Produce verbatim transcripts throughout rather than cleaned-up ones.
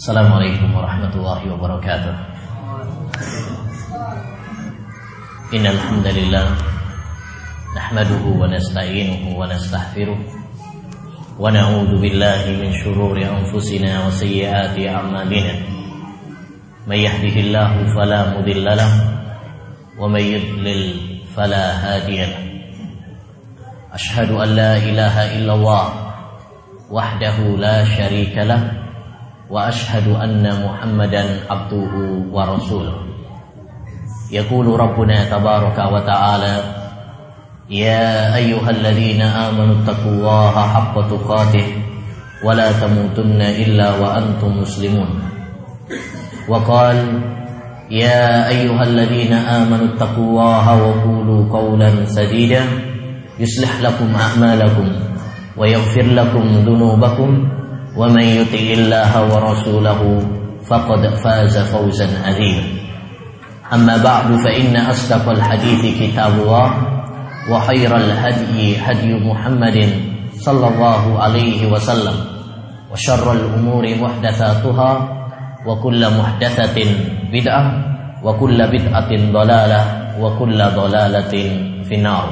Assalamualaikum warahmatullahi wabarakatuh. Innal hamdalillah nahmaduhu wa nasta'inuhu wa nastaghfiruh wa na'udzu billahi min shururi anfusina wa sayyiati a'malina. May yahdihillahu fala mudilla lahu wa may yudlil fala hadiya lahu. Ashhadu an la ilaha illallah wahdahu la syarika lahu wa ashhadu anna Muhammadan abduhu wa rasuluh. Yaqulu Rabbuna tabaraka wa ta'ala, ya ayyuhalladzina amanu taqullaha haqqa tuqatih wa la tamutunna illa wa antum muslimun. Wa qala ya ayyuhalladzina amanu taqullaha wa qulu qawlan sadida yuslih lakum a'malakum wa yaghfir lakum dhunubakum wa man yuti'illaha wa rasulahu faqad faza fawzan 'azima. Amma ba'du, fa inna asdaqal hadithi kitabullah wa khairal hadyi hadyu Muhammadin sallallahu alaihi wasallam wa syarrul umuri muhdatsatuha wa kullu muhdatsatin bid'ah wa kullu bid'atin dhalalah wa kullu dhalalatin finnar.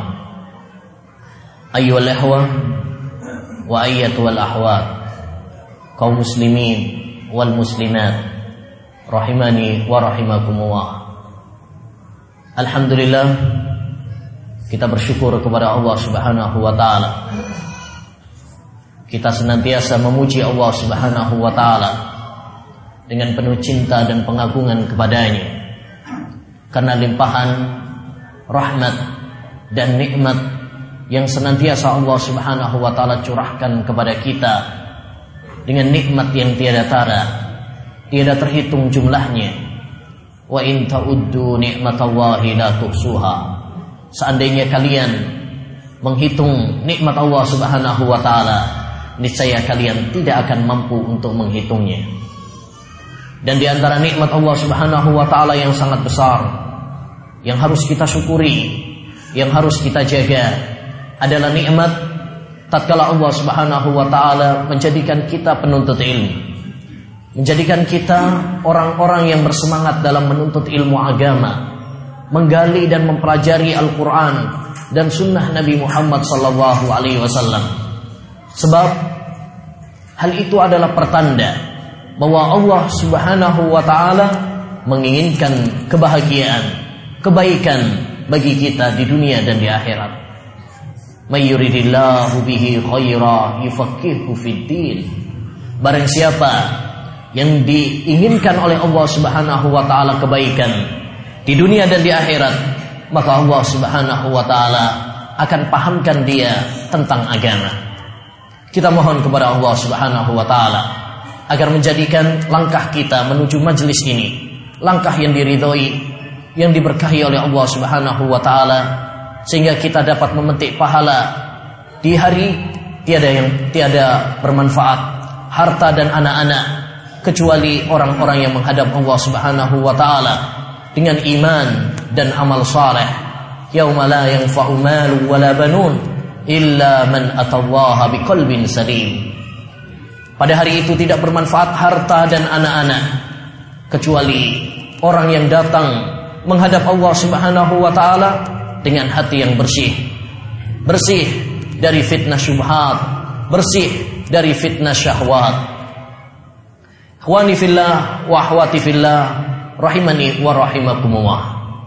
Ayyuhal ikhwah wa ayyatuhal akhwat, kaum muslimin wal muslimat rahimani wa rahimakumullah. Alhamdulillah, kita bersyukur kepada Allah Subhanahu wa taala. Kita senantiasa memuji Allah Subhanahu wa taala dengan penuh cinta dan pengagungan kepadanya, karena limpahan rahmat dan nikmat yang senantiasa Allah Subhanahu wa taala curahkan kepada kita dengan nikmat yang tiada tara, tiada terhitung jumlahnya. Wa in ta'uddu ni'matallahi la tuhsuha. Seandainya kalian menghitung nikmat Allah Subhanahu wa taala, niscaya kalian tidak akan mampu untuk menghitungnya. Dan di antara nikmat Allah Subhanahu wa taala yang sangat besar, yang harus kita syukuri, yang harus kita jaga, adalah nikmat tatkala Allah Subhanahu wa taala menjadikan kita penuntut ilmu, menjadikan kita orang-orang yang bersemangat dalam menuntut ilmu agama, menggali dan mempelajari Al-Quran dan sunnah Nabi Muhammad sallallahu alaihi wasallam. Sebab hal itu adalah pertanda bahwa Allah Subhanahu wa taala menginginkan kebahagiaan, kebaikan bagi kita di dunia dan di akhirat. May yuridillahu bihi khaira yufaqihuhu fid-din. Barang siapa yang diinginkan oleh Allah Subhanahu wa taala kebaikan di dunia dan di akhirat, maka Allah Subhanahu wa taala akan pahamkan dia tentang agama. Kita mohon kepada Allah Subhanahu wa taala agar menjadikan langkah kita menuju majelis ini langkah yang diridhoi, yang diberkahi oleh Allah Subhanahu wa taala, sehingga kita dapat memetik pahala di hari tiada yang tiada bermanfaat harta dan anak-anak kecuali orang-orang yang menghadap Allah Subhanahu wa taala dengan iman dan amal saleh. Yauma la yanfa'u malu wala banun illa man atallaha biqalbin salim. Pada hari itu tidak bermanfaat harta dan anak-anak kecuali orang yang datang menghadap Allah Subhanahu wa taala dengan hati yang bersih, bersih dari fitnah syubhat, bersih dari fitnah syahwat. Ikhwani fillah wa akhwati fillah rahimani wa rahimakumullah.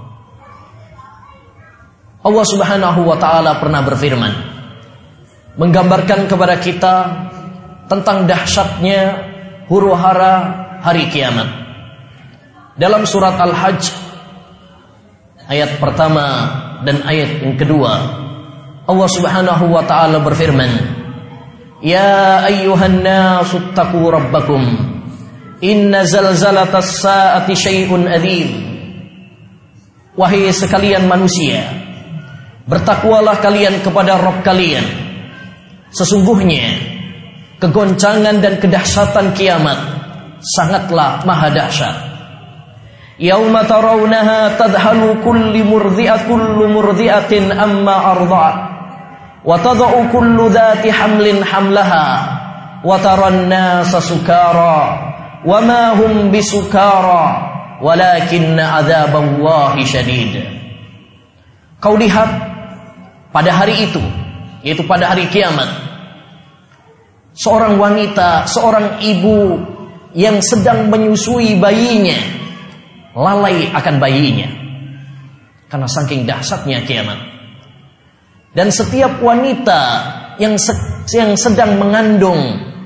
Allah Subhanahu wa taala pernah berfirman, menggambarkan kepada kita tentang dahsyatnya huru-hara hari kiamat. Dalam surat Al-Hajj ayat pertama dan ayat yang kedua, Allah Subhanahu wa taala berfirman, ya ayyuhan nasu taqu rabbakum inna zalzalatas saati syai'un adzim. Wahai sekalian manusia, bertakwalah kalian kepada Rabb kalian. Sesungguhnya kegoncangan dan kedahsyatan kiamat sangatlah maha dahsyat. Yauma tarawunaha tadhalu kullu murdi'atin kullu murdi'atin amma arda'at wa tad'u kullu dhati hamlin hamlaha wa taran nasa sukara wa ma hum bisukara walakinna adzaballahi syadid. Kau lihat pada hari itu, yaitu pada hari kiamat, seorang wanita, seorang ibu yang sedang menyusui bayinya, lalai akan bayinya karena saking dahsyatnya kiamat. Dan setiap wanita yang se- yang sedang mengandung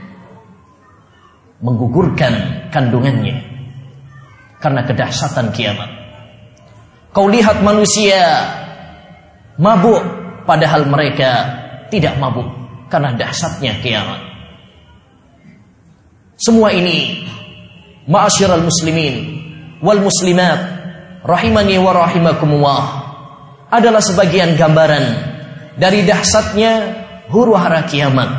menggugurkan kandungannya karena kedahsyatan kiamat. Kau lihat manusia mabuk padahal mereka tidak mabuk karena dahsyatnya kiamat. Semua ini, ma'asyiral muslimin wal muslimat rahimani wa rahimakumullah, adalah sebagian gambaran dari dahsyatnya huru-hara kiamat.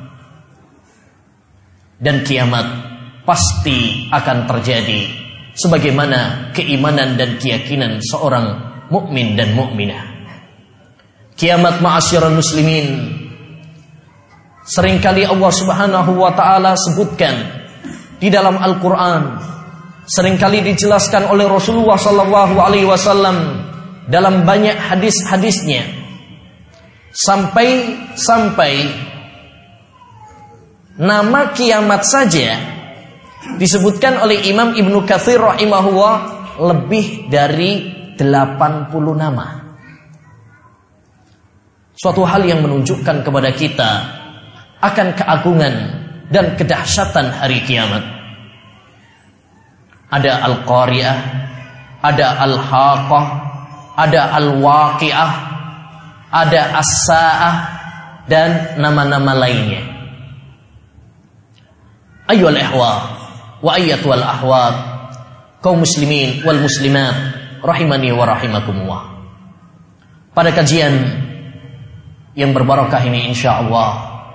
Dan kiamat pasti akan terjadi sebagaimana keimanan dan keyakinan seorang mukmin dan mukminah. Kiamat, ma'asyiral muslimin, seringkali Allah Subhanahu wa taala sebutkan di dalam Al-Qur'an, seringkali dijelaskan oleh Rasulullah sallallahu alaihi wasallam dalam banyak hadis-hadisnya, sampai sampai nama kiamat saja disebutkan oleh Imam Ibnu Katsir rahimahullah lebih dari delapan puluh nama. Suatu hal yang menunjukkan kepada kita akan keagungan dan kedahsyatan hari kiamat. Ada Al-Qari'ah, ada Al-Haqqah, ada Al-Waqi'ah, ada As-Sa'ah, dan nama-nama lainnya. Ayyuhal ihwah wa ayyatuhal ahwat, kaum muslimin wal muslimat rahimani wa rahimakumullah. Pada kajian yang berbarakah ini insyaallah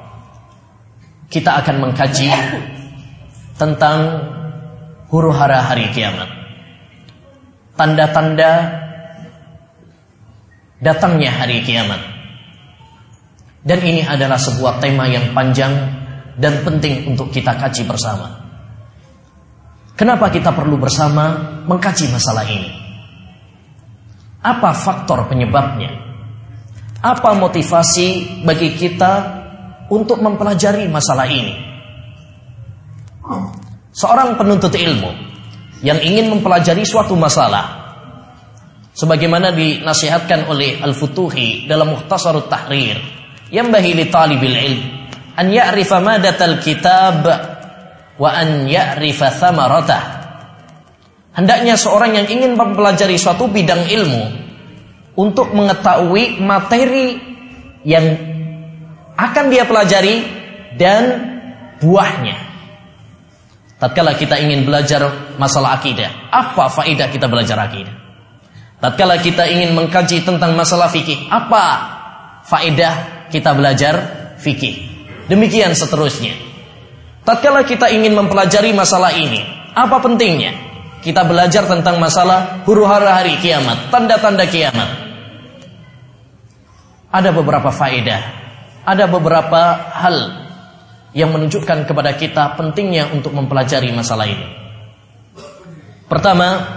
kita akan mengkaji tentang huru-hara hari kiamat, tanda-tanda datangnya hari kiamat. Dan ini adalah sebuah tema yang panjang dan penting untuk kita kaji bersama. Kenapa kita perlu bersama mengkaji masalah ini? Apa faktor penyebabnya? Apa motivasi bagi kita untuk mempelajari masalah ini? Seorang penuntut ilmu yang ingin mempelajari suatu masalah, sebagaimana dinasihatkan oleh Al-Futuhi dalam Mukhtasarut Tahrir, yanbaghi li talibil ilm an ya'rifa madatal kitab wa an ya'rifa thamaratah. Hendaknya seorang yang ingin mempelajari suatu bidang ilmu untuk mengetahui materi yang akan dia pelajari dan buahnya. Tatkala kita ingin belajar masalah akidah, apa faedah kita belajar akidah? Tatkala kita ingin mengkaji tentang masalah fikih, apa faedah kita belajar fikih? Demikian seterusnya. Tatkala kita ingin mempelajari masalah ini, apa pentingnya kita belajar tentang masalah huru-hara hari kiamat, tanda-tanda kiamat? Ada beberapa faedah, ada beberapa hal yang menunjukkan kepada kita pentingnya untuk mempelajari masalah ini. Pertama,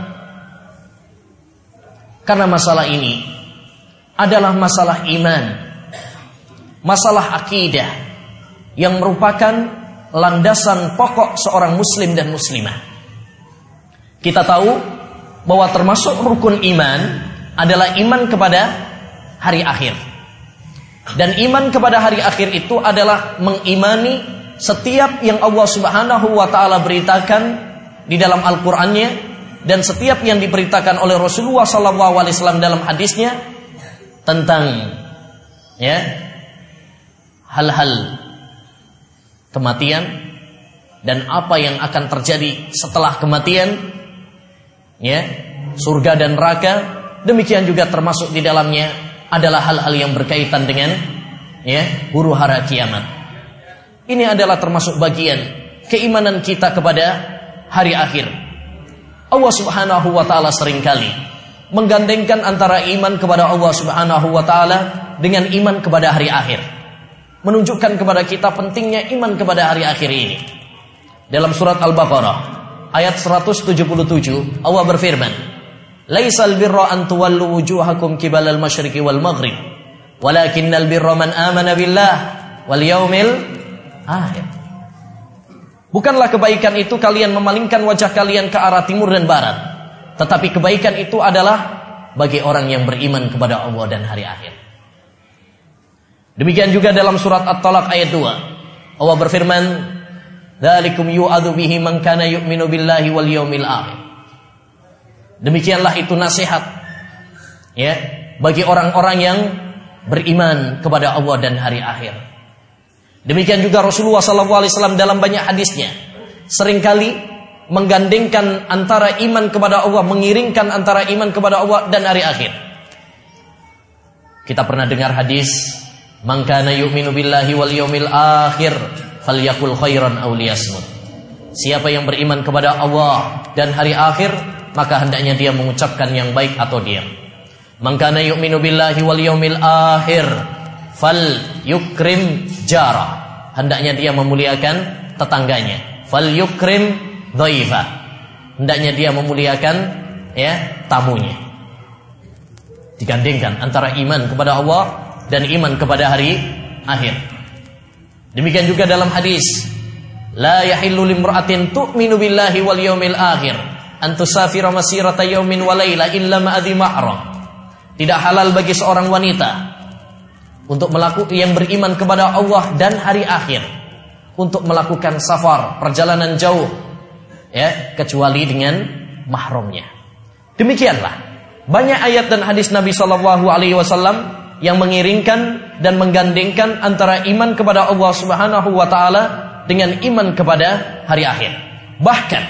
karena masalah ini adalah masalah iman, masalah akidah yang merupakan landasan pokok seorang muslim dan muslimah. Kita tahu bahwa termasuk rukun iman adalah iman kepada hari akhir. Dan iman kepada hari akhir itu adalah mengimani setiap yang Allah Subhanahu wa taala beritakan di dalam Al-Qur'annya, dan setiap yang diberitakan oleh Rasulullah sallallahu alaihi wasallam dalam hadisnya tentang ya hal-hal kematian dan apa yang akan terjadi setelah kematian, ya, surga dan neraka. Demikian juga termasuk di dalamnya adalah hal-hal yang berkaitan dengan ya huru-hara kiamat. Ini adalah termasuk bagian keimanan kita kepada hari akhir. Allah Subhanahu wa taala seringkali menggandengkan antara iman kepada Allah Subhanahu wa taala dengan iman kepada hari akhir, menunjukkan kepada kita pentingnya iman kepada hari akhir ini. Dalam surat Al-Baqarah ayat seratus tujuh puluh tujuh, Allah berfirman, "Laisal birra an tuwallu wujuhakum qibalal masyriqi wal maghrib, walakinnal birra man amana billah wal yaumil akhir." Bukanlah kebaikan itu kalian memalingkan wajah kalian ke arah timur dan barat, tetapi kebaikan itu adalah bagi orang yang beriman kepada Allah dan hari akhir. Demikian juga dalam surat At-Talaq ayat dua, Allah berfirman, "Dzalikum yu'adzu bihi man kana yu'minu billahi wal yaumil akhir." Demikianlah itu nasihat ya bagi orang-orang yang beriman kepada Allah dan hari akhir. Demikian juga Rasulullah sallallahu alaihi wasallam dalam banyak hadisnya seringkali menggandengkan antara iman kepada Allah, mengiringkan antara iman kepada Allah dan hari akhir. Kita pernah dengar hadis, "Man kana yu'minu billahi wal yaumil akhir falyakul khairan aw liyasmut." Siapa yang beriman kepada Allah dan hari akhir, maka hendaknya dia mengucapkan yang baik atau diam. "Man kana yu'minu billahi wal yaumil akhir falyukrim jarah." Hendaknya dia memuliakan tetangganya. "Falyukrim dhaifa." Hendaknya dia memuliakan ya tamunya. Digandengkan antara iman kepada Allah dan iman kepada hari akhir. Demikian juga dalam hadis, "La yahillu limra'atin tu'minu billahi wal yaumil akhir an tusafira masirata yaumin wa laila illa ma'adhi mahram." Tidak halal bagi seorang wanita untuk melakukan yang beriman kepada Allah dan hari akhir untuk melakukan safar, perjalanan jauh ya, kecuali dengan mahramnya. Demikianlah banyak ayat dan hadis Nabi sallallahu alaihi wasallam yang mengiringkan dan menggandengkan antara iman kepada Allah Subhanahu wa taala dengan iman kepada hari akhir. Bahkan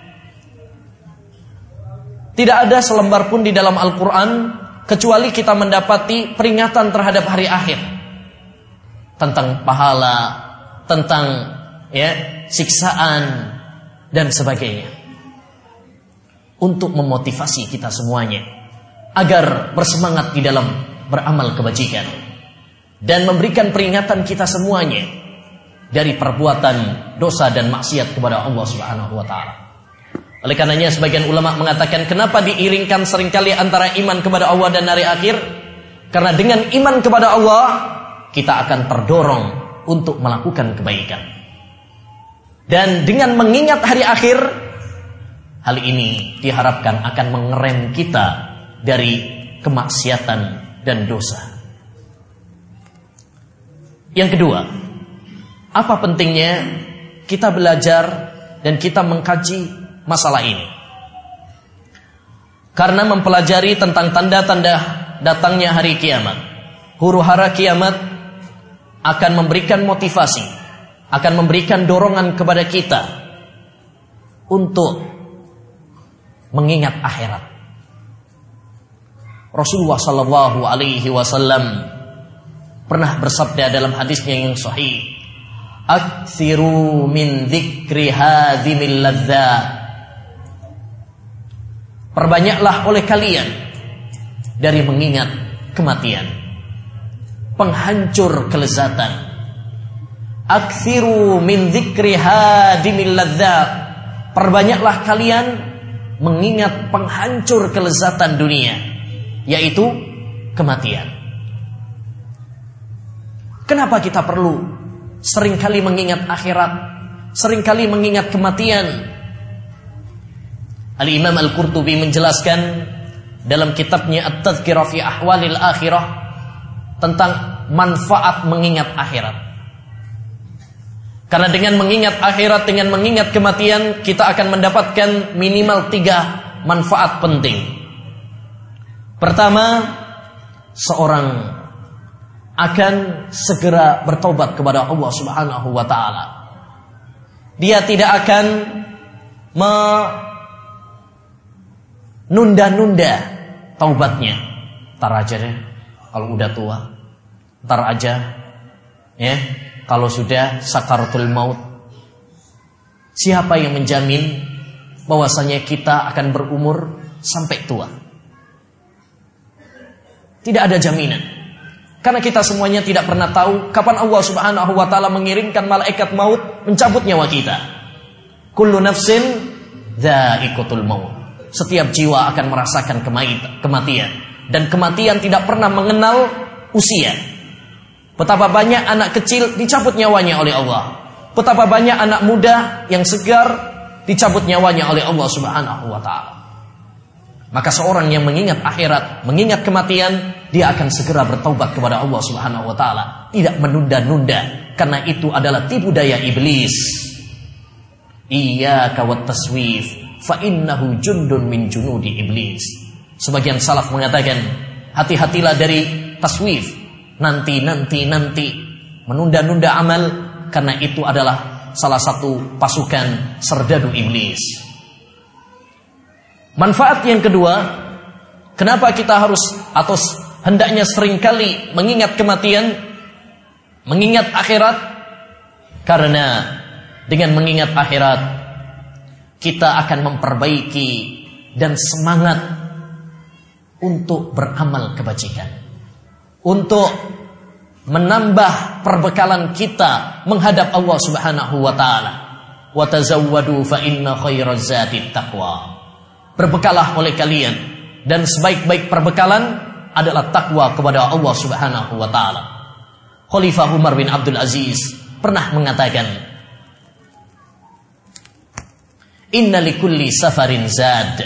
tidak ada selembar pun di dalam Al-Qur'an kecuali kita mendapati peringatan terhadap hari akhir, tentang pahala, tentang ya siksaan dan sebagainya, untuk memotivasi kita semuanya agar bersemangat di dalam beramal kebajikan dan memberikan peringatan kita semuanya dari perbuatan dosa dan maksiat kepada Allah Subhanahu wa taala. Oleh karenanya sebagian ulama mengatakan kenapa diiringkan seringkali antara iman kepada Allah dan hari akhir? Karena dengan iman kepada Allah kita akan terdorong untuk melakukan kebaikan. Dan dengan mengingat hari akhir, hal ini diharapkan akan mengerem kita dari kemaksiatan dan dosa. Yang kedua, apa pentingnya kita belajar dan kita mengkaji masalah ini? Karena mempelajari tentang tanda-tanda datangnya hari kiamat, huru-hara kiamat akan memberikan motivasi, akan memberikan dorongan kepada kita untuk mengingat akhirat. Rasulullah sallallahu alaihi wasallam pernah bersabda dalam hadisnya yang sahih, "Aktsiru min dzikri hadzimil ladzat." Perbanyaklah oleh kalian dari mengingat kematian, penghancur kelezatan. Aktsiru min dzikri hadzimil ladzat. Perbanyaklah kalian mengingat penghancur kelezatan dunia, yaitu kematian. Kenapa kita perlu seringkali mengingat akhirat, seringkali mengingat kematian? Al-Imam Al-Qurtubi menjelaskan dalam kitabnya At-Tadhkirah fi Ahwalil Akhirah tentang manfaat mengingat akhirat. Karena dengan mengingat akhirat, dengan mengingat kematian, kita akan mendapatkan minimal tiga manfaat penting. Pertama, seorang akan segera bertobat kepada Allah Subhanahu wa taala. Dia tidak akan menunda-nunda taubatnya. Ntar aja deh kalau udah tua. Ntar aja ya kalau sudah sakaratul maut. Siapa yang menjamin bahwasanya kita akan berumur sampai tua? Tidak ada jaminan. Karena kita semuanya tidak pernah tahu kapan Allah Subhanahu wa taala mengirimkan malaikat maut mencabut nyawa kita. Kullu nafsin Dha'iqatul maut. Setiap jiwa akan merasakan kematian, dan kematian tidak pernah mengenal usia. Betapa banyak anak kecil dicabut nyawanya oleh Allah. Betapa banyak anak muda yang segar dicabut nyawanya oleh Allah Subhanahu wa taala. Maka seorang yang mengingat akhirat, mengingat kematian, dia akan segera bertaubat kepada Allah Subhanahu wa taala, tidak menunda-nunda, karena itu adalah tipu daya iblis. Iyyaka wat taswif fa innahu jundun min junudi iblis. Sebagian salaf mengatakan, hati-hatilah dari taswif, nanti nanti nanti, menunda-nunda amal, karena itu adalah salah satu pasukan serdadu iblis. Manfaat yang kedua, kenapa kita harus atau hendaknya seringkali mengingat kematian, mengingat akhirat? Karena dengan mengingat akhirat, kita akan memperbaiki dan semangat untuk beramal kebajikan, untuk menambah perbekalan kita menghadap Allah Subhanahu wa taala. Wa tazawwadu fa inna khairaz zati taqwa. Berbekalah oleh kalian, dan sebaik-baik perbekalan adalah takwa kepada Allah Subhanahu wa taala. Khalifah Umar bin Abdul Aziz pernah mengatakan, inna likulli safarin zad,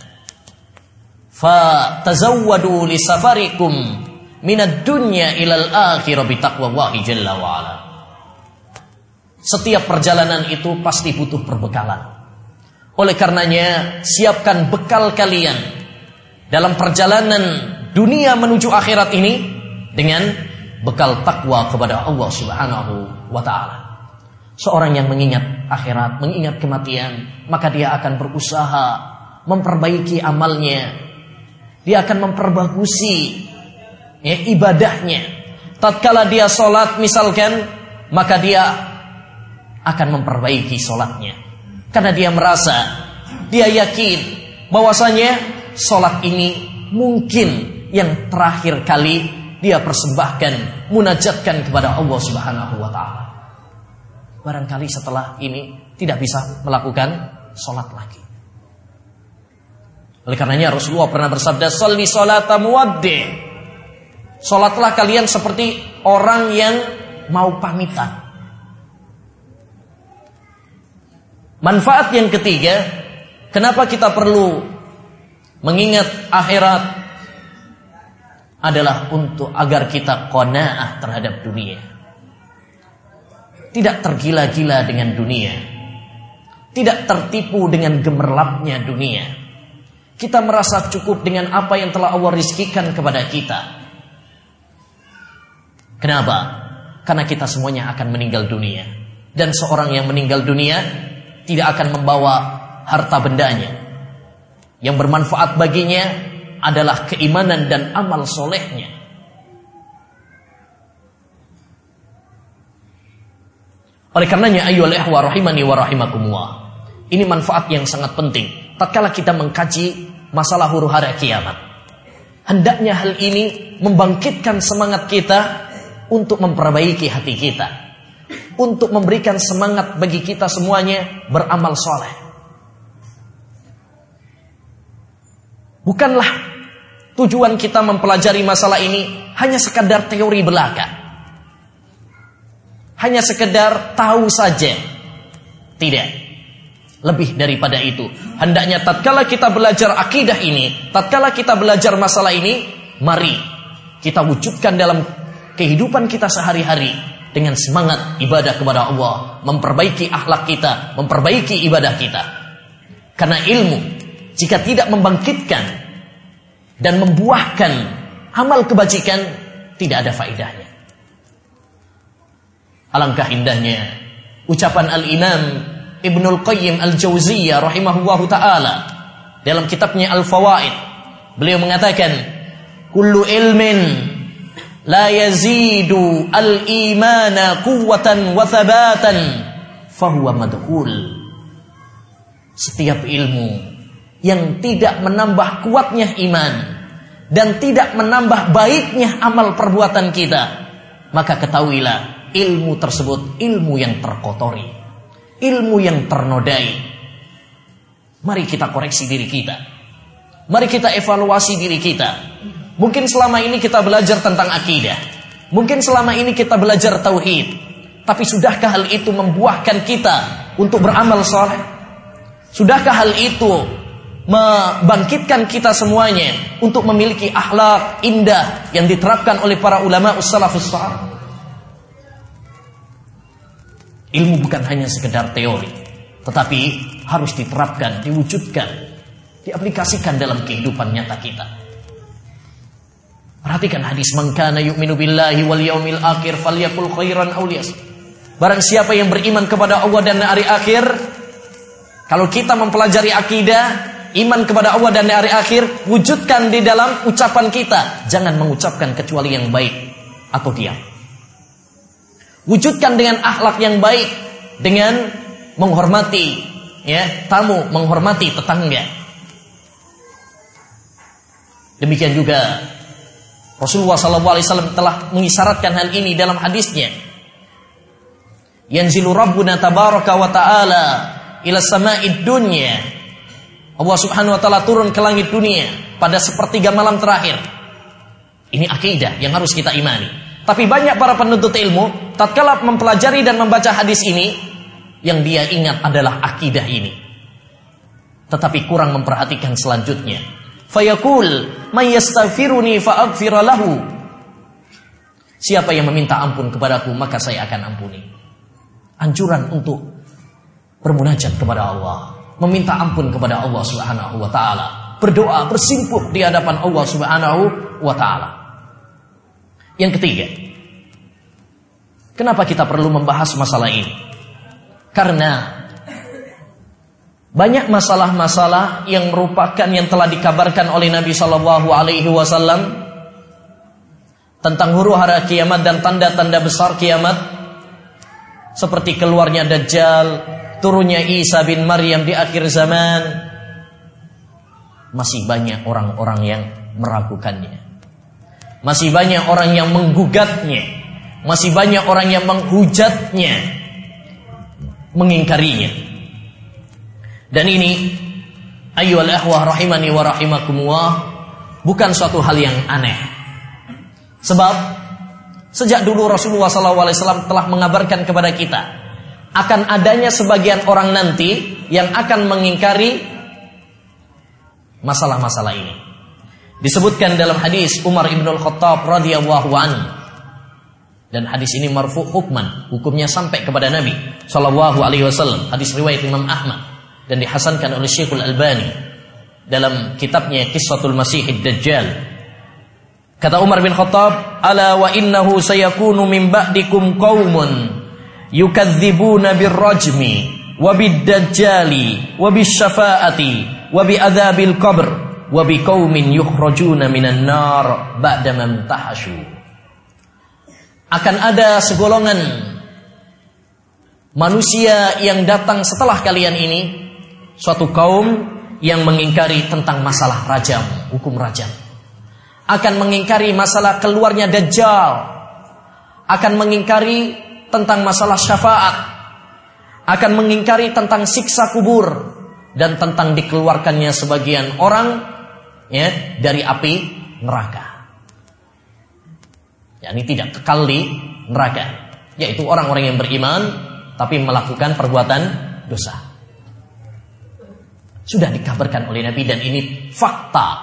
fa tazawwadu li safarikum minad dunya ilal akhirah bi taqwallahi jalla wa ala. Setiap perjalanan itu pasti butuh perbekalan. Oleh karenanya, siapkan bekal kalian dalam perjalanan dunia menuju akhirat ini dengan bekal takwa kepada Allah Subhanahu wa taala. Seorang yang mengingat akhirat, mengingat kematian, maka dia akan berusaha memperbaiki amalnya. Dia akan memperbagusi ya, ibadahnya. Tatkala dia sholat misalkan, maka dia akan memperbaiki sholatnya. Karena dia merasa, dia yakin bahwasanya sholat ini mungkin yang terakhir kali dia persembahkan, munajatkan kepada Allah Subhanahu wa taala. Barangkali setelah ini tidak bisa melakukan sholat lagi. Oleh karenanya Rasulullah pernah bersabda, "Sholli sholata muwaddi." Sholatlah kalian seperti orang yang mau pamitan. Manfaat yang ketiga, kenapa kita perlu mengingat akhirat, adalah untuk agar kita qanaah terhadap dunia. Tidak tergila-gila dengan dunia, tidak tertipu dengan gemerlapnya dunia. Kita merasa cukup dengan apa yang telah Allah rizkikan kepada kita. Kenapa? Karena kita semuanya akan meninggal dunia, dan seorang yang meninggal dunia tidak akan membawa harta bendanya. Yang bermanfaat baginya adalah keimanan dan amal solehnya. Oleh karenanya, ayyuhal ikhwah rahimani wa rahimakumullah, ini manfaat yang sangat penting tatkala kita mengkaji masalah huru hara kiamat. Hendaknya hal ini membangkitkan semangat kita untuk memperbaiki hati kita, untuk memberikan semangat bagi kita semuanya beramal soleh. Bukanlah tujuan kita mempelajari masalah ini hanya sekadar teori belaka, hanya sekedar tahu saja. Tidak, lebih daripada itu. Hendaknya tatkala kita belajar akidah ini, tatkala kita belajar masalah ini, mari kita wujudkan dalam kehidupan kita sehari-hari dengan semangat ibadah kepada Allah, memperbaiki akhlak kita, memperbaiki ibadah kita. Karena ilmu jika tidak membangkitkan dan membuahkan amal kebajikan, tidak ada faedahnya. Alangkah indahnya ucapan Al-Imam Ibnul Qayyim Al-Jauziyah rahimahullahu ta'ala dalam kitabnya Al-Fawaid. Beliau mengatakan, kullu ilmin la yazidu al-imana quwwatan wa thabatan fahuwa madhul. Setiap ilmu yang tidak menambah kuatnya iman dan tidak menambah baiknya amal perbuatan kita, maka ketahuilah ilmu tersebut ilmu yang terkotori, ilmu yang ternodai. Mari kita koreksi diri kita. Mari kita evaluasi diri kita. Mungkin selama ini kita belajar tentang akidah. Mungkin selama ini kita belajar tauhid. Tapi sudahkah hal itu membuahkan kita untuk beramal saleh? Sudahkah hal itu membangkitkan kita semuanya untuk memiliki akhlak indah yang diterapkan oleh para ulama salafus saleh? Ilmu bukan hanya sekedar teori, tetapi harus diterapkan, diwujudkan, diaplikasikan dalam kehidupan nyata kita. Perhatikan hadis, man kana yu'minu billahi wal yaumil akhir falyakul khairan aw liyasmut. Barang siapa yang beriman kepada Allah dan hari akhir, kalau kita mempelajari akidah, iman kepada Allah dan hari akhir, wujudkan di dalam ucapan kita. Jangan mengucapkan kecuali yang baik atau diam. Wujudkan dengan akhlak yang baik, dengan menghormati ya tamu, menghormati tetangga. Demikian juga Rasulullah sallallahu alaihi wasallam telah mengisyaratkan hal ini dalam hadisnya. Yanzilu Rabbuna tabaraka wa ta'ala ila sama'id dunya. Allah Subhanahu wa taala turun ke langit dunia pada sepertiga malam terakhir. Ini akidah yang harus kita imani. Tapi banyak para penuntut ilmu tatkala mempelajari dan membaca hadis ini, yang dia ingat adalah akidah ini, tetapi kurang memperhatikan selanjutnya. Fayaqul may yastaghfiruni fa'aghfir lahu. Siapa yang meminta ampun kepadaku, maka saya akan ampuni. Anjuran untuk bermunajat kepada Allah, meminta ampun kepada Allah Subhanahu wa taala, berdoa, bersimpuh di hadapan Allah Subhanahu wa taala. Yang ketiga, kenapa kita perlu membahas masalah ini? Karena banyak masalah-masalah yang merupakan yang telah dikabarkan oleh Nabi Shallallahu Alaihi Wasallam tentang huru-hara kiamat dan tanda-tanda besar kiamat, seperti keluarnya Dajjal, turunnya Isa bin Maryam di akhir zaman. Masih banyak orang-orang yang meragukannya, masih banyak orang yang menggugatnya, masih banyak orang yang menghujatnya, mengingkarinya. Dan ini, ayyuhal ikhwah rahimani wa rahimakumullah, bukan suatu hal yang aneh. Sebab sejak dulu Rasulullah shallallahu alaihi wasallam telah mengabarkan kepada kita akan adanya sebagian orang nanti yang akan mengingkari masalah-masalah ini. Disebutkan dalam hadis Umar ibn al-Khattab radhiyallahu anhu, dan hadis ini marfu' hukman, hukumnya sampai kepada Nabi sallallahu alaihi wasallam. Hadis riwayat Imam Ahmad dan dihasankan oleh Syekhul Albani dalam kitabnya Qissatul Masihid Dajjal. Kata Umar bin Khattab, ala wa innahu sayakunu min ba'dikum qaumun yukadzibuna birrajmi wa bid-dajjali wa bisyafa'ati wa bi'adzabil qabr wa biqaumin yukhrajuna minan nar ba'da mamtahashu. Akan ada segolongan manusia yang datang setelah kalian ini, suatu kaum yang mengingkari tentang masalah rajam, hukum rajam, akan mengingkari masalah keluarnya Dajjal, akan mengingkari tentang masalah syafaat, akan mengingkari tentang siksa kubur, dan tentang dikeluarkannya sebagian orang ya dari api neraka. Ya, ini tidak kekal di neraka, yaitu orang-orang yang beriman tapi melakukan perbuatan dosa. Sudah dikabarkan oleh Nabi, dan ini fakta,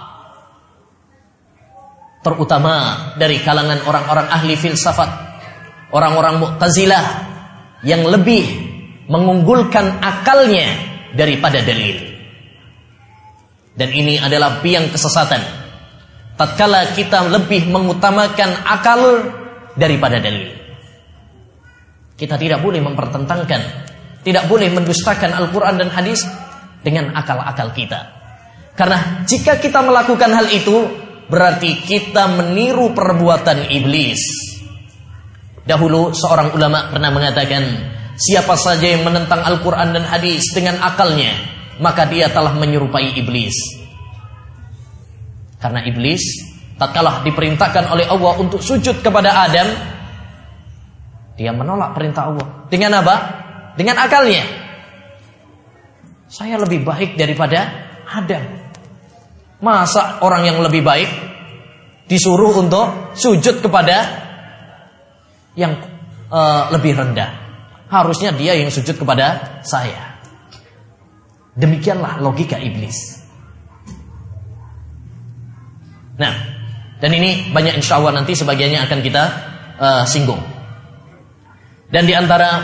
terutama dari kalangan orang-orang ahli filsafat, orang-orang Mu'tazilah yang lebih mengunggulkan akalnya daripada dalil. Dan ini adalah biang kesesatan, tatkala kita lebih mengutamakan akal daripada dalil. Kita tidak boleh mempertentangkan, tidak boleh mendustakan Al-Quran dan hadis dengan akal-akal kita. Karena jika kita melakukan hal itu, berarti kita meniru perbuatan iblis. Dahulu seorang ulama pernah mengatakan, siapa saja yang menentang Al-Quran dan hadis dengan akalnya, maka dia telah menyerupai iblis. Karena iblis tatkala diperintahkan oleh Allah untuk sujud kepada Adam, dia menolak perintah Allah. Dengan apa? Dengan akalnya. Saya lebih baik daripada Adam. Masa orang yang lebih baik disuruh untuk sujud kepada yang uh, lebih rendah? Harusnya dia yang sujud kepada saya. Demikianlah logika iblis. Nah, dan ini banyak insya Allah nanti sebagiannya akan kita uh, singgung. Dan di antara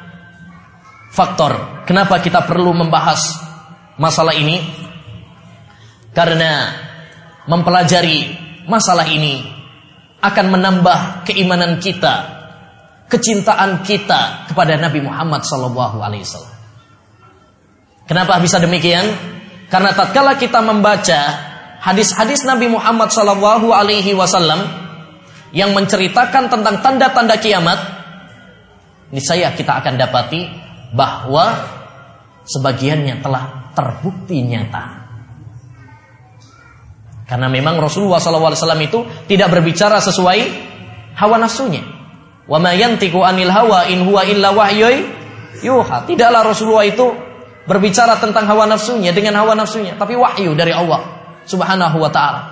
faktor kenapa kita perlu membahas masalah ini, karena mempelajari masalah ini akan menambah keimanan kita, kecintaan kita kepada Nabi Muhammad sallallahu alaihi wasallam. Kenapa bisa demikian? Karena tatkala kita membaca hadis-hadis Nabi Muhammad sallallahu alaihi wasallam yang menceritakan tentang tanda-tanda kiamat, niscaya kita akan dapati bahwa sebagiannya telah terbukti nyata. Karena memang Rasulullah sallallahu alaihi wasallam itu tidak berbicara sesuai hawa nafsunya. Wa ma yantiqu anil hawa in huwa illa wahyun yuha. Tidaklah Rasulullah itu berbicara tentang hawa nafsunya dengan hawa nafsunya, tapi wahyu dari Allah Subhanahu wa taala.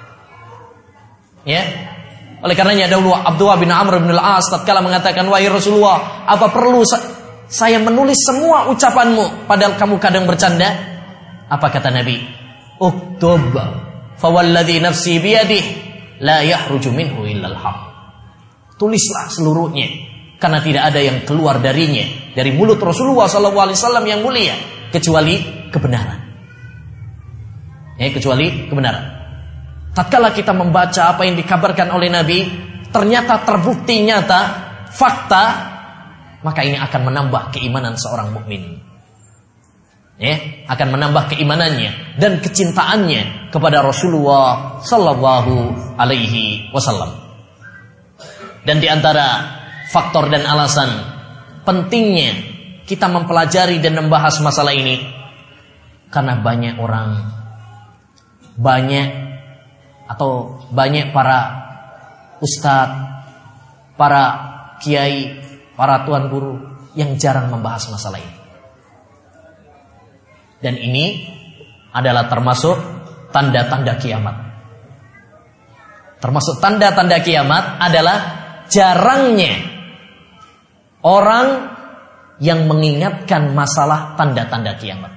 Ya. Oleh karenanya dahulu Abdullah bin Amr bin al-As tatkala mengatakan, "Wahai Rasulullah, apa perlu saya menulis semua ucapanmu padahal kamu kadang bercanda?" Apa kata Nabi? "Uktub fa walladhi nafsi biyadihi la yahruju minhu illa al-haq." Tulislah seluruhnya, karena tidak ada yang keluar darinya, dari mulut Rasulullah sallallahu alaihi wasallam yang mulia, kecuali kebenaran. Ya, kecuali kebenaran. Tatkala kita membaca apa yang dikabarkan oleh Nabi, ternyata terbukti nyata, fakta, maka ini akan menambah keimanan seorang mukmin. Ya, akan menambah keimanannya dan kecintaannya kepada Rasulullah sallallahu alaihi wasallam. Dan di antara faktor dan alasan pentingnya kita mempelajari dan membahas masalah ini, karena banyak orang, banyak atau banyak para ustadz, para kiai, para tuan guru yang jarang membahas masalah ini. Dan ini adalah termasuk tanda-tanda kiamat. Termasuk tanda-tanda kiamat adalah jarangnya orang yang mengingatkan masalah tanda-tanda kiamat.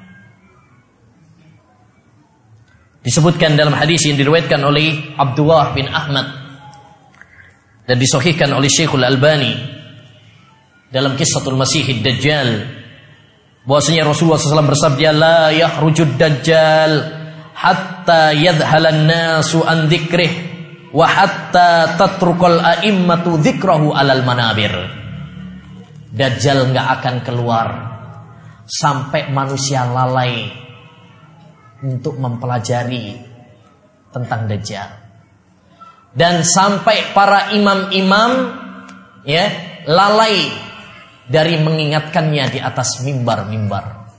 Disebutkan dalam hadis yang diriwayatkan oleh Abdullah bin Ahmad dan disahihkan oleh Syekhul Albani dalam Qissatul Masihid Dajjal, bahwasanya Rasulullah shallallahu alaihi wasallam bersabda, "La yakhrujud dajjal hatta yadhalan nasu an dzikrih wa hatta tatrukal a'immatu dzikrahu alal manabir." Dajjal enggak akan keluar sampai manusia lalai untuk mempelajari tentang Dajjal, dan sampai para imam-imam ya lalai dari mengingatkannya di atas mimbar-mimbar.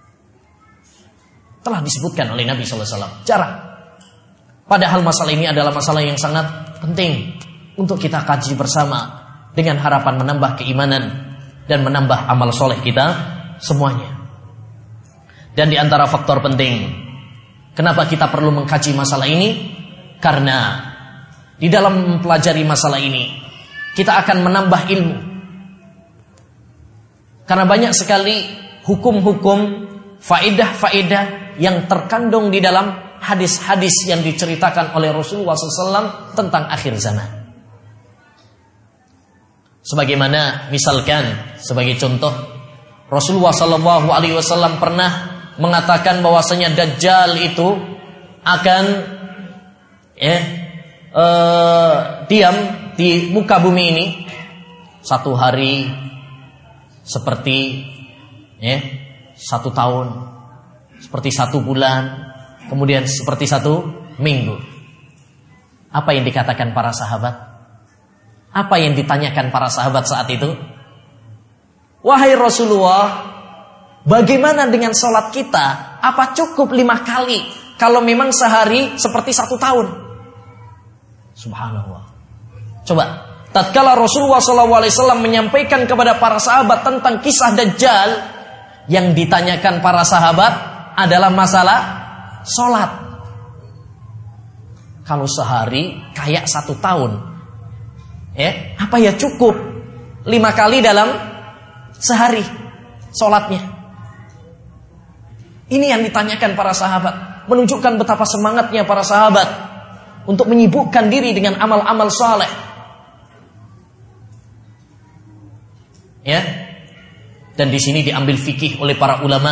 Telah disebutkan oleh Nabi sallallahu alaihi wasallam, jarang. Padahal masalah ini adalah masalah yang sangat penting untuk kita kaji bersama dengan harapan menambah keimanan dan menambah amal soleh kita semuanya. Dan di antara faktor penting kenapa kita perlu mengkaji masalah ini, karena di dalam mempelajari masalah ini kita akan menambah ilmu. Karena banyak sekali hukum-hukum, faedah-faedah yang terkandung di dalam hadis-hadis yang diceritakan oleh Rasulullah shallallahu alaihi wasallam tentang akhir zaman. Sebagaimana misalkan sebagai contoh, Rasulullah shallallahu alaihi wasallam pernah mengatakan bahwasanya Dajjal itu akan ya, eh, diam di muka bumi ini satu hari seperti ya, satu tahun, seperti satu bulan, kemudian seperti satu minggu. Apa yang dikatakan para sahabat? Apa yang ditanyakan para sahabat saat itu? Wahai Rasulullah, bagaimana dengan sholat kita? Apa cukup lima kali? Kalau memang sehari seperti satu tahun. Subhanallah. Coba, tatkala Rasulullah shallallahu alaihi wasallam menyampaikan kepada para sahabat tentang kisah Dajjal, yang ditanyakan para sahabat adalah masalah sholat. Kalau sehari kayak satu tahun, ya, apa ya cukup lima kali dalam sehari sholatnya. Ini yang ditanyakan para sahabat, menunjukkan betapa semangatnya para sahabat untuk menyibukkan diri dengan amal-amal saleh. Ya, dan di sini diambil fikih oleh para ulama,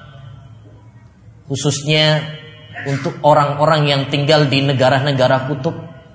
khususnya untuk orang-orang yang tinggal di negara-negara kutub,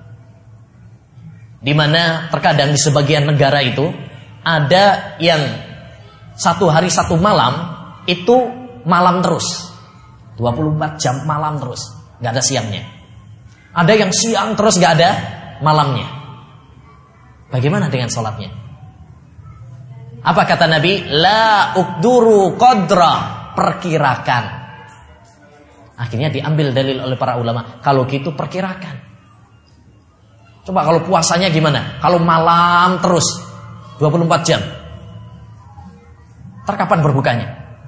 di mana terkadang di sebagian negara itu ada yang satu hari satu malam itu malam terus, dua puluh empat jam malam terus, nggak ada siangnya. Ada yang siang terus nggak ada malamnya. Bagaimana dengan sholatnya? Apa kata Nabi? La uqduru qadra, perkirakan. Akhirnya diambil dalil oleh para ulama, kalau gitu perkirakan. Coba kalau puasanya gimana? Kalau malam terus dua puluh empat jam, ntar kapan berbukanya?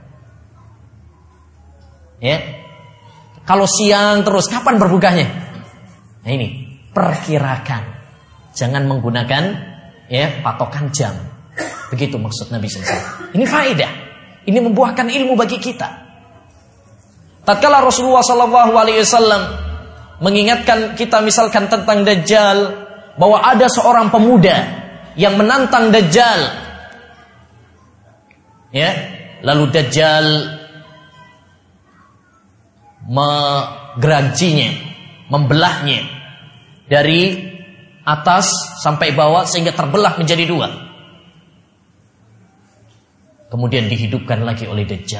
Ya. Kalau siang terus kapan berbukanya? Nah ini, perkirakan. Jangan menggunakan ya patokan jam. Begitu maksud Nabi shallallahu alaihi wasallam. Ini faedah. Ini membuahkan ilmu bagi kita. Tatkala Rasulullah shallallahu alaihi wasallam mengingatkan kita misalkan tentang Dajjal, bahwa ada seorang pemuda yang menantang Dajjal, ya, lalu Dajjal menggeranjinya, membelahnya dari atas sampai bawah sehingga terbelah menjadi dua. Kemudian dihidupkan lagi oleh Dajjal.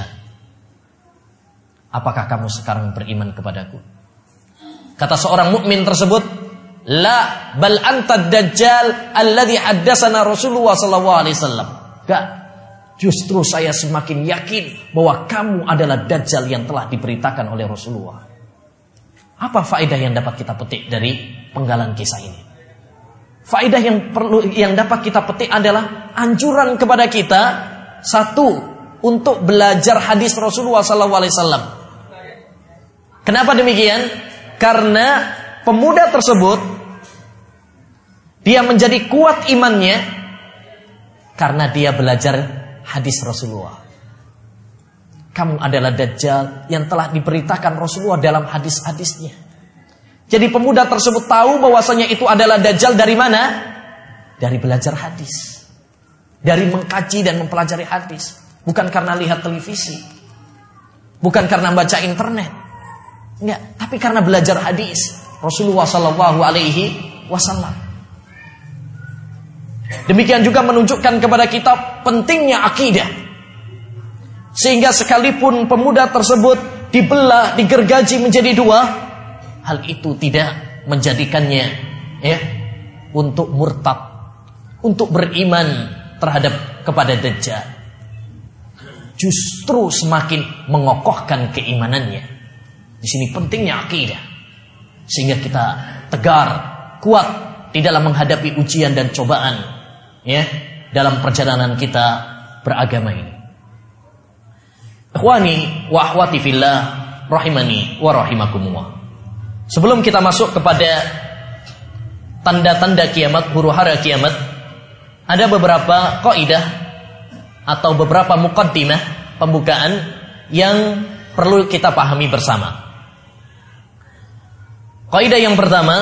Apakah kamu sekarang beriman kepadaku? Kata seorang mukmin tersebut, la bal anta Dajjal alladhi haddatsana Rasulullah sallallahu alaihi wasallam. Enggak, justru saya semakin yakin bahwa kamu adalah Dajjal yang telah diberitakan oleh Rasulullah. Apa faedah yang dapat kita petik dari penggalan kisah ini? Faedah yang perlu yang dapat kita petik adalah anjuran kepada kita, satu, untuk belajar hadis Rasulullah sallallahu alaihi wasallam. Kenapa demikian? Karena pemuda tersebut dia menjadi kuat imannya karena dia belajar hadis Rasulullah. Kamu adalah Dajjal yang telah diberitakan Rasulullah dalam hadis-hadisnya. Jadi pemuda tersebut tahu bahwasanya itu adalah Dajjal dari mana? Dari belajar hadis. Dari mengkaji dan mempelajari hadis. Bukan karena lihat televisi. Bukan karena baca internet. Enggak, tapi karena belajar hadis Rasulullah sallallahu alaihi wasallam. Demikian juga menunjukkan kepada kita pentingnya akidah. Sehingga sekalipun pemuda tersebut dibelah, digergaji menjadi dua, hal itu tidak menjadikannya ya untuk murtad, untuk beriman terhadap kepada Dajjal. Justru semakin mengokohkan keimanannya. Di sini pentingnya akidah. Sehingga kita tegar, kuat di dalam menghadapi ujian dan cobaan ya dalam perjalanan kita beragama ini. Ikhwani wa akhwati fillah rahimani wa rahimakumullah. Sebelum kita masuk kepada tanda-tanda kiamat, huru-hara kiamat, ada beberapa kaidah atau beberapa muqaddimah, pembukaan yang perlu kita pahami bersama. Kaidah yang pertama,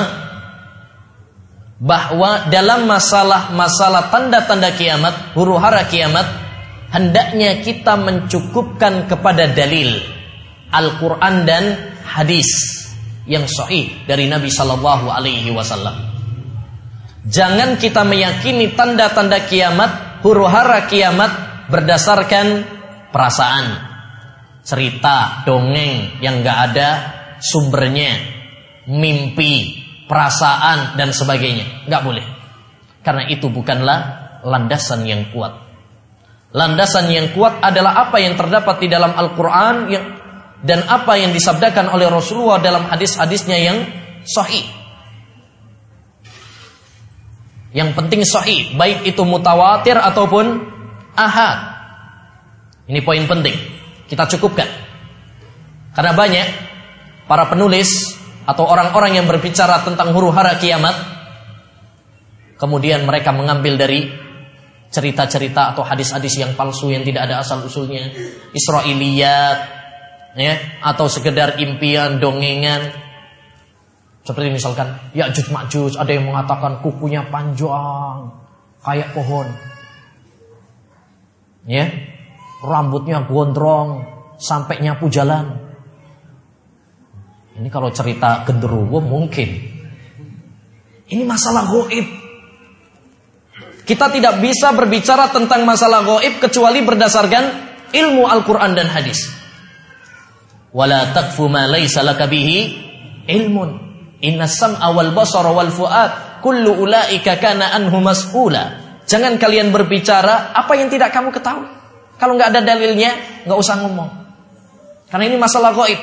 bahwa dalam masalah-masalah tanda-tanda kiamat, huru-hara kiamat, hendaknya kita mencukupkan kepada dalil Al-Quran dan hadis yang sahih dari Nabi sallallahu alaihi wasallam. Jangan kita meyakini tanda-tanda kiamat, huru-hara kiamat berdasarkan perasaan, cerita, dongeng yang gak ada sumbernya, mimpi, perasaan dan sebagainya. Gak boleh. Karena itu bukanlah landasan yang kuat. Landasan yang kuat adalah apa yang terdapat di dalam Al-Quran yang, dan apa yang disabdakan oleh Rasulullah dalam hadis-hadisnya yang sahih. Yang penting sahih, baik itu mutawatir ataupun ahad. Ini poin penting. Kita cukupkan. Karena banyak para penulis atau orang-orang yang berbicara tentang huru-hara kiamat, kemudian mereka mengambil dari cerita-cerita atau hadis-hadis yang palsu yang tidak ada asal-usulnya, Israiliyat, ya, atau sekedar impian, dongengan. Seperti misalkan Ya'juj Ma'juj, ada yang mengatakan kukunya panjang kayak pohon, ya, rambutnya gondrong sampai nyapu jalan. Ini kalau cerita genderuwo mungkin. Ini masalah gaib. Kita tidak bisa berbicara tentang masalah gaib kecuali berdasarkan ilmu Al-Quran dan hadis. Wala taqfu ma laysa laka bihi ilmun. Inna sam'a wal basara wal fu'ad kullu ulaika kana anhu mas'ula. Jangan kalian berbicara apa yang tidak kamu ketahui. Kalau nggak ada dalilnya, nggak usah ngomong. Karena ini masalah gaib.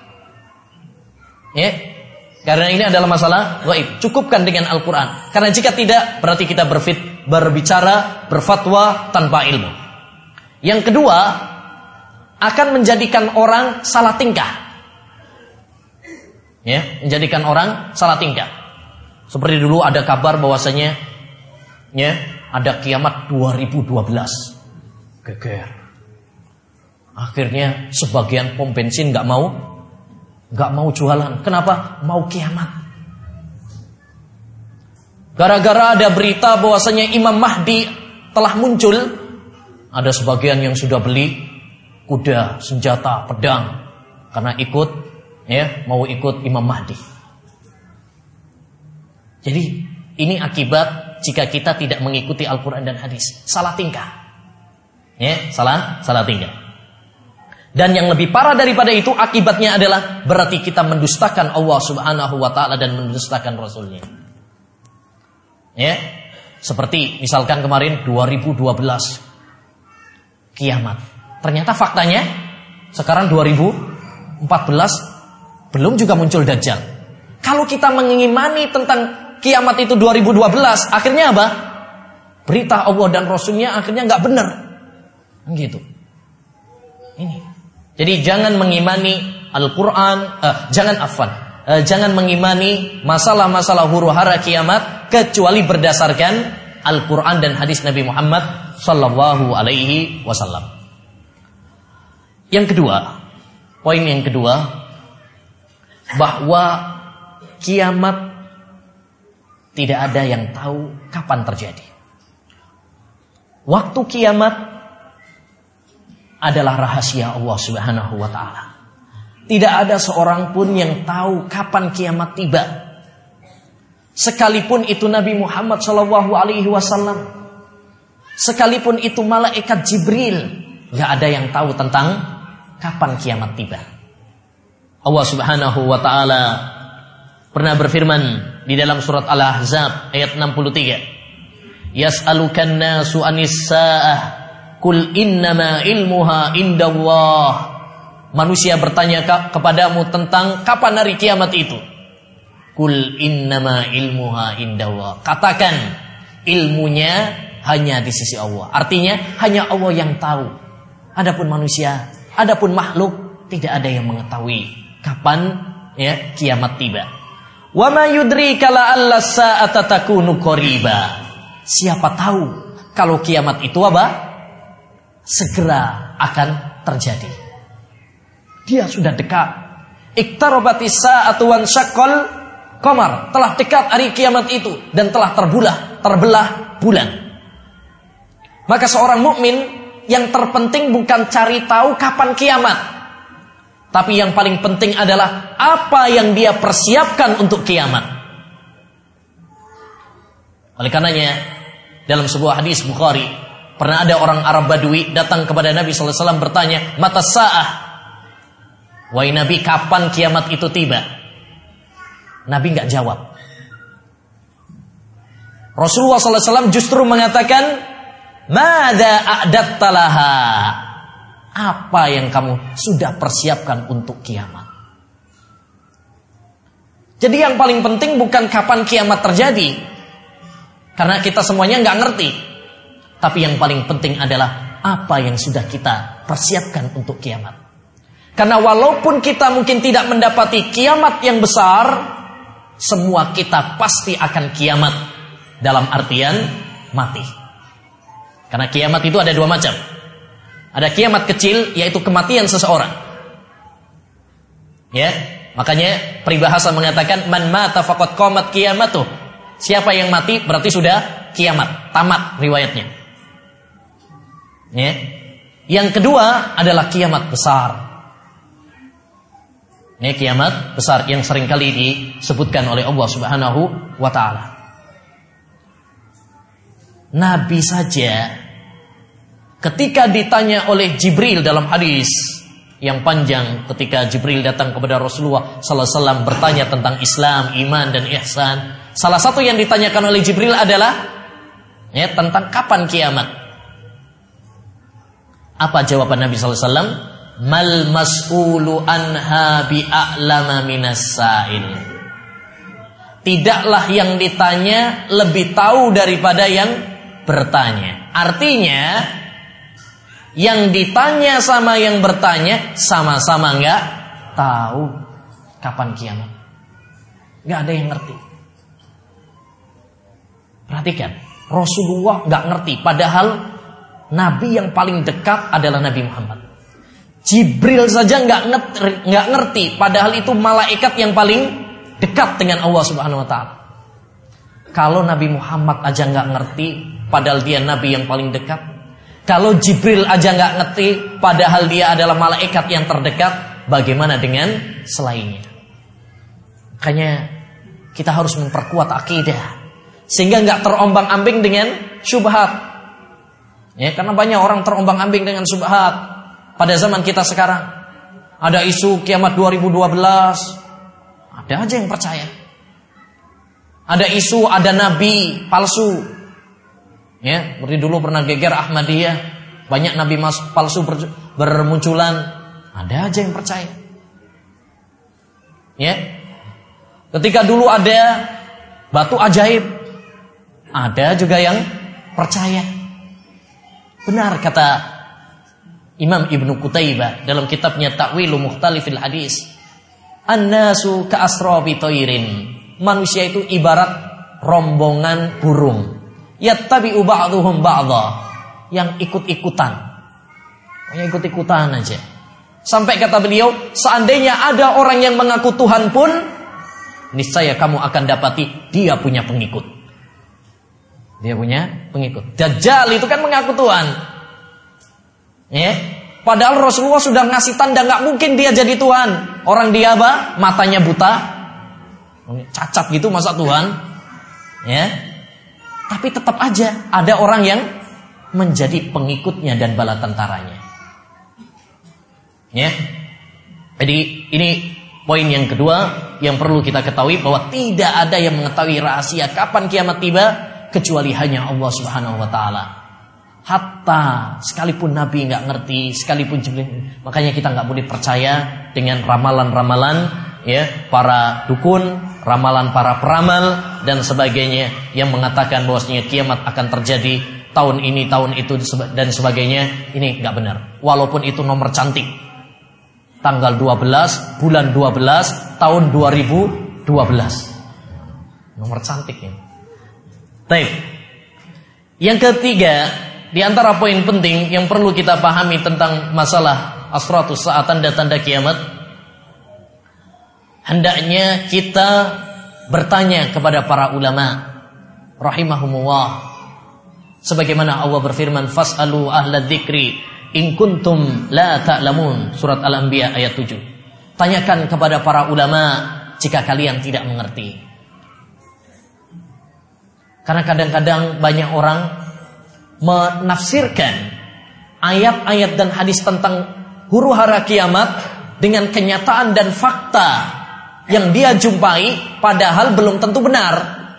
Ya, karena ini adalah masalah gaib. Cukupkan dengan Al-Quran. Karena jika tidak, berarti kita berfit, berbicara, berfatwa tanpa ilmu. Yang kedua, akan menjadikan orang salah tingkah. Ya, menjadikan orang salah tingkah. Seperti dulu ada kabar bahwasanya, ya, ada kiamat dua ribu dua belas. Geger. Akhirnya sebagian pom bensin nggak mau, nggak mau jualan. Kenapa? Mau kiamat. Gara-gara ada berita bahwasanya Imam Mahdi telah muncul, ada sebagian yang sudah beli kuda, senjata, pedang karena ikut, ya, mau ikut Imam Mahdi. Jadi ini akibat jika kita tidak mengikuti Al-Quran dan hadis, salah tingkah, ya, salah salah tingkah. Dan yang lebih parah daripada itu, akibatnya adalah berarti kita mendustakan Allah Subhanahu wa taala dan mendustakan Rasulnya. Ya, seperti misalkan kemarin dua ribu dua belas kiamat. Ternyata faktanya sekarang dua ribu empat belas belum juga muncul Dajjal. Kalau kita mengimani tentang kiamat itu dua ribu dua belas, akhirnya apa? Berita Allah dan Rasulnya akhirnya nggak benar. Gitu. Ini. Jadi jangan mengimani Al-Quran, eh, jangan afwan, eh, jangan mengimani masalah-masalah huru-hara kiamat kecuali berdasarkan Al-Quran dan hadis Nabi Muhammad Sallallahu Alaihi Wasallam. Yang kedua, poin yang kedua, bahwa kiamat tidak ada yang tahu kapan terjadi. Waktu kiamat adalah rahasia Allah Subhanahu wa taala. Tidak ada seorang pun yang tahu kapan kiamat tiba. Sekalipun itu Nabi Muhammad shallallahu alaihi wasallam, sekalipun itu malaikat Jibril, enggak ada yang tahu tentang kapan kiamat tiba. Allah Subhanahu wa taala pernah berfirman di dalam surat Al-Ahzab ayat enam puluh tiga. Yas'alukan nasu anis sa'ah Kul innama ilmuha indallah. Manusia bertanya kepadamu tentang kapan hari kiamat itu. Kul innama ilmuha indallah. Katakan, ilmunya hanya di sisi Allah. Artinya hanya Allah yang tahu. Adapun manusia, adapun makhluk, tidak ada yang mengetahui kapan, ya, kiamat tiba. Wa ma yudrika la'alla sa'ata takunu qariba. Siapa tahu kalau kiamat itu apa? Segera akan terjadi. Dia sudah dekat. Iqtarabatis sa'atu wan syaqqal qamar. Telah dekat hari kiamat itu dan telah terbelah, terbelah bulan. Maka seorang mukmin yang terpenting bukan cari tahu kapan kiamat, tapi yang paling penting adalah apa yang dia persiapkan untuk kiamat. Oleh karenanya dalam sebuah hadis Bukhari, pernah ada orang Arab Badui datang kepada Nabi sallallahu alaihi wasallam bertanya, "Mata sa'ah?" Wahai Nabi, kapan kiamat itu tiba? Nabi enggak jawab. Rasulullah sallallahu alaihi wasallam justru mengatakan, "Madza a'datta laha?" Apa yang kamu sudah persiapkan untuk kiamat? Jadi yang paling penting bukan kapan kiamat terjadi, karena kita semuanya enggak ngerti. Tapi yang paling penting adalah apa yang sudah kita persiapkan untuk kiamat. Karena walaupun kita mungkin tidak mendapati kiamat yang besar, semua kita pasti akan kiamat dalam artian mati. Karena kiamat itu ada dua macam. Ada kiamat kecil, yaitu kematian seseorang. Ya, makanya peribahasa mengatakan man mata faqad qamat qiyamatuh. Siapa yang mati berarti sudah kiamat, tamat riwayatnya. Ya. Yang kedua adalah kiamat besar. Ini kiamat besar yang seringkali disebutkan oleh Allah Subhanahu wa taala. Nabi saja ketika ditanya oleh Jibril dalam hadis yang panjang, ketika Jibril datang kepada Rasulullah sallallahu alaihi wasallam bertanya tentang Islam, iman dan ihsan, salah satu yang ditanyakan oleh Jibril adalah ya, tentang kapan kiamat. Apa jawaban Nabi sallallahu alaihi wasallam? Mal mas'ulu anha bi'a'lama minas sa'il. Tidaklah yang ditanya lebih tahu daripada yang bertanya. Artinya yang ditanya sama yang bertanya sama-sama enggak tahu kapan kiamat. Enggak ada yang ngerti. Perhatikan, Rasulullah enggak ngerti, padahal Nabi yang paling dekat adalah Nabi Muhammad. Jibril saja enggak ngerti, enggak ngerti, padahal itu malaikat yang paling dekat dengan Allah Subhanahu wa taala. Kalau Nabi Muhammad aja enggak ngerti, padahal dia Nabi yang paling dekat. Kalau Jibril aja nggak ngerti, padahal dia adalah malaikat yang terdekat, bagaimana dengan selainnya? Makanya kita harus memperkuat akidah sehingga nggak terombang-ambing dengan syubhat. Ya, karena banyak orang terombang-ambing dengan syubhat pada zaman kita sekarang. Ada isu kiamat dua ribu dua belas, ada aja yang percaya. Ada isu ada nabi palsu. Ya, seperti dulu pernah geger Ahmadiyah, banyak nabi mas palsu ber, bermunculan, ada aja yang percaya. Ya, ketika dulu ada batu ajaib, ada juga yang percaya. Benar kata Imam Ibnu Qutaibah dalam kitabnya Ta'wilu Mukhtalifil Hadis, an-nasu ka'asrabi thairin. Manusia itu ibarat rombongan burung. Yattabi'u ba'dhuhum ba'dha, yang ikut-ikutan. Yang ikut-ikutan aja. Sampai kata beliau, seandainya ada orang yang mengaku Tuhan pun, niscaya kamu akan dapati dia punya pengikut. Dia punya pengikut. Dajjal itu kan mengaku Tuhan. Ya. Padahal Rasulullah sudah ngasih tanda nggak mungkin dia jadi Tuhan. Orang dia apa? Matanya buta, cacat gitu, masa Tuhan? Ya. Tapi tetap aja ada orang yang menjadi pengikutnya dan bala tentaranya. Ya. Jadi ini poin yang kedua yang perlu kita ketahui, bahwa tidak ada yang mengetahui rahasia kapan kiamat tiba kecuali hanya Allah Subhanahu wa taala. Hatta sekalipun Nabi nggak ngerti, sekalipun Jibril, makanya kita nggak boleh percaya dengan ramalan-ramalan ya para dukun, ramalan para peramal dan sebagainya yang mengatakan bahwasanya kiamat akan terjadi tahun ini, tahun itu dan sebagainya. Ini nggak benar. Walaupun itu nomor cantik, tanggal dua belas bulan dua belas tahun dua ribu dua belas, nomor cantiknya. Baik. Yang ketiga, di antara poin penting yang perlu kita pahami tentang masalah asratus saat, tanda-tanda kiamat, hendaknya kita bertanya kepada para ulama rahimahumullah, sebagaimana Allah berfirman, fas'alu ahla dzikri in kuntum la ta'lamun, surat Al-Anbiya ayat tujuh. Tanyakan kepada para ulama jika kalian tidak mengerti. Karena kadang-kadang banyak orang menafsirkan ayat-ayat dan hadis tentang huru-hara kiamat dengan kenyataan dan fakta yang dia jumpai, padahal belum tentu benar.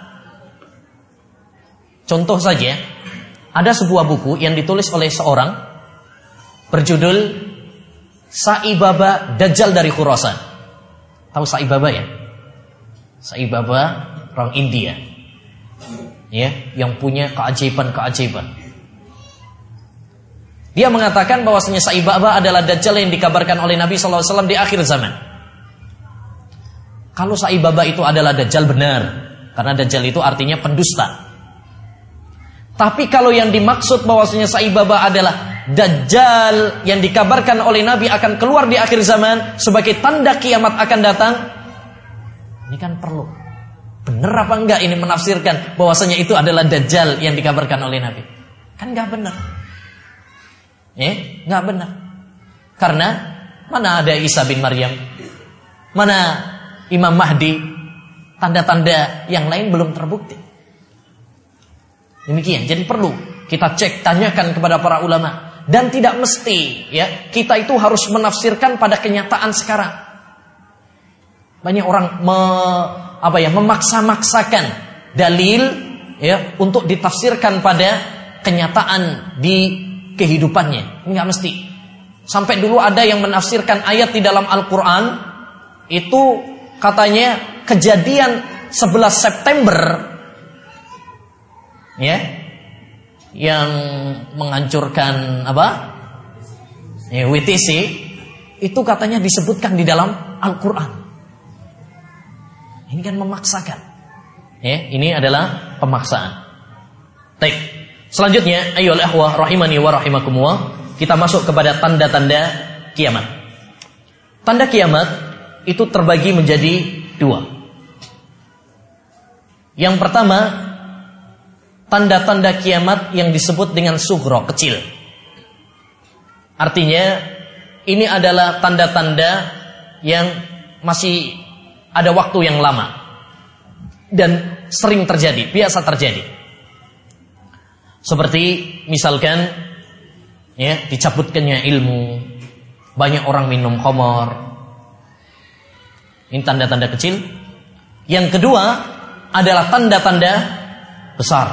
Contoh saja, ada sebuah buku yang ditulis oleh seorang berjudul Saibaba Dajjal dari Khurasan. Tahu Saibaba ya? Saibaba orang India, ya, yang punya keajaiban-keajaiban. Dia mengatakan bahwasanya Saibaba adalah Dajjal yang dikabarkan oleh Nabi sallallahu alaihi wasallam di akhir zaman. Kalau Saibaba itu adalah Dajjal, benar, karena Dajjal itu artinya pendusta. Tapi kalau yang dimaksud bahwasanya Saibaba adalah Dajjal yang dikabarkan oleh Nabi akan keluar di akhir zaman sebagai tanda kiamat akan datang, ini kan perlu. Benar apa enggak ini menafsirkan bahwasanya itu adalah Dajjal yang dikabarkan oleh Nabi? Kan enggak benar. Eh, enggak benar. Karena mana ada Isa bin Maryam? Mana Imam Mahdi? Tanda-tanda yang lain belum terbukti. Demikian. Jadi perlu kita cek, tanyakan kepada para ulama, dan tidak mesti ya kita itu harus menafsirkan pada kenyataan sekarang. Banyak orang me, apa ya memaksa-maksakan dalil ya untuk ditafsirkan pada kenyataan di kehidupannya. Enggak mesti. Sampai dulu ada yang menafsirkan ayat di dalam Al-Quran itu katanya kejadian sebelas September ya yang menghancurkan apa ya, W T C itu katanya disebutkan di dalam Al-Quran. Ini kan memaksakan ya, ini adalah pemaksaan. Baik, selanjutnya ayyuhal ikhwah rahimani wa rahimakumullah, kita masuk kepada tanda-tanda kiamat. Tanda kiamat itu terbagi menjadi dua. Yang pertama, tanda-tanda kiamat yang disebut dengan sughra, kecil. Artinya ini adalah tanda-tanda yang masih ada waktu yang lama dan sering terjadi, biasa terjadi. Seperti misalkan ya, dicabutkannya ilmu, banyak orang minum khamar. Ini tanda-tanda kecil. Yang kedua adalah tanda-tanda besar,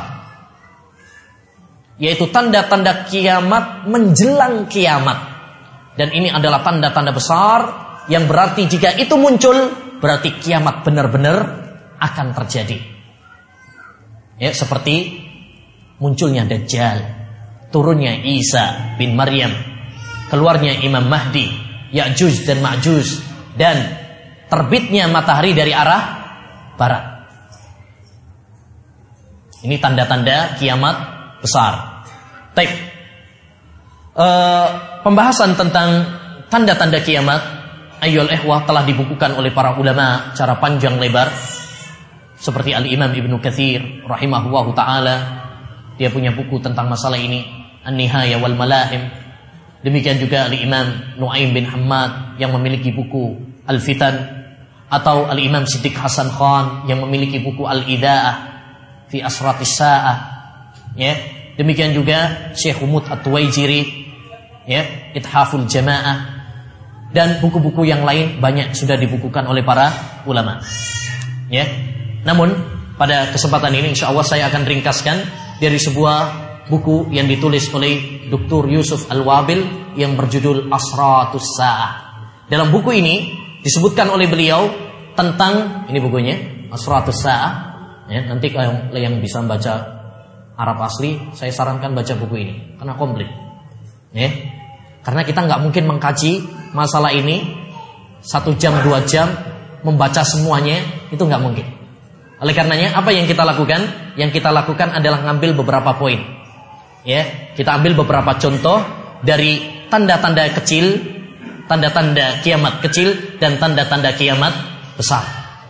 yaitu tanda-tanda kiamat menjelang kiamat. Dan ini adalah tanda-tanda besar yang berarti jika itu muncul, berarti kiamat benar-benar akan terjadi. Ya, seperti munculnya Dajjal, turunnya Isa bin Maryam, keluarnya Imam Mahdi, Ya'juj dan Ma'juj, dan terbitnya matahari dari arah barat. Ini tanda-tanda kiamat besar. Baik. E, pembahasan tentang tanda-tanda kiamat ayyuhal ikhwah telah dibukukan oleh para ulama secara panjang lebar. Seperti Al-Imam Ibnu Katsir rahimahullahu taala, dia punya buku tentang masalah ini, An-Nihaya wal Malahim. Demikian juga Al-Imam Nu'aim bin Hammad yang memiliki buku Al-Fitan, atau Al-Imam Siddiq Hasan Khan yang memiliki buku Al-Ida'ah fi Asratis Sa'ah. Ya, demikian juga Syekh Humud At-Tuwaijiri, ya, Ithaful Jamaah, dan buku-buku yang lain banyak sudah dibukukan oleh para ulama. Ya. Namun pada kesempatan ini insyaallah saya akan ringkaskan dari sebuah buku yang ditulis oleh Doktor Yusuf Al-Wabil yang berjudul Asratus Sa'ah. Dalam buku ini disebutkan oleh beliau tentang, ini bukunya, Asratus Sa'ah. Ya, nanti kalau yang bisa membaca Arab asli, saya sarankan baca buku ini karena komplit. Ya. Karena kita nggak mungkin mengkaji masalah ini satu jam dua jam membaca semuanya, itu nggak mungkin. Oleh karenanya apa yang kita lakukan? Yang kita lakukan adalah ngambil beberapa poin. Ya, kita ambil beberapa contoh dari tanda-tanda kecil, tanda-tanda kiamat kecil dan tanda-tanda kiamat besar.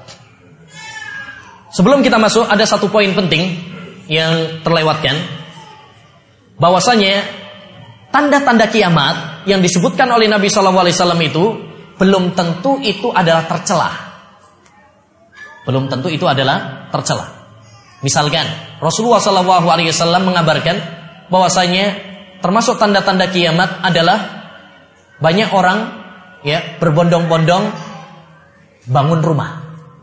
Sebelum kita masuk, ada satu poin penting yang terlewatkan, bahwasanya tanda-tanda kiamat yang disebutkan oleh Nabi shallallahu alaihi wasallam itu belum tentu itu adalah tercela. Belum tentu itu adalah tercela. Misalkan Rasulullah shallallahu alaihi wasallam mengabarkan bahwasanya termasuk tanda-tanda kiamat adalah banyak orang ya berbondong-bondong bangun rumah.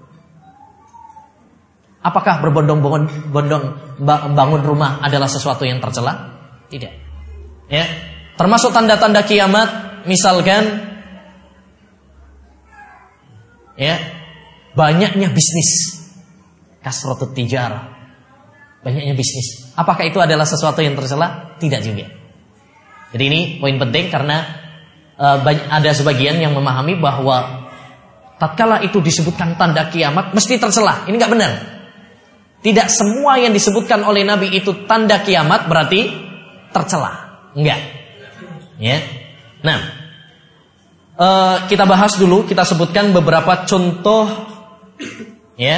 Apakah berbondong-bondong bangun rumah adalah sesuatu yang tercela? Tidak. Ya, termasuk tanda-tanda kiamat misalkan ya banyaknya bisnis, kasratut tijarah, banyaknya bisnis. Apakah itu adalah sesuatu yang tercela? Tidak juga. Jadi ini poin penting karena uh, ada sebagian yang memahami bahwa tatkala itu disebutkan tanda kiamat mesti tercela. Ini nggak benar. Tidak semua yang disebutkan oleh Nabi itu tanda kiamat berarti tercela. Enggak. Ya. Nah, uh, kita bahas dulu, kita sebutkan beberapa contoh ya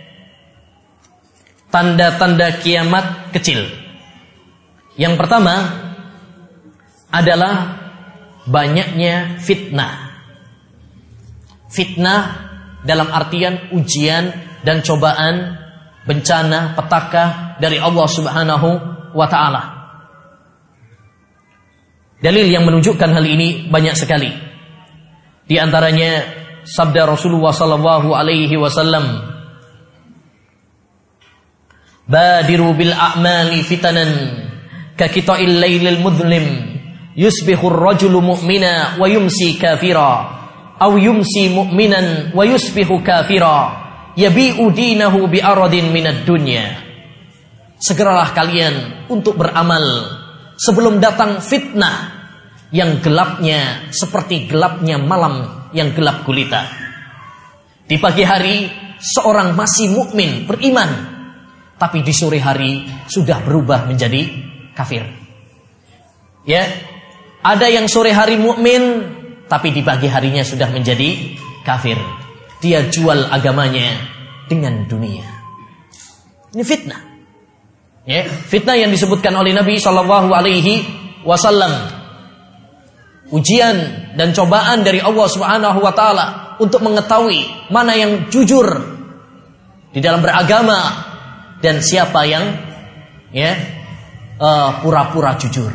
tanda-tanda kiamat kecil. Yang pertama adalah banyaknya fitnah. Fitnah dalam artian ujian dan cobaan, bencana, petaka dari Allah Subhanahu wa taala. Dalil yang menunjukkan hal ini banyak sekali. Di antaranya sabda Rasulullah sallallahu alaihi wasallam, "Badiru bil a'mali fitanan ka qita'il lailil mudlim, yusbihu ar-rajulu mu'mina wa yumsi kafira, aw yumsi mu'minan wa yusbihu kafira." Yabi'u dinahu bi'aradin minad dunya. Segeralah kalian untuk beramal sebelum datang fitnah yang gelapnya seperti gelapnya malam yang gelap gulita. Di pagi hari seorang masih mukmin, beriman, tapi di sore hari sudah berubah menjadi kafir. Ya, ada yang sore hari mukmin tapi di pagi harinya sudah menjadi kafir. Dia jual agamanya dengan dunia. Ini fitnah. Ya, fitnah yang disebutkan oleh Nabi Shallallahu Alaihi Wasallam. Ujian dan cobaan dari Allah Subhanahu Wa Taala untuk mengetahui mana yang jujur di dalam beragama dan siapa yang ya uh, pura-pura jujur.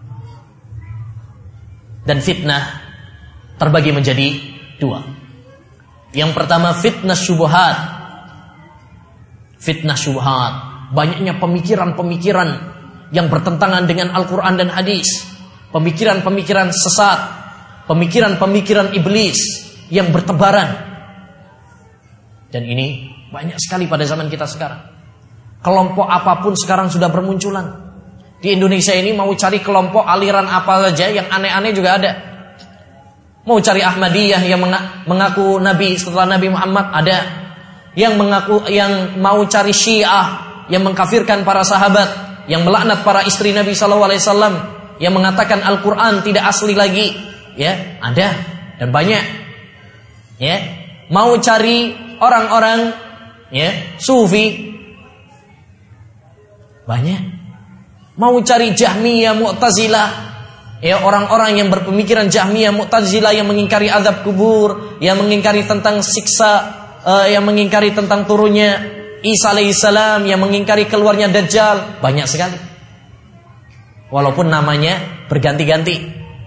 Dan fitnah terbagi menjadi dua. Yang pertama fitnah syubhat. Fitnah syubhat, banyaknya pemikiran-pemikiran yang bertentangan dengan Al-Quran dan hadis, pemikiran-pemikiran sesat, pemikiran-pemikiran iblis yang bertebaran. Dan ini banyak sekali pada zaman kita sekarang. Kelompok apapun sekarang sudah bermunculan. Di Indonesia ini mau cari kelompok aliran apa saja yang aneh-aneh juga ada. Mau cari Ahmadiyah yang mengaku Nabi setelah Nabi Muhammad ada, yang mengaku yang mau cari Syiah yang mengkafirkan para sahabat, yang melaknat para istri Nabi Shallallahu Alaihi Wasallam, yang mengatakan Al-Quran tidak asli lagi, ya ada dan banyak. Ya, mau cari orang-orang ya Sufi banyak, mau cari Jahmiyah, Mu'tazilah. Ya, orang-orang yang berpemikiran Jahmiyah, Mu'tazilah yang mengingkari azab kubur, yang mengingkari tentang siksa, uh, yang mengingkari tentang turunnya Isa alaihissalam, yang mengingkari keluarnya Dajjal, banyak sekali. Walaupun namanya berganti-ganti.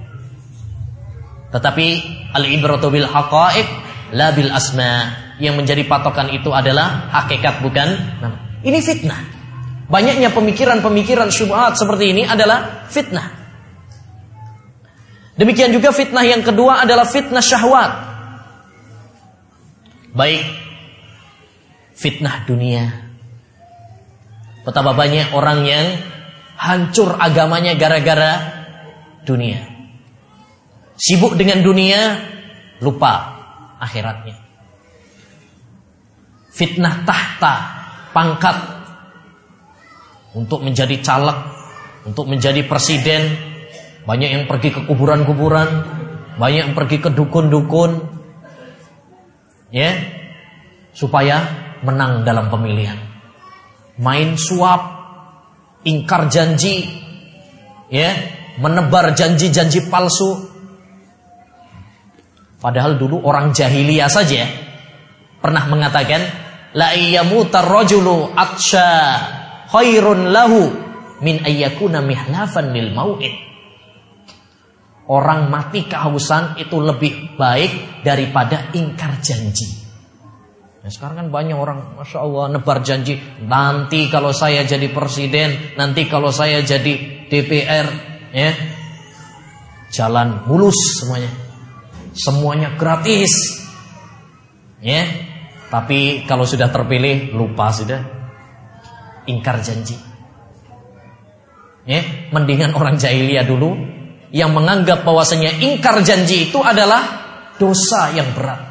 Tetapi al-ibratu bil haqa'iq la bil asma. Yang menjadi patokan itu adalah hakikat bukan nama. Ini fitnah. Banyaknya pemikiran-pemikiran syubhat seperti ini adalah fitnah. Demikian juga fitnah yang kedua adalah fitnah syahwat. Baik fitnah dunia. Betapa banyak orang yang hancur agamanya gara-gara dunia. Sibuk dengan dunia, lupa akhiratnya. Fitnah tahta, pangkat, untuk menjadi caleg, untuk menjadi presiden. Banyak yang pergi ke kuburan-kuburan, banyak yang pergi ke dukun-dukun, ya, supaya menang dalam pemilihan. Main suap, ingkar janji, ya, menebar janji-janji palsu. Padahal dulu orang jahiliyah saja pernah mengatakan, la iyyamutar rajulu atsha khairun lahu min ayyakuna mihlafan lil mau'id. Orang mati kehausan itu lebih baik daripada ingkar janji. Nah, sekarang kan banyak orang, masya Allah, nebar janji. Nanti kalau saya jadi presiden, nanti kalau saya jadi D P R, ya, jalan mulus semuanya, semuanya gratis, ya. Tapi kalau sudah terpilih lupa sudah, ingkar janji. Ya, mendingan orang jahiliyah dulu yang menganggap bahwasanya ingkar janji itu adalah dosa yang berat.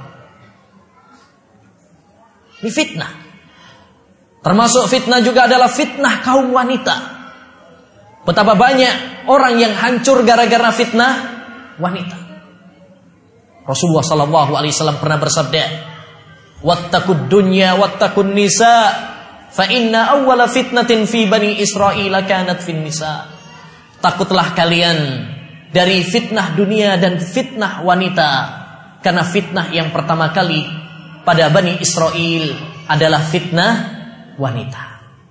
Ini fitnah. Termasuk fitnah juga adalah fitnah kaum wanita. Betapa banyak orang yang hancur gara-gara fitnah wanita. Rasulullah sallallahu alaihi wasallam pernah bersabda, "Wattaqud dunya wattaqun nisa, fa inna awwala fitnatin fi bani Israil kanat fin nisa." Takutlah kalian dari fitnah dunia dan fitnah wanita, karena fitnah yang pertama kali pada Bani Israel adalah fitnah wanita.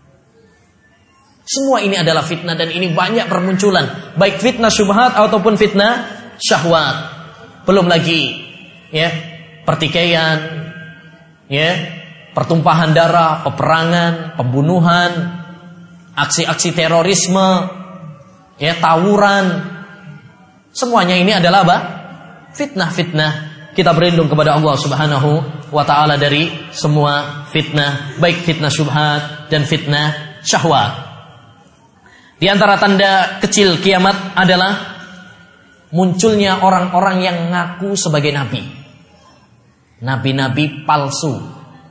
Semua ini adalah fitnah dan ini banyak bermunculan, baik fitnah syubhat ataupun fitnah syahwat. Belum lagi ya, pertikaian, ya, pertumpahan darah, peperangan, pembunuhan, aksi-aksi terorisme, ya, tawuran. Semuanya ini adalah apa? Fitnah-fitnah. Kita berlindung kepada Allah Subhanahu wa taala dari semua fitnah, baik fitnah syubhat dan fitnah syahwat. Di antara tanda kecil kiamat adalah munculnya orang-orang yang ngaku sebagai nabi. Nabi-nabi palsu.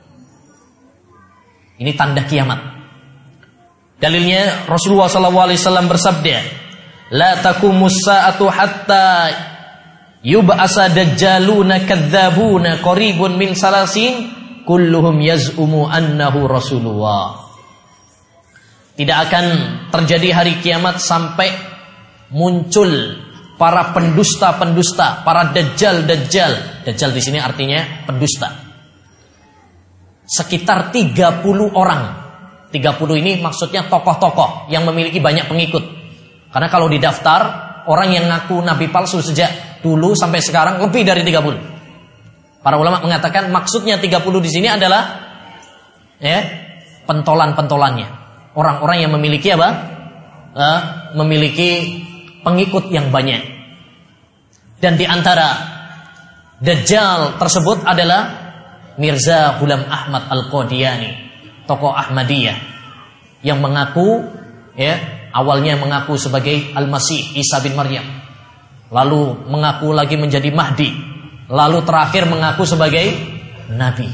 Ini tanda kiamat. Dalilnya Rasulullah sallallahu alaihi wasallam bersabda, "La taqumus sa'atu hatta yub'asa dajjaluna kadzabuna qaribun min salasin kulluhum yaz'umu annahu Rasulullah." Tidak akan terjadi hari kiamat sampai muncul para pendusta-pendusta, para dajjal-dajjal. Dajjal di sini artinya pendusta. Sekitar tiga puluh orang. tiga puluh ini maksudnya tokoh-tokoh yang memiliki banyak pengikut. Karena kalau didaftar, orang yang ngaku nabi palsu sejak dulu sampai sekarang lebih dari tiga puluh. Para ulama mengatakan maksudnya tiga puluh di sini adalah ya, pentolan-pentolannya. Orang-orang yang memiliki apa? Uh, memiliki pengikut yang banyak. Dan di antara dajjal tersebut adalah Mirza Ghulam Ahmad Al-Qadiani, tokoh Ahmadiyah yang mengaku ya, awalnya mengaku sebagai Al-Masih Isa bin Maryam, lalu mengaku lagi menjadi Mahdi, lalu terakhir mengaku sebagai Nabi.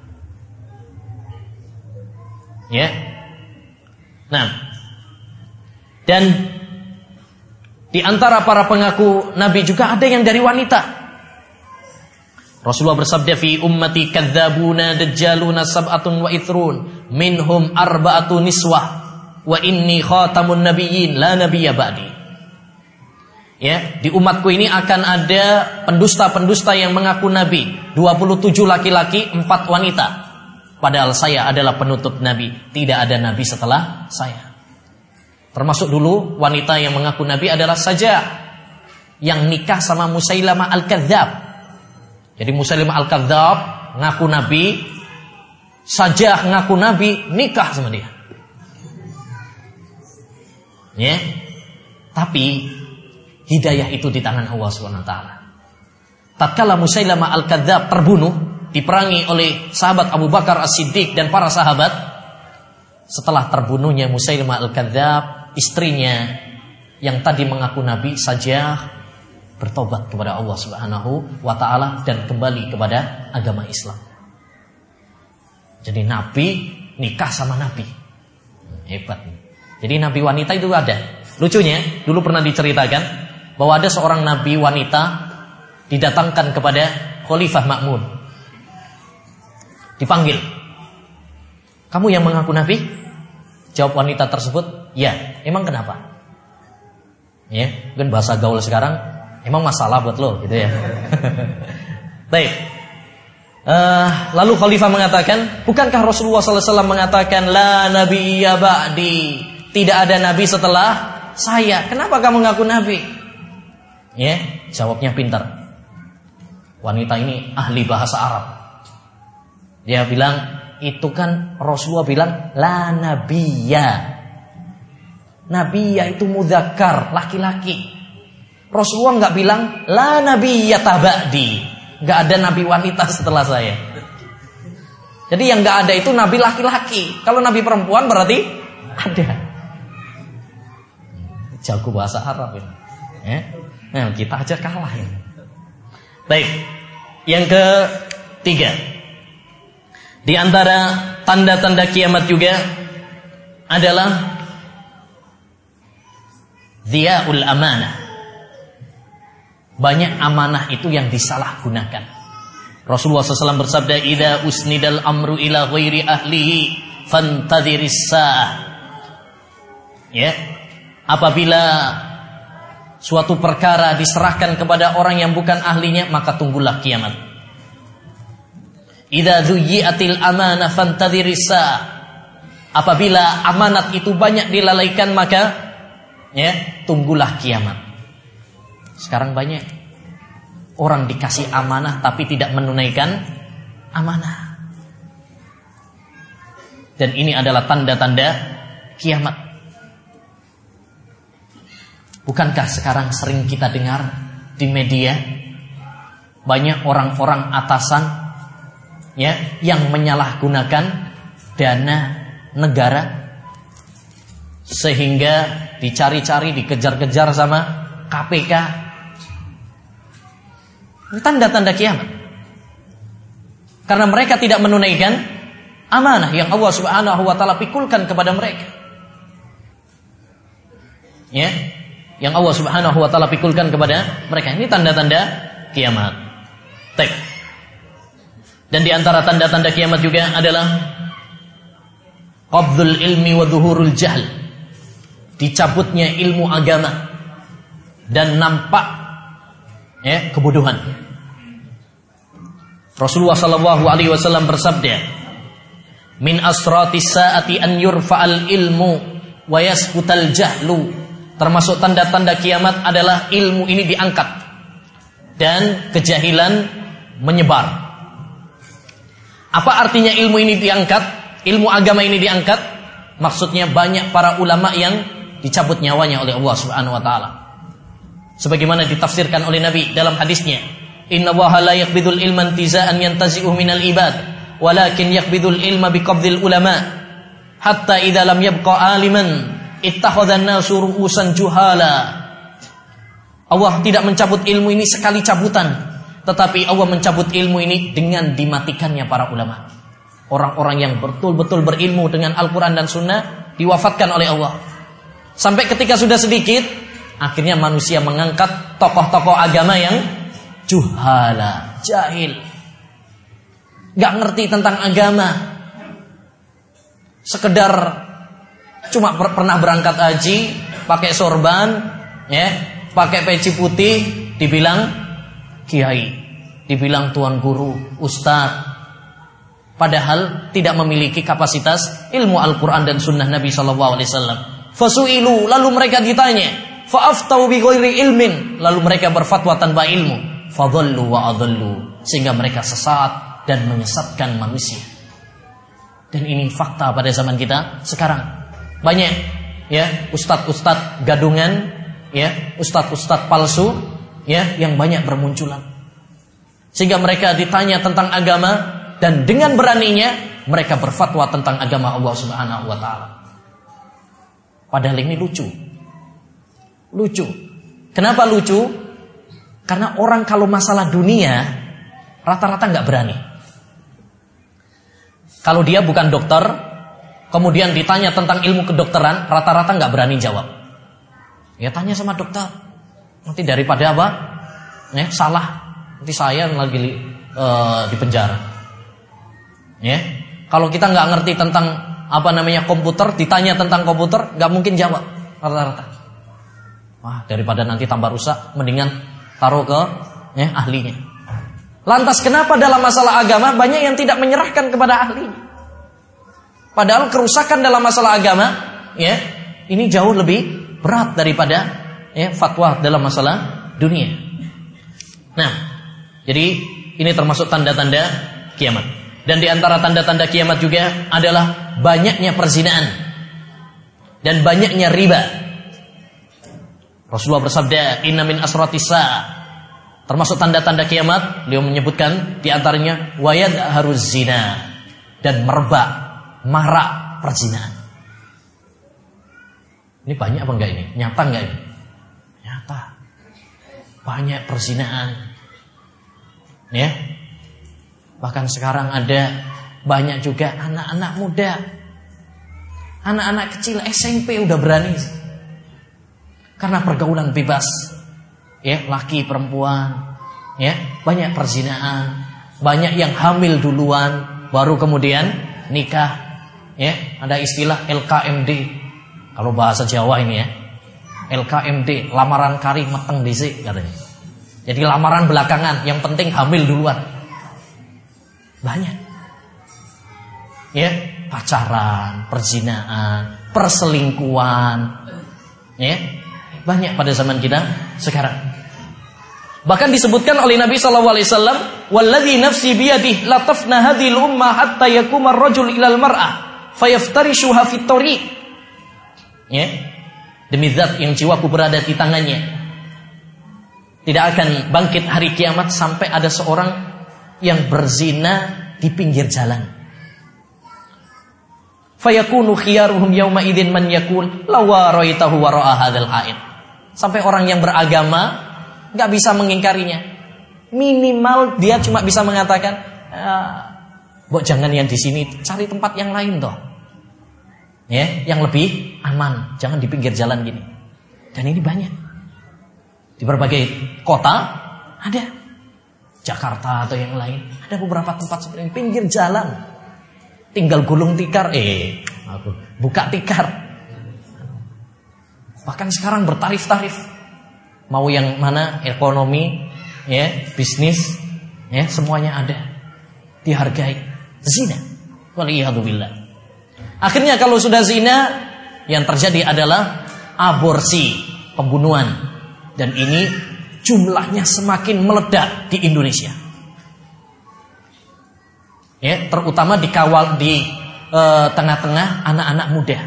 Ya. Nah, dan di antara para pengaku Nabi juga ada yang dari wanita. Rasulullah bersabda, "Fi ummati kadzabuna dajjaluna sab'atun wa ithrun minhum arba'atu niswah wa inni khatamun nabiyyin la nabiyya ba'di." Ya, di umatku ini akan ada pendusta-pendusta yang mengaku nabi, dua puluh tujuh laki-laki, empat wanita. Padahal saya adalah penutup nabi, tidak ada nabi setelah saya. Termasuk dulu wanita yang mengaku nabi adalah Sajah yang nikah sama Musailamah Al-Kadzab. Jadi Musailamah Al-Kadzab ngaku nabi, Sajah ngaku nabi, nikah sama dia. Ya. Tapi hidayah itu di tangan Allah Subhanahu wa taala. Tatkala Musailamah Al-Kadzab terbunuh, diperangi oleh sahabat Abu Bakar As-Siddiq dan para sahabat. Setelah terbunuhnya Musailamah Al-Kadzab, istrinya yang tadi mengaku nabi Sajah bertobat kepada Allah Subhanahu wa taala dan kembali kepada agama Islam. Jadi nabi nikah sama nabi. Hebat. Jadi nabi wanita itu ada. Lucunya, dulu pernah diceritakan bahwa ada seorang nabi wanita didatangkan kepada Khalifah Ma'mun. Dipanggil. "Kamu yang mengaku nabi?" Jawab wanita tersebut, "Ya." "Emang kenapa?" Ya, kan bahasa gaul sekarang, "Emang masalah buat lo?" gitu ya. Baik. Uh, lalu Khalifah mengatakan, "Bukankah Rasulullah sallallahu alaihi wasallam mengatakan la nabiyya ba'di? Tidak ada nabi setelah saya. Kenapa kamu mengaku nabi?" Ya, jawabnya pintar. Wanita ini ahli bahasa Arab. Dia bilang, "Itu kan Rasulullah bilang la nabiyya. Nabiyya itu mudzakkar, laki-laki. Rasulullah enggak bilang la nabiyya tabadi. Enggak ada nabi wanita setelah saya." Jadi yang enggak ada itu nabi laki-laki. Kalau nabi perempuan berarti ada. Jago bahasa Arab ini. Ya. Nah, kita aja kalah ya. Baik. Yang ketiga, di antara tanda-tanda kiamat juga adalah dhia'ul amanah. Banyak amanah itu yang disalahgunakan. Rasulullah shallallahu alaihi wasallam bersabda, "Idza usnidal amru ila ghairi ahlihi fantadhiris sa'ah." Ya, apabila suatu perkara diserahkan kepada orang yang bukan ahlinya, maka tunggulah kiamat. Idza dhuyyi'atil amanah fantadhiris sa'ah. Apabila amanat itu banyak dilalaikan, maka ya, tunggulah kiamat. Sekarang banyak orang dikasih amanah tapi tidak menunaikan amanah. Dan ini adalah tanda-tanda kiamat. Bukankah sekarang sering kita dengar di media banyak orang-orang atasan ya yang menyalahgunakan dana negara sehingga dicari-cari, dikejar-kejar sama K P K. Ini tanda-tanda kiamat. Karena mereka tidak menunaikan amanah yang Allah Subhanahu wa taala pikulkan kepada mereka. Ya, yang Allah Subhanahu wa taala pikulkan kepada mereka. Ini tanda-tanda kiamat. Baik. Dan di antara tanda-tanda kiamat juga adalah qabdul ilmi wa dhuhurul jahl. Dicabutnya ilmu agama dan nampak ya kebodohan. Rasulullah sallallahu alaihi wasallam bersabda, "Min asratis saati an yurfa'al ilmu wa yasqutal jahlu." Termasuk tanda-tanda kiamat adalah ilmu ini diangkat dan kejahilan menyebar. Apa artinya ilmu ini diangkat? Ilmu agama ini diangkat? Maksudnya banyak para ulama yang dicabut nyawanya oleh Allah Subhanahu wa taala. Sebagaimana ditafsirkan oleh Nabi dalam hadisnya, "Inna Allaha la yaqbidul ilma intiza'an yantazi'uhu minal ibad, walakin yaqbidul ilma biqabdil ulama, hatta idza lam yabqa 'aliman ittakhadhan nasu ru'usan juhala." Allah tidak mencabut ilmu ini sekali cabutan, tetapi Allah mencabut ilmu ini dengan dimatikannya para ulama. Orang-orang yang betul-betul berilmu dengan Al-Quran dan Sunnah diwafatkan oleh Allah. Sampai ketika sudah sedikit, akhirnya manusia mengangkat tokoh-tokoh agama yang juhala, jahil, gak ngerti tentang agama, sekedar cuma per- pernah berangkat haji, pakai sorban, ya, pakai peci putih, dibilang kiai, dibilang tuan guru, ustadz, padahal tidak memiliki kapasitas ilmu Al-Quran dan Sunnah Nabi Sallallahu Alaihi Wasallam. Fasu'ilu, lalu mereka ditanya, fa'aftau bi ghairi ilmin, lalu mereka berfatwa tanpa ilmu, fadhallu wa adhallu, sehingga mereka sesat dan menyesatkan manusia. Dan ini fakta pada zaman kita sekarang. Banyak ya ustadz-ustadz gadungan, ya ustadz-ustadz palsu, ya yang banyak bermunculan. Sehingga mereka ditanya tentang agama dan dengan beraninya mereka berfatwa tentang agama Allah Subhanahu wa taala. Padahal ini lucu. Lucu. Kenapa lucu? Karena orang kalau masalah dunia rata-rata nggak berani. Kalau dia bukan dokter, kemudian ditanya tentang ilmu kedokteran, rata-rata nggak berani jawab. Ya tanya sama dokter. Nanti daripada apa? Ya, salah. Nanti saya lagi uh, di penjara. Ya, kalau kita nggak ngerti tentang apa namanya komputer, ditanya tentang komputer, nggak mungkin jawab rata-rata. Wah, daripada nanti tambah rusak, mendingan taruh ke ya, ahlinya. Lantas kenapa dalam masalah agama banyak yang tidak menyerahkan kepada ahlinya? Padahal kerusakan dalam masalah agama, ya, ini jauh lebih berat daripada ya, fatwa dalam masalah dunia. Nah, jadi ini termasuk tanda-tanda kiamat. Dan di antara tanda-tanda kiamat juga adalah banyaknya perzinaan dan banyaknya riba. Rasulullah bersabda, "Inna min asratis sa'a." Termasuk tanda-tanda kiamat, beliau menyebutkan di antaranya wayad haruz zina, dan merebak, marak perzinaan. Ini banyak apa enggak ini? Nyata enggak ini? Nyata. banyak perzinaan. Ya. Bahkan sekarang ada banyak juga anak-anak muda, anak-anak kecil S M P udah berani karena pergaulan bebas. Ya, laki perempuan. Ya, banyak perzinaan, banyak yang hamil duluan baru kemudian nikah. Ya, ada istilah L K M D. Kalau bahasa Jawa ini ya. L K M D, lamaran kari meteng dhisik katanya. Jadi lamaran belakangan, yang penting hamil duluan. Banyak. Ya, pacaran, perzinaan, perselingkuhan. Ya, banyak pada zaman kita sekarang. Bahkan disebutkan oleh Nabi sallallahu alaihi wasallam, "Wallazi nafsi biyadihi la tafna hadhil ummah hatta yakuma ar-rajul ilal mar'ah fayaftarishuha fit tariq." Ya. Demi zat yang jiwaku berada di tangannya, tidak akan bangkit hari kiamat sampai ada seorang yang berzina di pinggir jalan. Fayakunu khiyaruhum yawma idzin man yaqul law ra'aitahu wa ra'a hadzal ha'id. Sampai orang yang beragama enggak bisa mengingkarinya. Minimal dia cuma bisa mengatakan, "Mbok jangan yang di sini, cari tempat yang lain toh." Ya, yang lebih aman, jangan di pinggir jalan gini. Dan ini banyak. Di berbagai kota ada. Jakarta atau yang lain, ada beberapa tempat seperti ini, pinggir jalan. Tinggal gulung tikar, eh, aku buka tikar. Bahkan sekarang bertarif-tarif. Mau yang mana, ekonomi, ya, bisnis, ya, semuanya ada. Dihargai. Zina. Waliyadzubillah. Akhirnya kalau sudah zina, yang terjadi adalah aborsi, pembunuhan. Dan ini jumlahnya semakin meledak di Indonesia. Ya, terutama dikawal di eh, tengah-tengah anak-anak muda.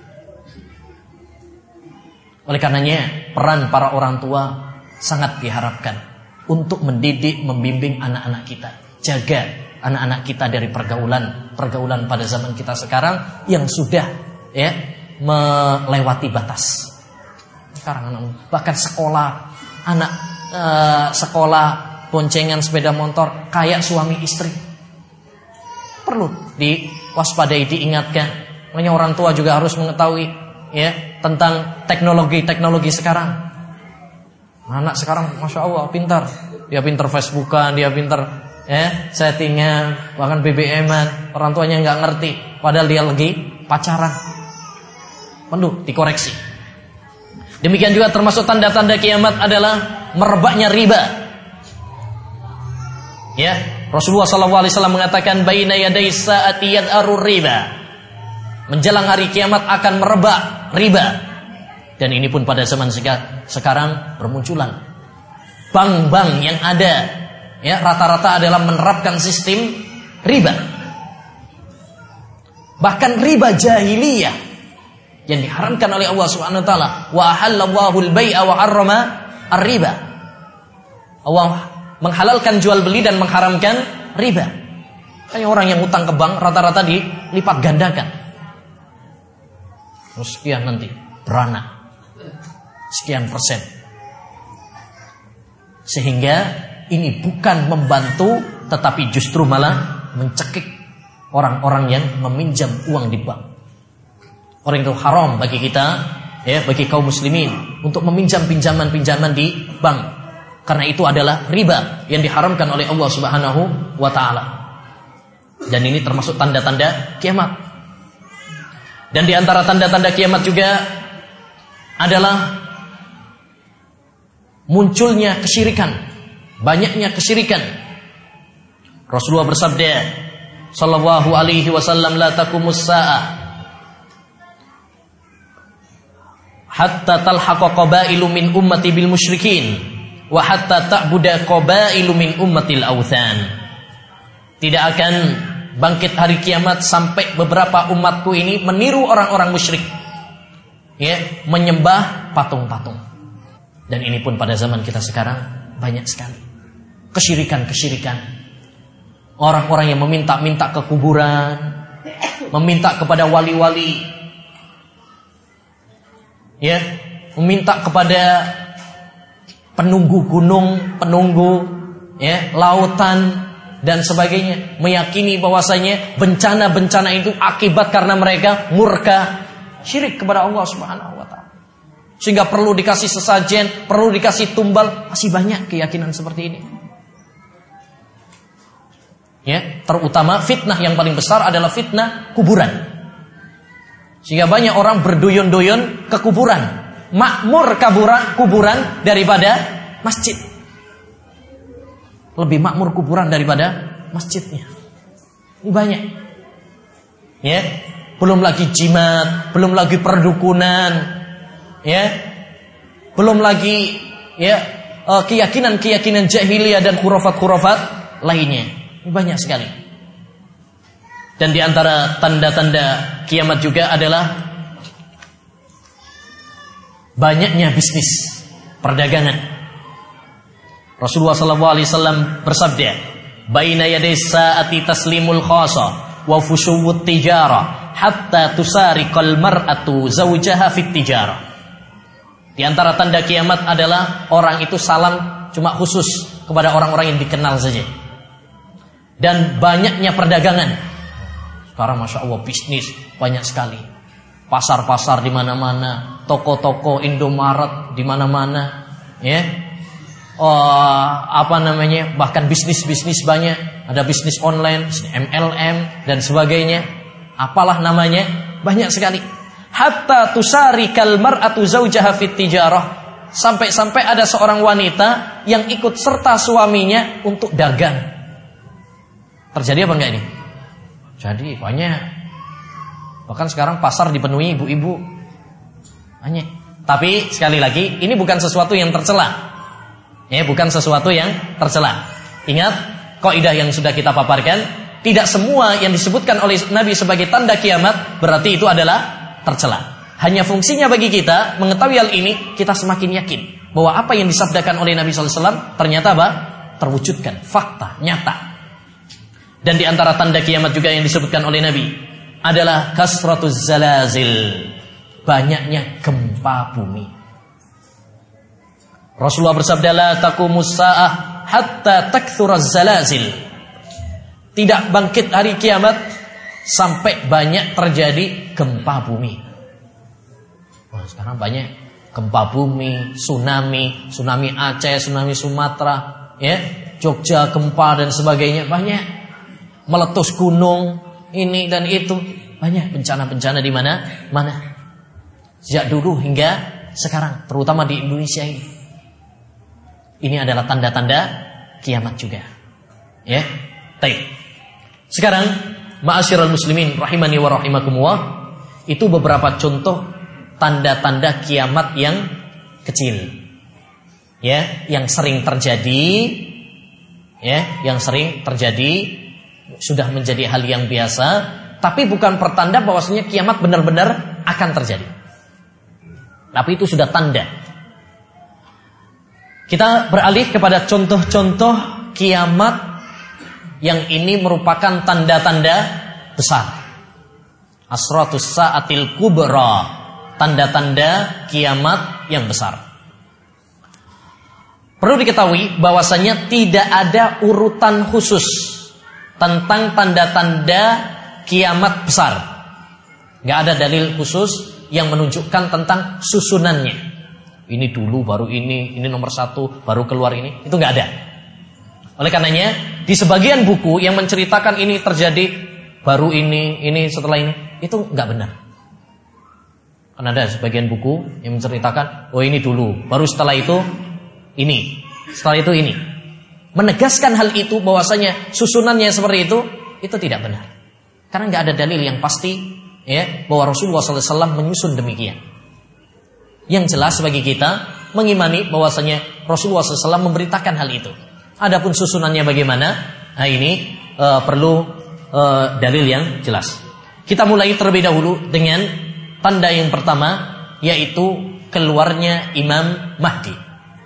Oleh karenanya, peran para orang tua sangat diharapkan untuk mendidik, membimbing anak-anak kita. Jaga anak-anak kita dari pergaulan pergaulan pada zaman kita sekarang yang sudah ya melewati batas. Sekarang anak, bahkan sekolah anak e, sekolah boncengan sepeda motor kayak suami istri. Perlu diwaspadai, diingatkan. Makanya orang tua juga harus mengetahui ya tentang teknologi-teknologi sekarang. Anak sekarang masya Allah pintar. Dia pintar Facebookan, dia pintar ya, settingan, bahkan B B M-an, orang tuanya nggak ngerti, padahal dia lagi pacaran. Perlu dikoreksi. Demikian juga termasuk tanda-tanda kiamat adalah merebaknya riba. Ya, Rasulullah shallallahu alaihi wasallam mengatakan, "Baina yaday sa'ati yad'arur riba." Menjelang hari kiamat akan merebak riba. Dan ini pun pada zaman sekarang bermunculan bank-bank yang ada. Ya, rata-rata adalah menerapkan sistem riba. Bahkan riba jahiliyah yang diharamkan oleh Allah Subhanahu wa taala. Wa halallahu al-bai'a wa harrama ar-riba. Allah menghalalkan jual beli dan mengharamkan riba. Kayak orang yang utang ke bank rata-rata dilipat gandakan. Sekian nanti beranak. Sekian persen. Sehingga ini bukan membantu, tetapi justru malah mencekik orang-orang yang meminjam uang di bank. Orang itu haram bagi kita, ya, bagi kaum muslimin untuk meminjam pinjaman-pinjaman di bank, karena itu adalah riba yang diharamkan oleh Allah Subhanahu wa taala. Dan ini termasuk tanda-tanda kiamat. Dan di antara tanda-tanda kiamat juga adalah munculnya kesyirikan. Banyaknya kesyirikan. Rasulullah bersabda sallallahu alaihi wasallam, "La taqumus saa'ah hatta talhaqa qabailu min ummati bil musyrikin wa hatta ta'buda qabailu min ummatil authan." Tidak akan bangkit hari kiamat sampai beberapa umatku ini meniru orang-orang musyrik, ya, menyembah patung-patung. Dan ini pun pada zaman kita sekarang banyak sekali. Kesyirikan-kesyirikan. Orang-orang yang meminta-minta ke kuburan, meminta kepada wali-wali, ya, meminta kepada penunggu gunung, penunggu ya, lautan dan sebagainya, meyakini bahwasanya bencana-bencana itu akibat karena mereka murka syirik kepada Allah Subhanahu wa taala. Sehingga perlu dikasih sesajen, perlu dikasih tumbal, masih banyak keyakinan seperti ini. Ya, terutama fitnah yang paling besar adalah fitnah kuburan. Sehingga banyak orang berduyun-duyun ke kuburan, makmur kuburan, kuburan daripada masjid. Lebih makmur kuburan daripada masjidnya. Ini banyak. Ya, belum lagi jimat, belum lagi perdukunan, ya, belum lagi ya keyakinan-keyakinan jahiliyah dan khurafat-khurafat lainnya. Ini banyak sekali. Dan di antara tanda-tanda kiamat juga adalah banyaknya bisnis perdagangan. Rasulullah sallallahu alaihi wasallam bersabda, "Baina yaday sa'ati taslimul khasa wa fushuwut tijara hatta tusariqal mar'atu zawjaha fit tijara." Di antara tanda kiamat adalah orang itu salam cuma khusus kepada orang-orang yang dikenal saja. Dan banyaknya perdagangan. Sekarang masya Allah bisnis banyak sekali. Pasar-pasar di mana-mana, toko-toko Indomaret di mana-mana, ya. Oh, apa namanya? Bahkan bisnis-bisnis banyak. Ada bisnis online, M L M dan sebagainya. Apalah namanya? Banyak sekali. Hatta tusarikal mar'atu zawjaha fit tijarah. Sampai-sampai ada seorang wanita yang ikut serta suaminya untuk dagang. Terjadi apa enggak ini? Jadi banyak. Bahkan sekarang pasar dipenuhi ibu-ibu. Banyak. Tapi sekali lagi, ini bukan sesuatu yang tercela. Ya, bukan sesuatu yang tercela. Ingat, kaidah yang sudah kita paparkan, tidak semua yang disebutkan oleh Nabi sebagai tanda kiamat berarti itu adalah tercela. Hanya fungsinya bagi kita mengetahui hal ini, kita semakin yakin bahwa apa yang disabdakan oleh Nabi sallallahu alaihi wasallam ternyata apa? Terwujudkan, fakta, nyata. Dan di antara tanda kiamat juga yang disebutkan oleh Nabi adalah kasratuz zalazil, banyaknya gempa bumi. Rasulullah bersabda, la taqumus saah hatta takthuraz zalazil. Tidak bangkit hari kiamat sampai banyak terjadi gempa bumi. Wah, sekarang banyak gempa bumi, tsunami, tsunami Aceh, tsunami Sumatera, ya, Jogja gempa dan sebagainya, banyak. Meletus gunung ini dan itu, banyak bencana-bencana di mana mana sejak dulu hingga sekarang, terutama di Indonesia ini. Ini adalah tanda-tanda kiamat juga, ya. Baik. Sekarang, ma'asyiral muslimin rahimani wa rahimakumullah, itu beberapa contoh tanda-tanda kiamat yang kecil, ya, yang sering terjadi, ya, yang sering terjadi. Sudah menjadi hal yang biasa, tapi bukan pertanda bahwasanya kiamat benar-benar akan terjadi. Tapi itu sudah tanda. Kita beralih kepada contoh-contoh kiamat yang ini merupakan tanda-tanda besar. Asratus sa'atil kubra, tanda-tanda kiamat yang besar. Perlu diketahui bahwasanya tidak ada urutan khusus tentang tanda-tanda kiamat besar. Gak ada dalil khusus yang menunjukkan tentang susunannya. Ini dulu baru ini, ini nomor satu baru keluar ini. Itu gak ada. Oleh karenanya, di sebagian buku yang menceritakan ini terjadi baru ini, ini setelah ini, itu gak benar. Karena ada sebagian buku yang menceritakan, oh ini dulu, baru setelah itu ini, setelah itu ini. Menegaskan hal itu bahwasanya susunannya seperti itu, itu tidak benar. Karena nggak ada dalil yang pasti, ya, bahwa Rasulullah sallallahu alaihi wasallam menyusun demikian. Yang jelas bagi kita mengimani bahwasanya Rasulullah sallallahu alaihi wasallam memberitakan hal itu. Adapun susunannya bagaimana, nah ini uh, perlu uh, dalil yang jelas. Kita mulai terlebih dahulu dengan tanda yang pertama, yaitu keluarnya Imam Mahdi.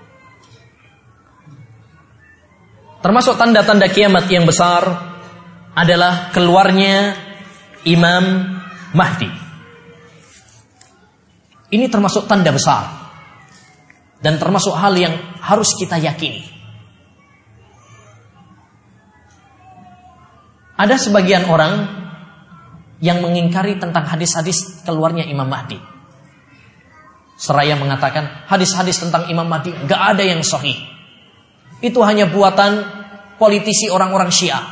Termasuk tanda-tanda kiamat yang besar adalah keluarnya Imam Mahdi. Ini termasuk tanda besar. Dan termasuk hal yang harus kita yakini. Ada sebagian orang yang mengingkari tentang hadis-hadis keluarnya Imam Mahdi. Seraya mengatakan hadis-hadis tentang Imam Mahdi gak ada yang sahih. Itu hanya buatan politisi orang-orang Syiah.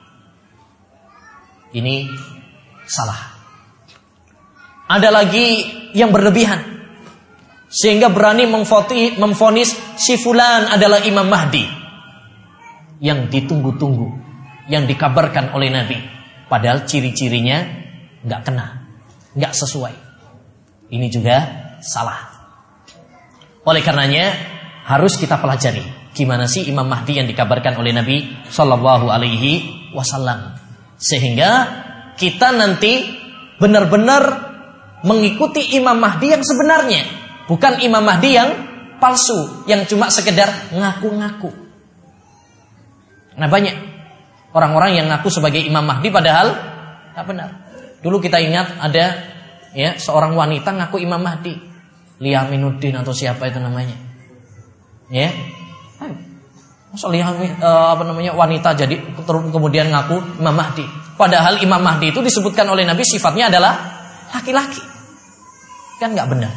Ini salah. Ada lagi yang berlebihan sehingga berani memvonis si fulan adalah Imam Mahdi yang ditunggu-tunggu, yang dikabarkan oleh Nabi, padahal ciri-cirinya nggak kena, nggak sesuai. Ini juga salah. Oleh karenanya harus kita pelajari gimana sih Imam Mahdi yang dikabarkan oleh Nabi Shallallahu Alaihi Wasallam, sehingga kita nanti benar-benar mengikuti Imam Mahdi yang sebenarnya. Bukan Imam Mahdi yang palsu, yang cuma sekedar ngaku-ngaku. Nah banyak orang-orang yang ngaku sebagai Imam Mahdi padahal tak benar. Dulu kita ingat ada ya seorang wanita ngaku Imam Mahdi, Lia Aminuddin atau siapa itu namanya. Ya, masa Lia uh, apa namanya wanita jadi kemudian ngaku Imam Mahdi. Padahal Imam Mahdi itu disebutkan oleh Nabi sifatnya adalah laki-laki. Kan nggak benar.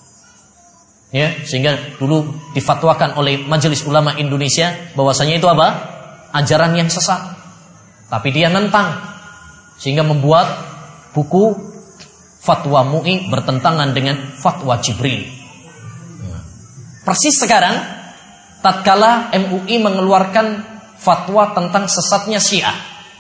Ya, sehingga dulu difatwakan oleh Majelis Ulama Indonesia bahwasanya itu apa? Ajaran yang sesat. Tapi dia nentang sehingga membuat buku Fatwa M U I bertentangan dengan Fatwa Jibril. Persis sekarang tatkala M U I mengeluarkan fatwa tentang sesatnya Syiah.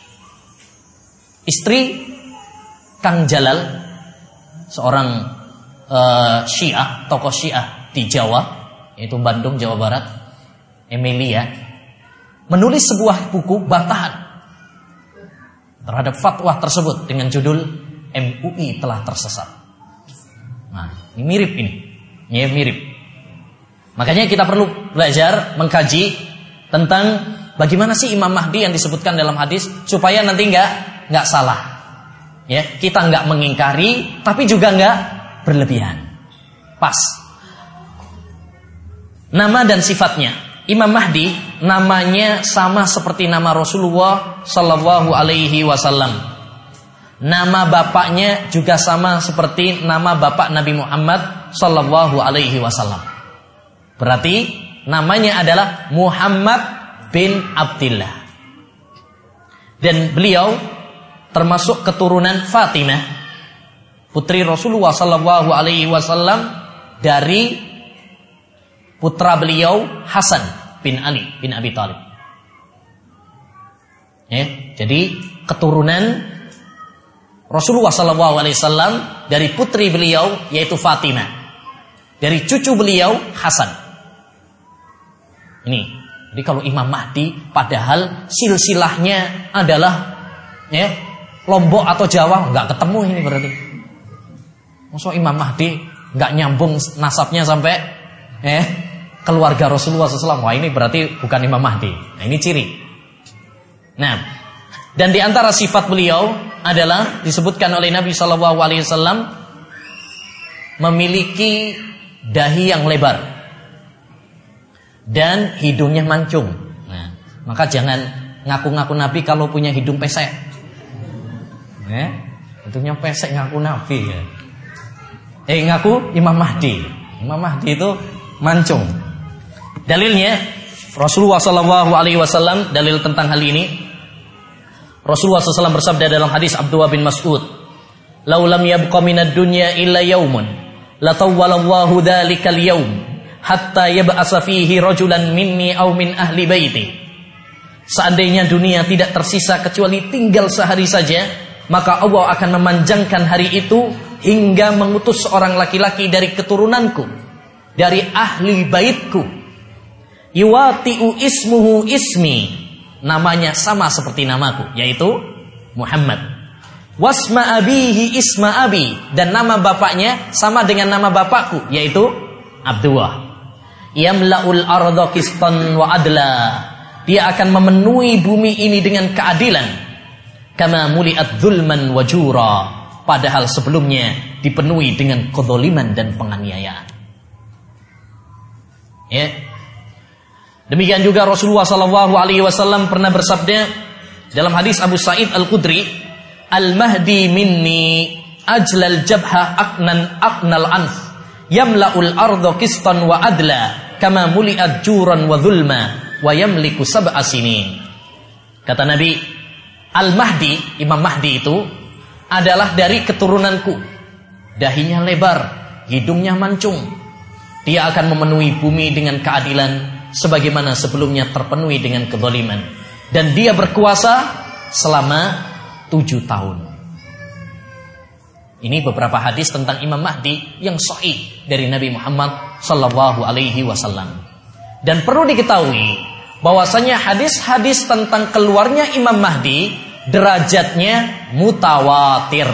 Istri Kang Jalal, seorang uh, Syiah, tokoh Syiah di Jawa, yaitu Bandung, Jawa Barat, Emilia, menulis sebuah buku bantahan terhadap fatwa tersebut dengan judul M U I telah tersesat. Nah, ini mirip ini. Ya, mirip. Makanya kita perlu belajar mengkaji tentang bagaimana sih Imam Mahdi yang disebutkan dalam hadis supaya nanti enggak enggak salah. Ya, kita enggak mengingkari tapi juga enggak berlebihan. Pas. Nama dan sifatnya. Imam Mahdi namanya sama seperti nama Rasulullah sallallahu alaihi wasallam. Nama bapaknya juga sama seperti nama bapak Nabi Muhammad sallallahu alaihi wasallam. Berarti namanya adalah Muhammad bin Abdillah. Dan beliau termasuk keturunan Fatimah, putri Rasulullah sallallahu alaihi wasallam, dari putra beliau Hasan bin Ali bin Abi Thalib. Ya, jadi keturunan Rasulullah sallallahu alaihi wasallam dari putri beliau yaitu Fatimah, dari cucu beliau Hasan. Ini, jadi kalau Imam Mahdi padahal silsilahnya adalah ya Lombok atau Jawa, nggak ketemu ini berarti. Maksud Imam Mahdi nggak nyambung nasabnya sampai eh keluarga Rasulullah sallallahu alaihi wasallam. Wah, ini berarti bukan Imam Mahdi. Nah, ini ciri. Nah, dan di antara sifat beliau adalah disebutkan oleh Nabi sallallahu alaihi wasallam memiliki dahi yang lebar dan hidungnya mancung. Nah, maka jangan ngaku-ngaku Nabi kalau punya hidung pesek. Eh, hidungnya pesek ngaku Nabi ya. Eh, ngaku Imam Mahdi. Imam Mahdi itu mancung. Dalilnya Rasulullah sallallahu alaihi wasallam, dalil tentang hal ini, Rasulullah sallallahu alaihi wasallam bersabda dalam hadis Abdullah bin Mas'ud, "Lau lam yabqa minad dunya illa yaumun, la tawwalallahu dzalikal yaum hatta yab'asa fihi rajulan minni aw min ahli baiti." Seandainya dunia tidak tersisa kecuali tinggal sehari saja, maka Allah akan memanjangkan hari itu hingga mengutus seorang laki-laki dari keturunanku, dari ahli baitku, yuwati'u ismuhu ismi, namanya sama seperti namaku, yaitu Muhammad. Wasma abihi isma abi, dan nama bapaknya sama dengan nama bapakku, yaitu Abdullah. Yamla'ul arda qistan wa adla, dia akan memenuhi bumi ini dengan keadilan. Kama muli'at dzulman wa jura, padahal sebelumnya dipenuhi dengan kedzaliman dan penganiayaan. Ya. Demikian juga Rasulullah sallallahu alaihi wasallam pernah bersabda dalam hadis Abu Sa'id Al-Khudri, "Al-Mahdi minni ajlal jabha aqnan aqnal anf, yamla'ul arda qistan wa adla, kama muli'at juran wa dhulma, wa yamliku sab'a sinin." Kata Nabi, Al-Mahdi, Imam Mahdi itu adalah dari keturunanku. Dahinya lebar, hidungnya mancung. Dia akan memenuhi bumi dengan keadilan sebagaimana sebelumnya terpenuhi dengan kezaliman. Dan dia berkuasa selama tujuh tahun. Ini beberapa hadis tentang Imam Mahdi yang sahih dari Nabi Muhammad sallallahu alaihi wasallam. Dan perlu diketahui bahwasanya hadis-hadis tentang keluarnya Imam Mahdi derajatnya mutawatir.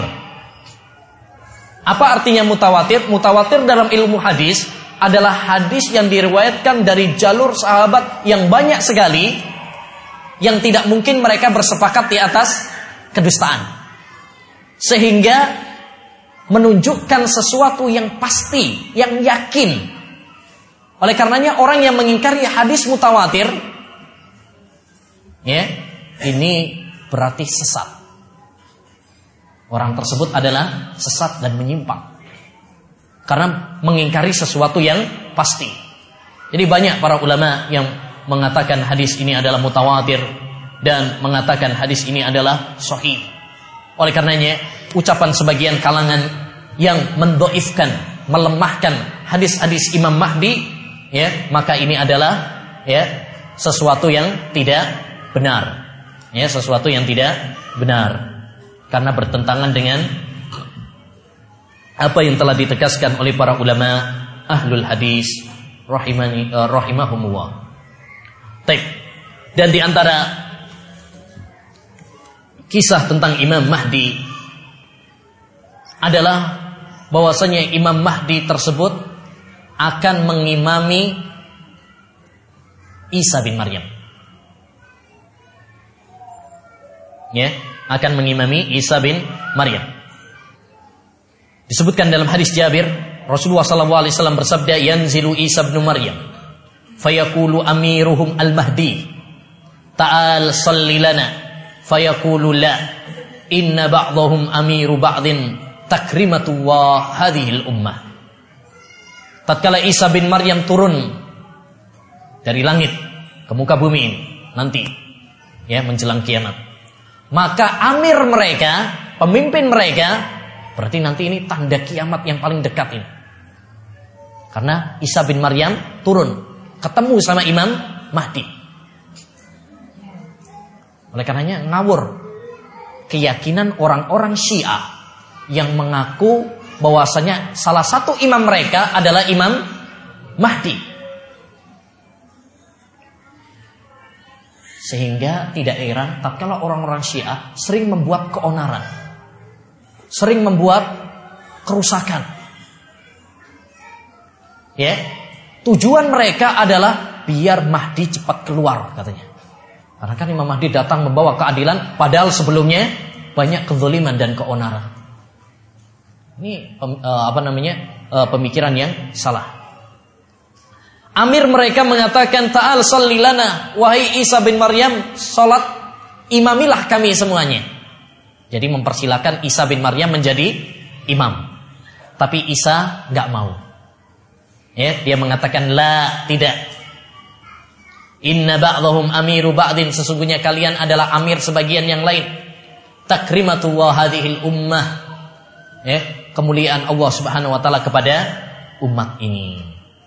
Apa artinya mutawatir? Mutawatir dalam ilmu hadis adalah hadis yang diriwayatkan dari jalur sahabat yang banyak sekali, yang tidak mungkin mereka bersepakat di atas kedustaan, sehingga menunjukkan sesuatu yang pasti, yang yakin. Oleh karenanya orang yang mengingkari hadis mutawatir, ya, ini berarti sesat. Orang tersebut adalah sesat dan menyimpang karena mengingkari sesuatu yang pasti. Jadi banyak para ulama yang mengatakan hadis ini adalah mutawatir dan mengatakan hadis ini adalah sahih. Oleh karenanya ucapan sebagian kalangan yang mendhaifkan, melemahkan hadis-hadis Imam Mahdi, ya, maka ini adalah ya sesuatu yang tidak benar. Ya, sesuatu yang tidak benar karena bertentangan dengan apa yang telah ditegaskan oleh para ulama ahlul hadis rahimani uh, rahimahumullah. Baik. Dan di antara kisah tentang Imam Mahdi adalah bahwasanya Imam Mahdi tersebut akan mengimami Isa bin Maryam. Ya, akan mengimami Isa bin Maryam. Disebutkan dalam hadis Jabir, Rasulullah sallallahu alaihi wasallam bersabda, "Yanzilu Isa bin Maryam, fayaqulu amiruhum al-Mahdi, ta'al salli lana, fayaqulu la, inna ba'dahum amiru ba'din, takrimatu wa hadhihi al-ummah." Tatkala Isa bin Maryam turun dari langit ke muka bumi ini nanti, ya, menjelang kiamat, maka amir mereka, pemimpin mereka, berarti nanti ini tanda kiamat yang paling dekat ini. Karena Isa bin Maryam turun, ketemu sama Imam Mahdi. Oleh karenanya ngawur keyakinan orang-orang Syiah yang mengaku bahwasanya salah satu imam mereka adalah Imam Mahdi. Sehingga tidak heran tatkala orang-orang Syiah sering membuat keonaran, sering membuat kerusakan. Ya, tujuan mereka adalah biar Mahdi cepat keluar katanya. Karena kan Imam Mahdi datang membawa keadilan, padahal sebelumnya banyak kezaliman dan keonaran. Ini apa namanya pemikiran yang salah. Amir mereka mengatakan, "Ta'al salli lana, wahai Isa bin Maryam, salat imamilah kami semuanya." Jadi mempersilakan Isa bin Maryam menjadi imam. Tapi Isa enggak mau. Ya, dia mengatakan, "La, tidak. Inna ba'dahum amiru ba'din, sesungguhnya kalian adalah amir sebagian yang lain. Takrimatu wa hadhil ummah." Ya, kemuliaan Allah Subhanahu wa taala kepada umat ini.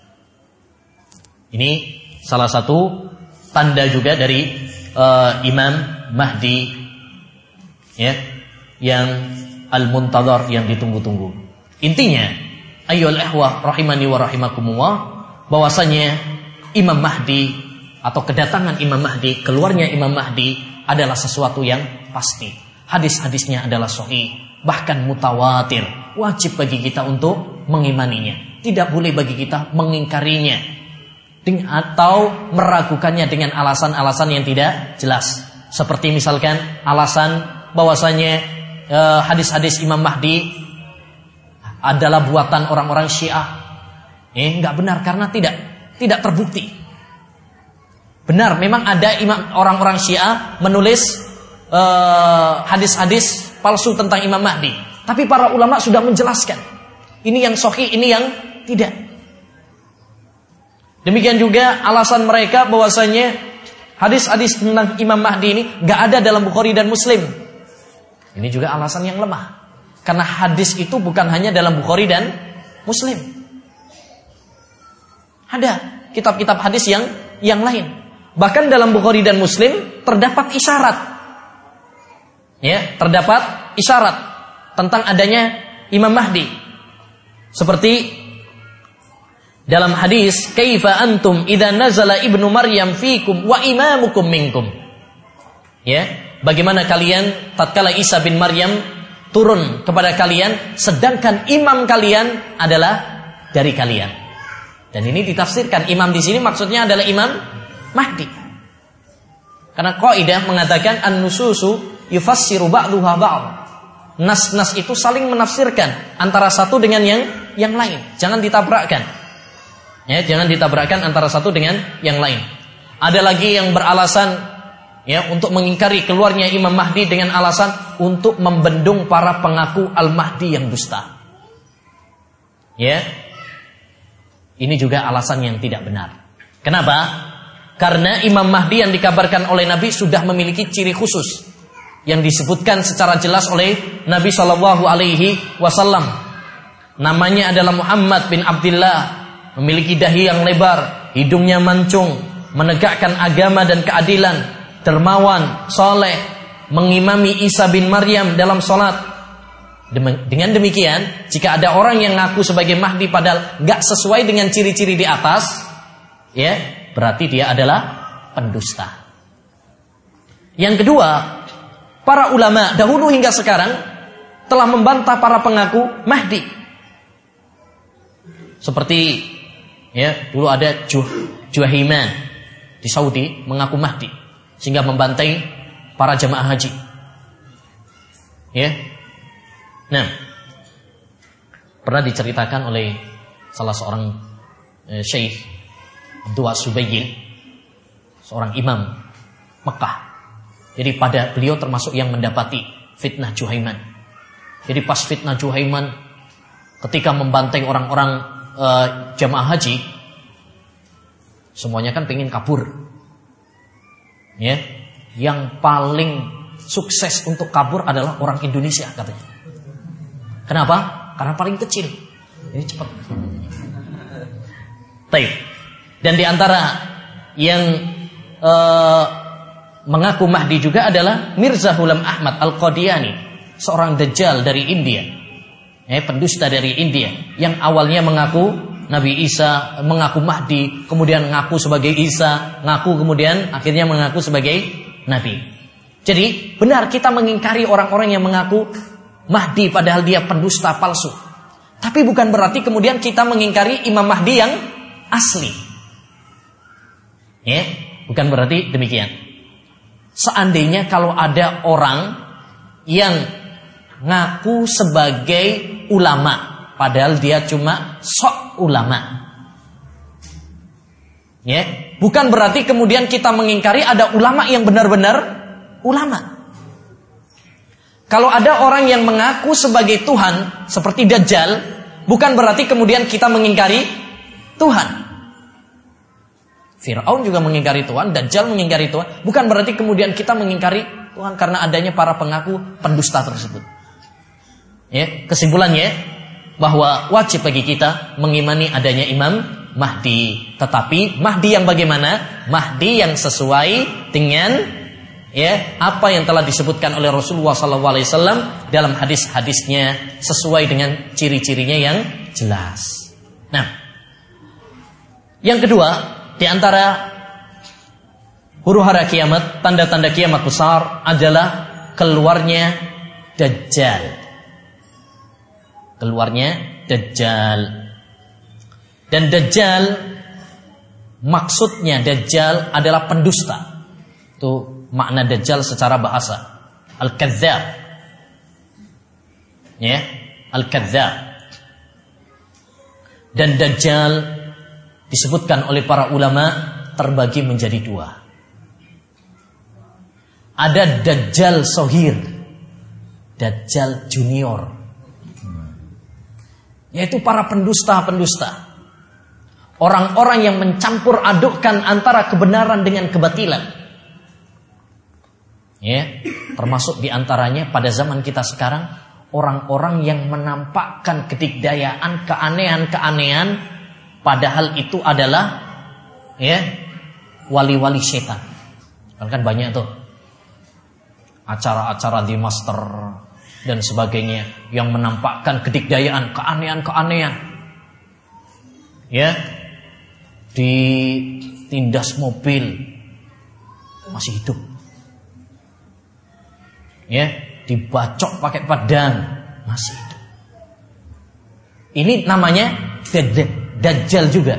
Ini salah satu tanda juga dari uh, Imam Mahdi, ya, yang al-muntadhar, yang ditunggu-tunggu. Intinya, ayyuhal ikhwah rahimani wa rahimakumullah, bahwasanya Imam Mahdi atau kedatangan Imam Mahdi, keluarnya Imam Mahdi adalah sesuatu yang pasti. Hadis-hadisnya adalah sahih, bahkan mutawatir. Wajib bagi kita untuk mengimaninya. Tidak boleh bagi kita mengingkarinya atau meragukannya dengan alasan-alasan yang tidak jelas. Seperti misalkan alasan bahwasanya e, hadis-hadis Imam Mahdi adalah buatan orang-orang Syiah. Eh, enggak benar, karena tidak. tidak terbukti. Benar, memang ada imam orang-orang Syiah menulis uh, hadis-hadis palsu tentang Imam Mahdi. Tapi para ulama sudah menjelaskan. Ini yang sahih, ini yang tidak. Demikian juga alasan mereka bahwasanya hadis-hadis tentang Imam Mahdi ini nggak ada dalam Bukhari dan Muslim. Ini juga alasan yang lemah. Karena hadis itu bukan hanya dalam Bukhari dan Muslim. Ada kitab-kitab hadis yang yang lain. Bahkan dalam Bukhari dan Muslim terdapat isyarat. Ya, terdapat isyarat tentang adanya Imam Mahdi. Seperti dalam hadis, "Kaifa antum idza nazala ibnu Maryam fikum wa imamukum minkum?" Ya, bagaimana kalian tatkala Isa bin Maryam turun kepada kalian sedangkan imam kalian adalah dari kalian. Dan ini ditafsirkan imam di sini maksudnya adalah Imam Mahdi. Karena kaidah mengatakan an-nususu yufassiru ba'dhuha ba'd. Nas-nas itu saling menafsirkan antara satu dengan yang yang lain. Jangan ditabrakkan. Ya, jangan ditabrakkan antara satu dengan yang lain. Ada lagi yang beralasan ya untuk mengingkari keluarnya Imam Mahdi dengan alasan untuk membendung para pengaku Al-Mahdi yang dusta. Ya. Ini juga alasan yang tidak benar. Kenapa? Karena Imam Mahdi yang dikabarkan oleh Nabi sudah memiliki ciri khusus yang disebutkan secara jelas oleh Nabi shallallahu alaihi wasallam. Namanya adalah Muhammad bin Abdullah, memiliki dahi yang lebar, hidungnya mancung, menegakkan agama dan keadilan, dermawan, soleh, mengimami Isa bin Maryam dalam sholat. Dengan demikian, jika ada orang yang ngaku sebagai Mahdi padahal gak sesuai dengan ciri-ciri di atas, ya berarti dia adalah pendusta. Yang kedua, para ulama dahulu hingga sekarang telah membantah para pengaku Mahdi. Seperti ya dulu ada Juh, Juhaiman di Saudi mengaku Mahdi, sehingga membantai para jamaah haji. Ya. Nah, pernah diceritakan oleh salah seorang eh, Syekh Abdul Subayyin, seorang imam Mekah. Jadi pada beliau termasuk yang mendapati fitnah Juhaiman. Jadi pas fitnah Juhaiman, ketika membantai orang-orang eh, jamaah haji, semuanya kan pengen kabur. Ya, yang paling sukses untuk kabur adalah orang Indonesia katanya. Kenapa? Karena paling kecil. Ini cepat. Baik. Dan di antara yang uh, mengaku Mahdi juga adalah Mirza Ghulam Ahmad Al-Qadiani, seorang dajjal dari India. Eh, pendusta dari India yang awalnya mengaku Nabi Isa, mengaku Mahdi, kemudian mengaku sebagai Isa, ngaku kemudian akhirnya mengaku sebagai Nabi. Jadi benar kita mengingkari orang-orang yang mengaku Mahdi padahal dia pendusta palsu. Tapi bukan berarti kemudian kita mengingkari Imam Mahdi yang asli. Ya, bukan berarti demikian. Seandainya kalau ada orang yang ngaku sebagai ulama padahal dia cuma sok ulama. Ya, bukan berarti kemudian kita mengingkari ada ulama yang benar-benar ulama. Kalau ada orang yang mengaku sebagai Tuhan seperti Dajjal, bukan berarti kemudian kita mengingkari Tuhan. Fir'aun juga mengingkari Tuhan, Dajjal mengingkari Tuhan, bukan berarti kemudian kita mengingkari Tuhan karena adanya para pengaku pendusta tersebut. Ya, kesimpulannya bahwa wajib bagi kita mengimani adanya Imam Mahdi, tetapi Mahdi yang bagaimana? Mahdi yang sesuai dengan ya apa yang telah disebutkan oleh Rasulullah shallallahu alaihi wasallam dalam hadis-hadisnya, sesuai dengan ciri-cirinya yang jelas. Nah, yang kedua di antara huru-hara kiamat, tanda-tanda kiamat besar adalah keluarnya Dajjal. Keluarnya Dajjal. Dan Dajjal, maksudnya Dajjal adalah pendusta. Itu makna Dajjal secara bahasa. Al-Kadzdzab. Ya, Al-Kadzdzab. Dan Dajjal disebutkan oleh para ulama terbagi menjadi dua. Ada Dajjal Sohir, Dajjal Junior, yaitu para pendusta-pendusta, orang-orang yang mencampur adukkan antara kebenaran dengan kebatilan. Ya, termasuk diantaranya pada zaman kita sekarang orang-orang yang menampakkan kedikdayaan, keanehan-keanehan, padahal itu adalah ya wali-wali setan. Kan banyak tuh acara-acara di master dan sebagainya yang menampakkan kedikdayaan, keanehan-keanehan. Ya, ditindas mobil masih hidup. Ya, dibacok pakai pedang masih hidup. Ini namanya Dajjal juga.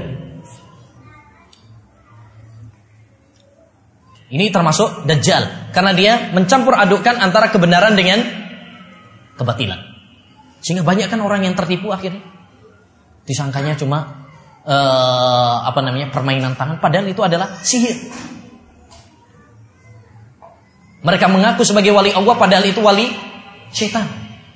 Ini termasuk Dajjal karena dia mencampur adukkan antara kebenaran dengan kebatilan. Sehingga banyak kan orang yang tertipu akhirnya. Disangkanya cuma uh, apa namanya permainan tangan, padahal itu adalah sihir. Mereka mengaku sebagai wali Allah padahal itu wali syaitan.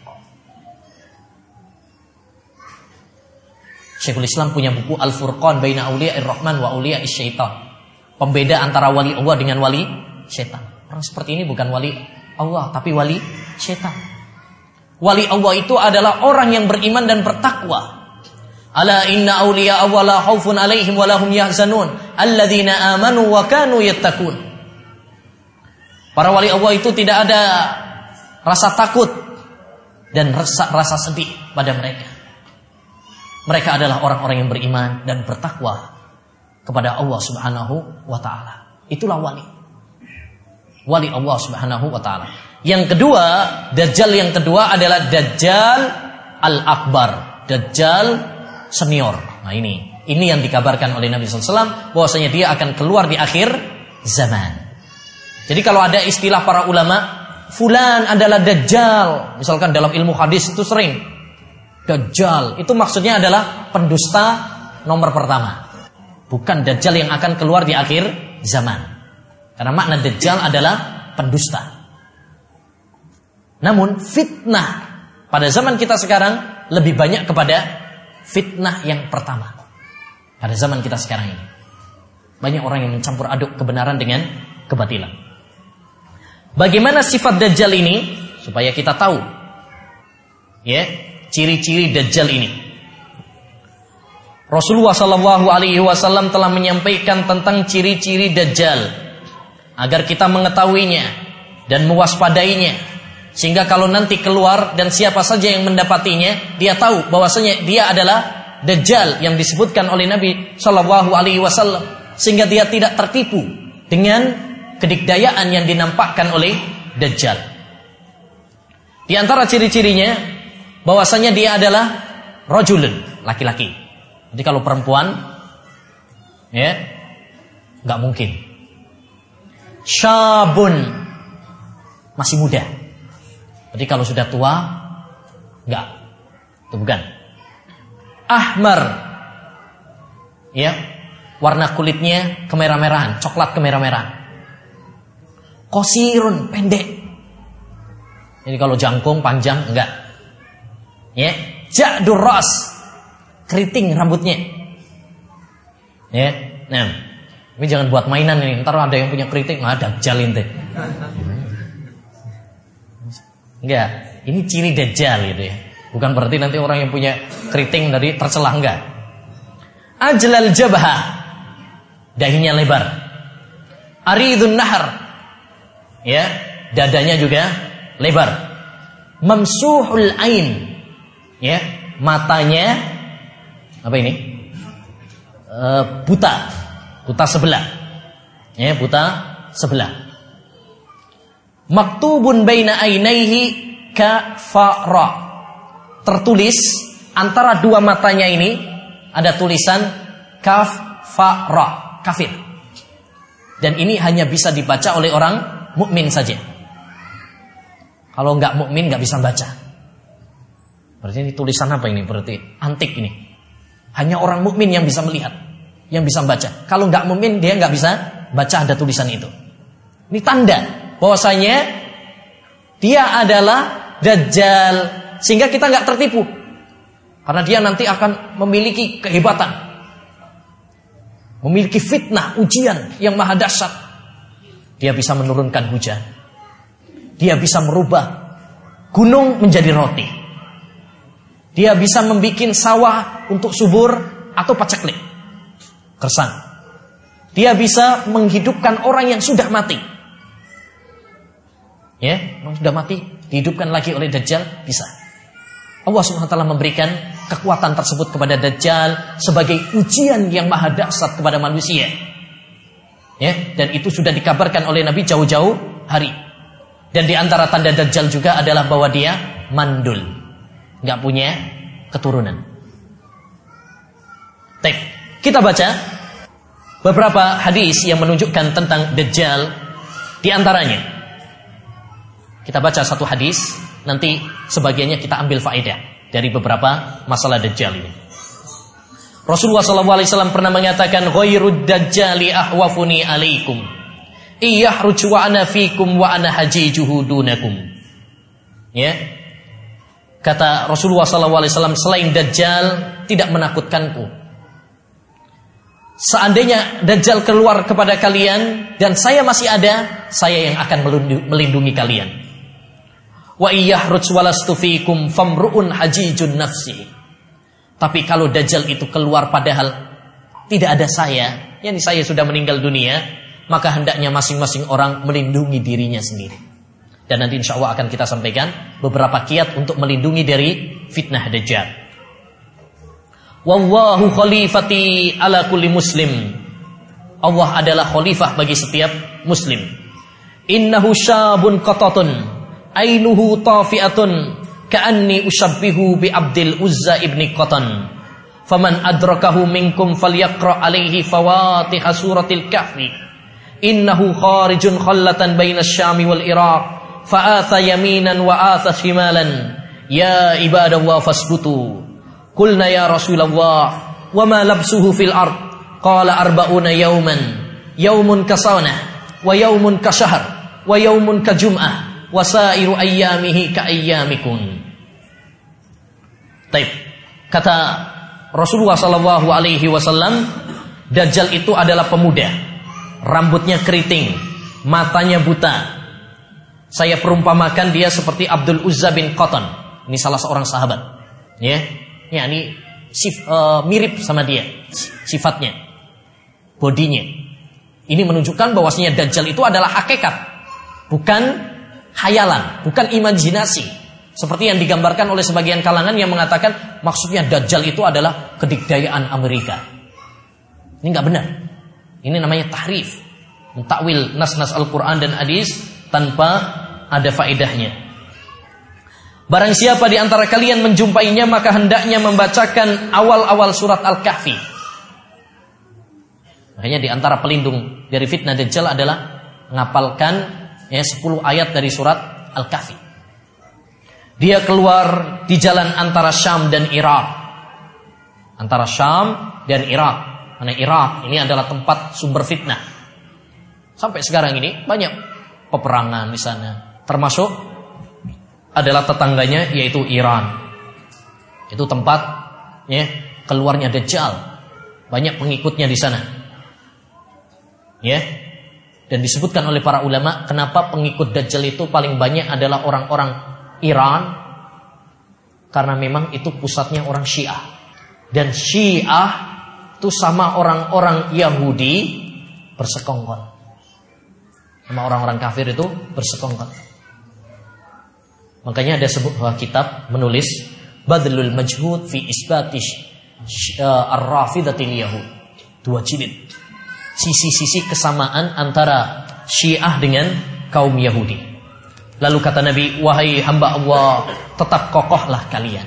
Syekhul Islam punya buku Al-Furqan Baina Auliya'ir Rahman wa Auliya'is Syaitan. Pembeda antara wali Allah dengan wali syaitan. Orang seperti ini bukan wali Allah tapi wali syaitan. Wali Allah itu adalah orang yang beriman dan bertakwa. Ala inna awliya Allah la khaufun alaihim wa lahum yahzanun alladzina amanu wa kanu yattaqun. Para wali Allah itu tidak ada rasa takut dan rasa, rasa sedih pada mereka. Mereka adalah orang-orang yang beriman dan bertakwa kepada Allah Subhanahu wa taala. Itulah wali. Wali Allah Subhanahu wa taala. Yang kedua, Dajjal yang kedua adalah Dajjal Al-Akbar, Dajjal senior. Nah ini, ini yang dikabarkan oleh Nabi sallallahu alaihi wasallam bahwasanya dia akan keluar di akhir zaman. Jadi kalau ada istilah para ulama, fulan adalah Dajjal, misalkan dalam ilmu hadis itu sering Dajjal, itu maksudnya adalah pendusta nomor pertama, bukan Dajjal yang akan keluar di akhir zaman. Karena makna Dajjal adalah pendusta. Namun fitnah pada zaman kita sekarang lebih banyak kepada fitnah yang pertama. Pada zaman kita sekarang ini banyak orang yang mencampur aduk kebenaran dengan kebatilan. Bagaimana sifat Dajjal ini supaya kita tahu ya ciri-ciri Dajjal ini. Rasulullah Shallallahu Alaihi Wasallam telah menyampaikan tentang ciri-ciri Dajjal agar kita mengetahuinya dan mewaspadainya, sehingga kalau nanti keluar dan siapa saja yang mendapatinya, dia tahu bahwasanya dia adalah Dajjal yang disebutkan oleh Nabi Shallallahu Alaihi Wasallam, sehingga dia tidak tertipu dengan kedikdayaan yang dinampakkan oleh Dajjal. Di antara ciri-cirinya bahwasanya dia adalah rajulun, laki-laki. Jadi kalau perempuan ya nggak mungkin. Syabun, masih muda. Jadi kalau sudah tua nggak, itu bukan. Ahmar, ya, warna kulitnya kemerah-merahan, coklat kemerah-merahan. Qasirun, pendek. Jadi kalau jangkung panjang enggak. Ya, ja'dur ras, keriting rambutnya. Ya, nah, ini jangan buat mainan ini. Ntar ada yang punya keriting, nggak ada Dajjal ente. Enggak, ini ciri Dajjal gitu ya. Bukan berarti nanti orang yang punya keriting dari tercelah, enggak. Ajlal jabha, dahinya lebar. Aridun nahar, ya, dadanya juga lebar. Mamsuhul ain, ya, matanya apa ini? E, buta, buta sebelah, ya, buta sebelah. Maktubun baina ainaihi kafara, tertulis antara dua matanya ini ada tulisan kafara, kafir. Dan ini hanya bisa dibaca oleh orang mukmin saja. Kalau nggak mukmin nggak bisa baca. Berarti ini tulisan apa ini? Berarti antik ini. Hanya orang mukmin yang bisa melihat. yang bisa membaca. Kalau nggak mukmin dia nggak bisa baca ada tulisan itu. Ini tanda bahwasanya dia adalah Dajjal, sehingga kita nggak tertipu. Karena dia nanti akan memiliki kehebatan, memiliki fitnah, ujian yang maha dahsyat. Dia bisa menurunkan hujan, dia bisa merubah gunung menjadi roti, dia bisa membuat sawah untuk subur atau paceklik, gersang. Dia bisa menghidupkan orang yang sudah mati. Ya, orang sudah mati dihidupkan lagi oleh Dajjal, bisa. Allah subhanahu wa taala memberikan kekuatan tersebut kepada Dajjal sebagai ujian yang maha dahsyat kepada manusia. Ya, dan itu sudah dikabarkan oleh Nabi jauh-jauh hari. Dan di antara tanda Dajjal juga adalah bahwa dia mandul, nggak punya keturunan. Tek, kita baca beberapa hadis yang menunjukkan tentang Dajjal. Di antaranya, kita baca satu hadis, nanti sebagiannya kita ambil faedah dari beberapa masalah Dajjal ini. Rasulullah shallallahu alaihi wasallam pernah mengatakan, ghairud dajjali ahwafuni alaikum iyahruj wa ana fikum wa ana hajijuhu dunakum. Ya, kata Rasulullah shallallahu alaihi wasallam, selain Dajjal tidak menakutkanku. Seandainya Dajjal keluar kepada kalian dan saya masih ada, saya yang akan melindungi kalian. Wa iyahruj walastu fikum famru'un hajijun nafsi. Tapi kalau Dajjal itu keluar padahal tidak ada saya, yakni saya sudah meninggal dunia, maka hendaknya masing-masing orang melindungi dirinya sendiri. Dan nanti insya Allah akan kita sampaikan beberapa kiat untuk melindungi dari fitnah Dajjal. Wallahu khalifati ala kulli muslim. Allah adalah khalifah bagi setiap muslim. Innahu syabun qatatun ainuhu tafi'atun ka'anni ushabbihu bi Abdil Uzza ibni Qatan. Faman adrakahu minkum falyaqra alaihi fawatiha suratil kahfi. Innahu kharijun khallatan baina asy-Syam wal Iraq fa'atha yaminan wa atha shimalan. Ya ibadallah fasbutu. Qulna ya Rasulullah wa ma labsuhu fil ard? Qala arba'una yawman. Yawmun kasana wa yawmun kasyahr wa yawmun kajum'ah wasairu ayyamihi ka ayyamikum. Taib. Kata Rasulullah sallallahu alaihi wasallam, Dajjal itu adalah pemuda, rambutnya keriting, matanya buta. Saya perumpamakan dia seperti Abdul Uzza bin Qatan. Ini salah seorang sahabat. Ya, ya ini sif, uh, mirip sama dia sifatnya, bodinya. Ini menunjukkan bahwasanya Dajjal itu adalah hakikat, bukan hayalan, bukan imajinasi seperti yang digambarkan oleh sebagian kalangan yang mengatakan maksudnya Dajjal itu adalah kedikdayaan Amerika. Ini enggak benar. Ini namanya tahrif, mentakwil nas-nas Al-Quran dan hadis tanpa ada faedahnya. Barang siapa di antara kalian menjumpainya, maka hendaknya membacakan awal-awal surat Al-Kahfi. Makanya di antara pelindung dari fitnah Dajjal adalah ngapalkan ya sepuluh ayat dari surat Al-Kahfi. Dia keluar di jalan antara Syam dan Irak. Antara Syam dan Irak. Karena Irak ini adalah tempat sumber fitnah. Sampai sekarang ini banyak peperangan di sana. Termasuk adalah tetangganya yaitu Iran. Itu tempat ya keluarnya Dajjal. Banyak pengikutnya di sana. Ya. Dan disebutkan oleh para ulama kenapa pengikut Dajjal itu paling banyak adalah orang-orang Iran, karena memang itu pusatnya orang Syiah. Dan Syiah itu sama orang-orang Yahudi bersekongkol, sama orang-orang kafir itu bersekongkol. Makanya ada sebuah kitab menulis Badlul Majhud fi Isbatish Ar-Rafidatil Yahud, dua jilid, sisi-sisi kesamaan antara Syiah dengan kaum Yahudi. Lalu kata Nabi, wahai hamba Allah, tetap kokohlah kalian.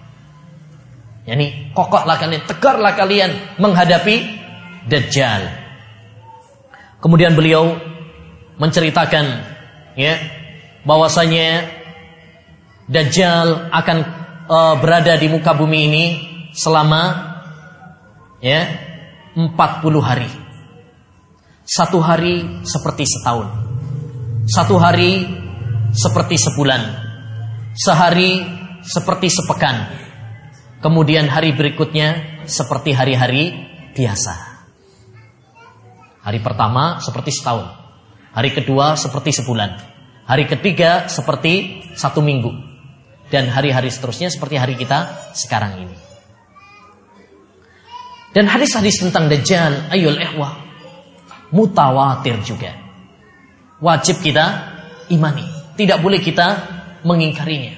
Yani kokohlah kalian, tegarlah kalian menghadapi Dajjal. Kemudian beliau menceritakan ya bahwasanya Dajjal akan uh, berada di muka bumi ini selama ya empat puluh hari. Satu hari seperti setahun. Satu hari seperti sebulan. Sehari seperti sepekan. Kemudian hari berikutnya seperti hari-hari biasa. Hari pertama seperti setahun. Hari kedua seperti sebulan. Hari ketiga seperti satu minggu. Dan hari-hari seterusnya seperti hari kita sekarang ini. Dan hadis-hadis tentang Dajjal, ayyul ikhwah, mutawatir juga. Wajib kita imani. Tidak boleh kita mengingkarinya.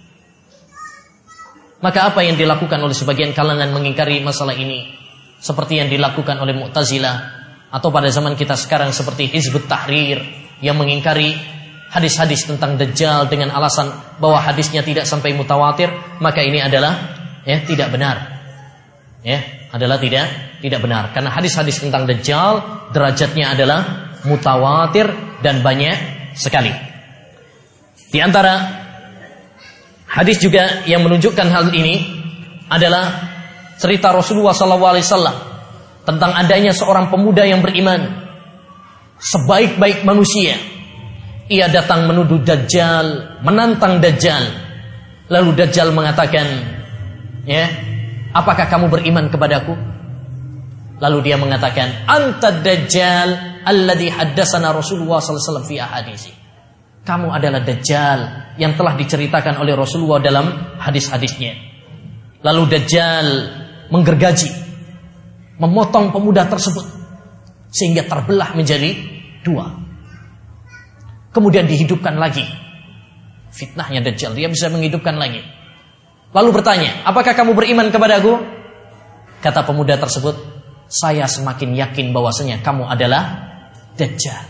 Maka apa yang dilakukan oleh sebagian kalangan mengingkari masalah ini, seperti yang dilakukan oleh Mu'tazilah, atau pada zaman kita sekarang seperti Hizbut Tahrir, yang mengingkari hadis-hadis tentang Dajjal dengan alasan bahwa hadisnya tidak sampai mutawatir, maka ini adalah ya tidak benar. Ya, adalah tidak tidak benar. Karena hadis-hadis tentang Dajjal derajatnya adalah mutawatir dan banyak sekali. Di antara hadis juga yang menunjukkan hal ini adalah cerita Rasulullah shallallahu alaihi wasallam tentang adanya seorang pemuda yang beriman, sebaik-baik manusia. Ia datang menuduh Dajjal, menantang Dajjal. Lalu Dajjal mengatakan, ya, apakah kamu beriman kepadaku? Lalu dia mengatakan, anta Dajjal alladhi haddasana Rasulullah sallallahu alaihi wasallam fi ahadisi. Kamu adalah Dajjal yang telah diceritakan oleh Rasulullah dalam hadis-hadisnya. Lalu Dajjal menggergaji, memotong pemuda tersebut sehingga terbelah menjadi dua. Kemudian dihidupkan lagi. Fitnahnya Dajjal, dia bisa menghidupkan lagi. Lalu bertanya, apakah kamu beriman kepadaku? Kata pemuda tersebut, saya semakin yakin bahwasanya kamu adalah Dajjal.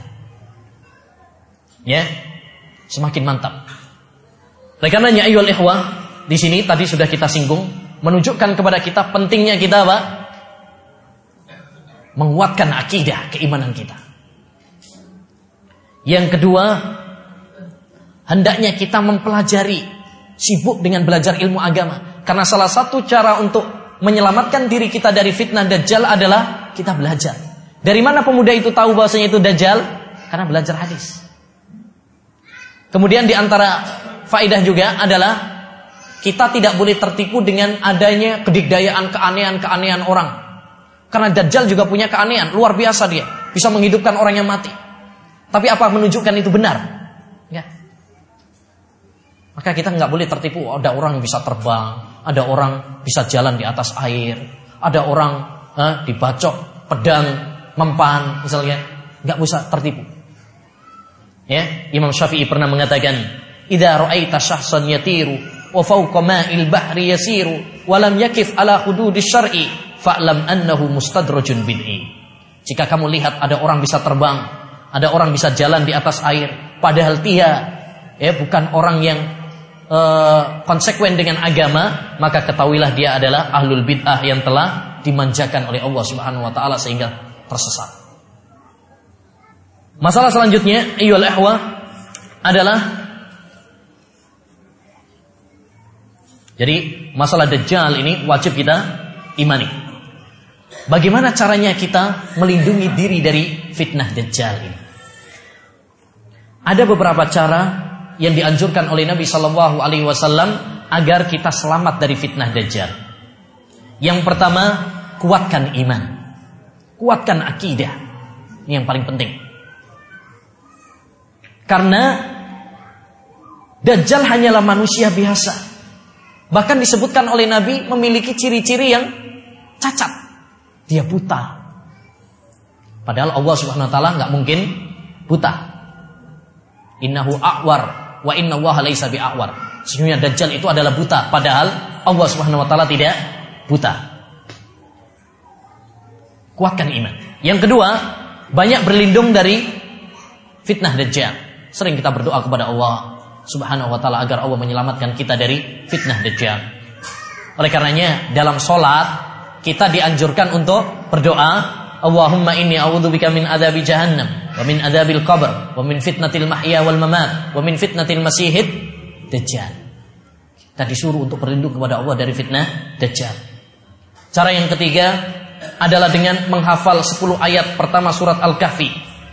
Ya, semakin mantap. Oleh karenanya ayyuhal ikhwah, di sini tadi sudah kita singgung, menunjukkan kepada kita pentingnya kita apa? Menguatkan akidah keimanan kita. Yang kedua, hendaknya kita mempelajari, sibuk dengan belajar ilmu agama. Karena salah satu cara untuk menyelamatkan diri kita dari fitnah Dajjal adalah kita belajar. Dari mana pemuda itu tahu bahwasanya itu Dajjal? Karena belajar hadis. Kemudian di antara faedah juga adalah kita tidak boleh tertipu dengan adanya kedikdayaan, keanehan-keanehan orang. Karena Dajjal juga punya keanehan, luar biasa dia. Bisa menghidupkan orang yang mati. Tapi apa menunjukkan itu benar? Ya. Maka kita nggak boleh tertipu. Ada orang yang bisa terbang, ada orang bisa jalan di atas air, ada orang eh, dibacok pedang mempan, misalnya, nggak bisa tertipu. Ya, Imam Syafi'i pernah mengatakan, "Idza ra'aita syahsan yatiru wa fawqa ma'il bahri yasiru wa lam yakif ala hududis syar'i fa'lam annahu mustadrajun bid'i." Jika kamu lihat ada orang bisa terbang, ada orang bisa jalan di atas air, padahal dia ya bukan orang yang uh, konsekuen dengan agama, maka ketahuilah dia adalah ahlul bid'ah yang telah dimanjakan oleh Allah Subhanahu wa taala sehingga tersesat. Masalah selanjutnya, ayyuhal ikhwah, adalah jadi masalah Dajjal ini wajib kita imani. Bagaimana caranya kita melindungi diri dari fitnah Dajjal ini? Ada beberapa cara yang dianjurkan oleh Nabi Shallallahu Alaihi Wasallam agar kita selamat dari fitnah Dajjal. Yang pertama, kuatkan iman, kuatkan akidah. Ini yang paling penting. Karena Dajjal hanyalah manusia biasa. Bahkan disebutkan oleh Nabi memiliki ciri-ciri yang cacat. Dia buta. Padahal Allah Subhanahu wa taala enggak mungkin buta. Innahu a'war wa inna Allaha laisa bi'awar. Sesungguhnya Dajjal itu adalah buta, padahal Allah Subhanahu wa taala tidak buta. Kuatkan iman. Yang kedua, banyak berlindung dari fitnah Dajjal. Sering kita berdoa kepada Allah Subhanahu wa taala agar Allah menyelamatkan kita dari fitnah Dajjal. Oleh karenanya dalam salat kita dianjurkan untuk berdoa, Allahumma inni a'udzubika min adzabi jahannam wa min adzabil qabr wa min fitnatil mahya wal mamat wa min fitnatil masihid Dajjal. Kita disuruh untuk berlindung kepada Allah dari fitnah Dajjal. Cara yang ketiga, adalah dengan menghafal sepuluh ayat pertama surat Al-Kahfi.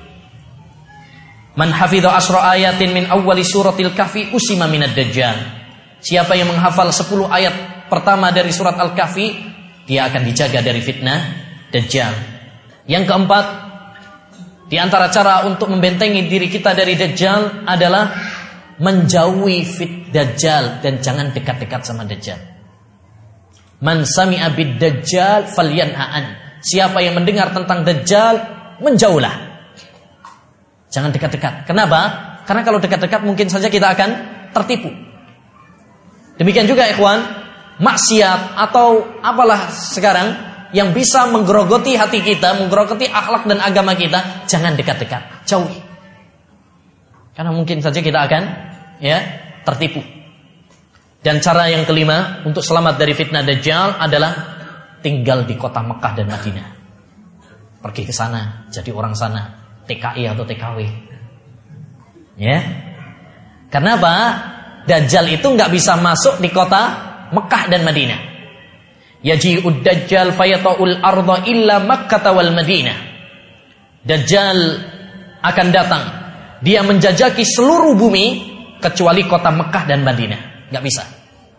Man hafidha asra ayatin min awwali suratil Kahfi usima minad dajjal. Siapa yang menghafal sepuluh ayat pertama dari surat Al-Kahfi, dia akan dijaga dari fitnah Dajjal. Yang keempat, di antara cara untuk membentengi diri kita dari Dajjal adalah menjauhi fit Dajjal dan jangan dekat-dekat sama Dajjal. Man sami'a bid Dajjal falyanha'an. Siapa yang mendengar tentang Dajjal, menjauhlah. Jangan dekat-dekat. Kenapa? Karena kalau dekat-dekat mungkin saja kita akan tertipu. Demikian juga ikhwan, maksiat atau apalah sekarang yang bisa menggerogoti hati kita, menggerogoti akhlak dan agama kita, jangan dekat-dekat, jauhi. Karena mungkin saja kita akan ya tertipu. Dan cara yang kelima untuk selamat dari fitnah Dajjal adalah tinggal di kota Mekah dan Madinah. Pergi ke sana, jadi orang sana, T K I atau T K W. Ya. Karena apa? Dajjal itu nggak bisa masuk di kota Mekah dan Madinah. Yaji'ud Dajjal fayata'ul arda illa Makkah wal Madinah. Dajjal akan datang. Dia menjajaki seluruh bumi kecuali kota Mekah dan Madinah. Nggak bisa.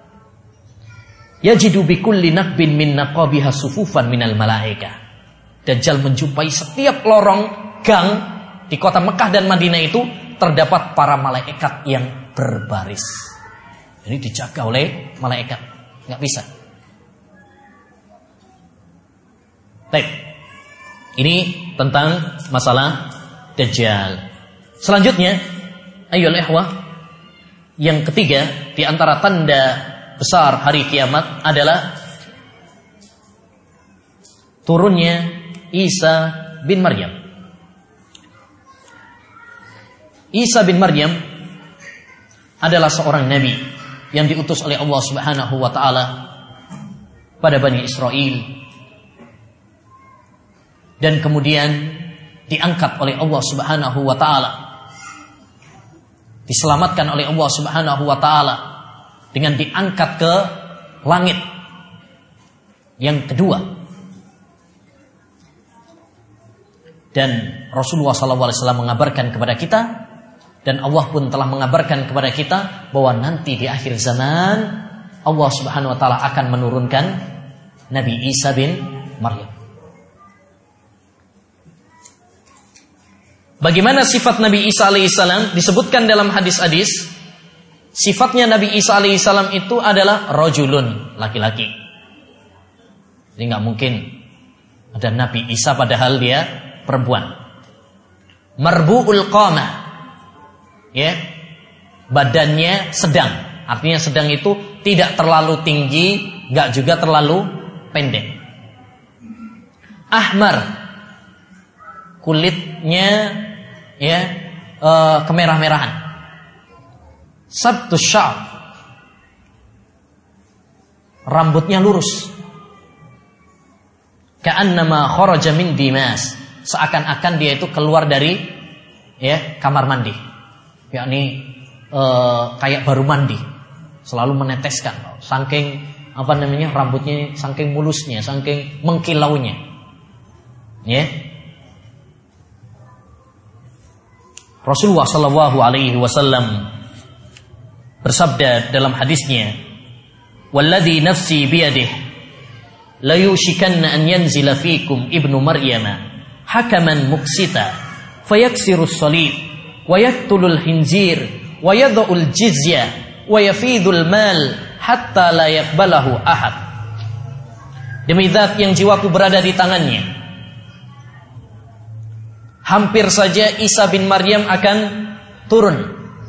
Yajidu bikulli naqbin min naqabiha sufufan minal malaika. Dajjal menjumpai setiap lorong gang di kota Mekah dan Madinah itu terdapat para malaikat yang berbaris. Ini dijaga oleh malaikat. Nggak bisa. Baik. Ini tentang masalah Dajjal. Selanjutnya, ayyuhal ikhwah, yang ketiga di antara tanda besar hari kiamat adalah turunnya Isa bin Maryam. Isa bin Maryam adalah seorang nabi yang diutus oleh Allah Subhanahu wa taala pada Bani Israel dan kemudian diangkat oleh Allah Subhanahu wa taala, diselamatkan oleh Allah Subhanahu wa taala dengan diangkat ke langit yang kedua. Dan Rasulullah sallallahu alaihi wasallam mengabarkan kepada kita, dan Allah pun telah mengabarkan kepada kita bahwa nanti di akhir zaman Allah Subhanahu wa taala akan menurunkan Nabi Isa bin Maryam. Bagaimana sifat Nabi Isa alaihissalam? Disebutkan dalam hadis-hadis, sifatnya Nabi Isa alaihissalam itu adalah rajulun, laki-laki. Jadi nggak mungkin ada Nabi Isa padahal dia perempuan. Marbu'ul qamah, ya, badannya sedang. Artinya sedang itu tidak terlalu tinggi, nggak juga terlalu pendek. Ahmar, kulitnya ya e, kemerah-merahan. Sabtus sya'b, rambutnya lurus. Ka'annama kharaja min dimas, seakan-akan dia itu keluar dari ya kamar mandi. Yakni e, kayak baru mandi, selalu meneteskan. Saking apa namanya rambutnya, saking mulusnya, saking mengkilaunya. Ya. Rasulullah sallallahu alaihi wasallam bersabda dalam hadisnya, "Walladzi nafsi biyadihi la yushikanna an yanzila fikum ibnu Maryama hakaman muqsita fayaksiru as-salib wa yaqtulul khinzir wa yadhul jizya wa yafidul mal hatta la yaqbalahu ahad." Demi zat yang jiwaku berada di tangannya, hampir saja Isa bin Maryam akan turun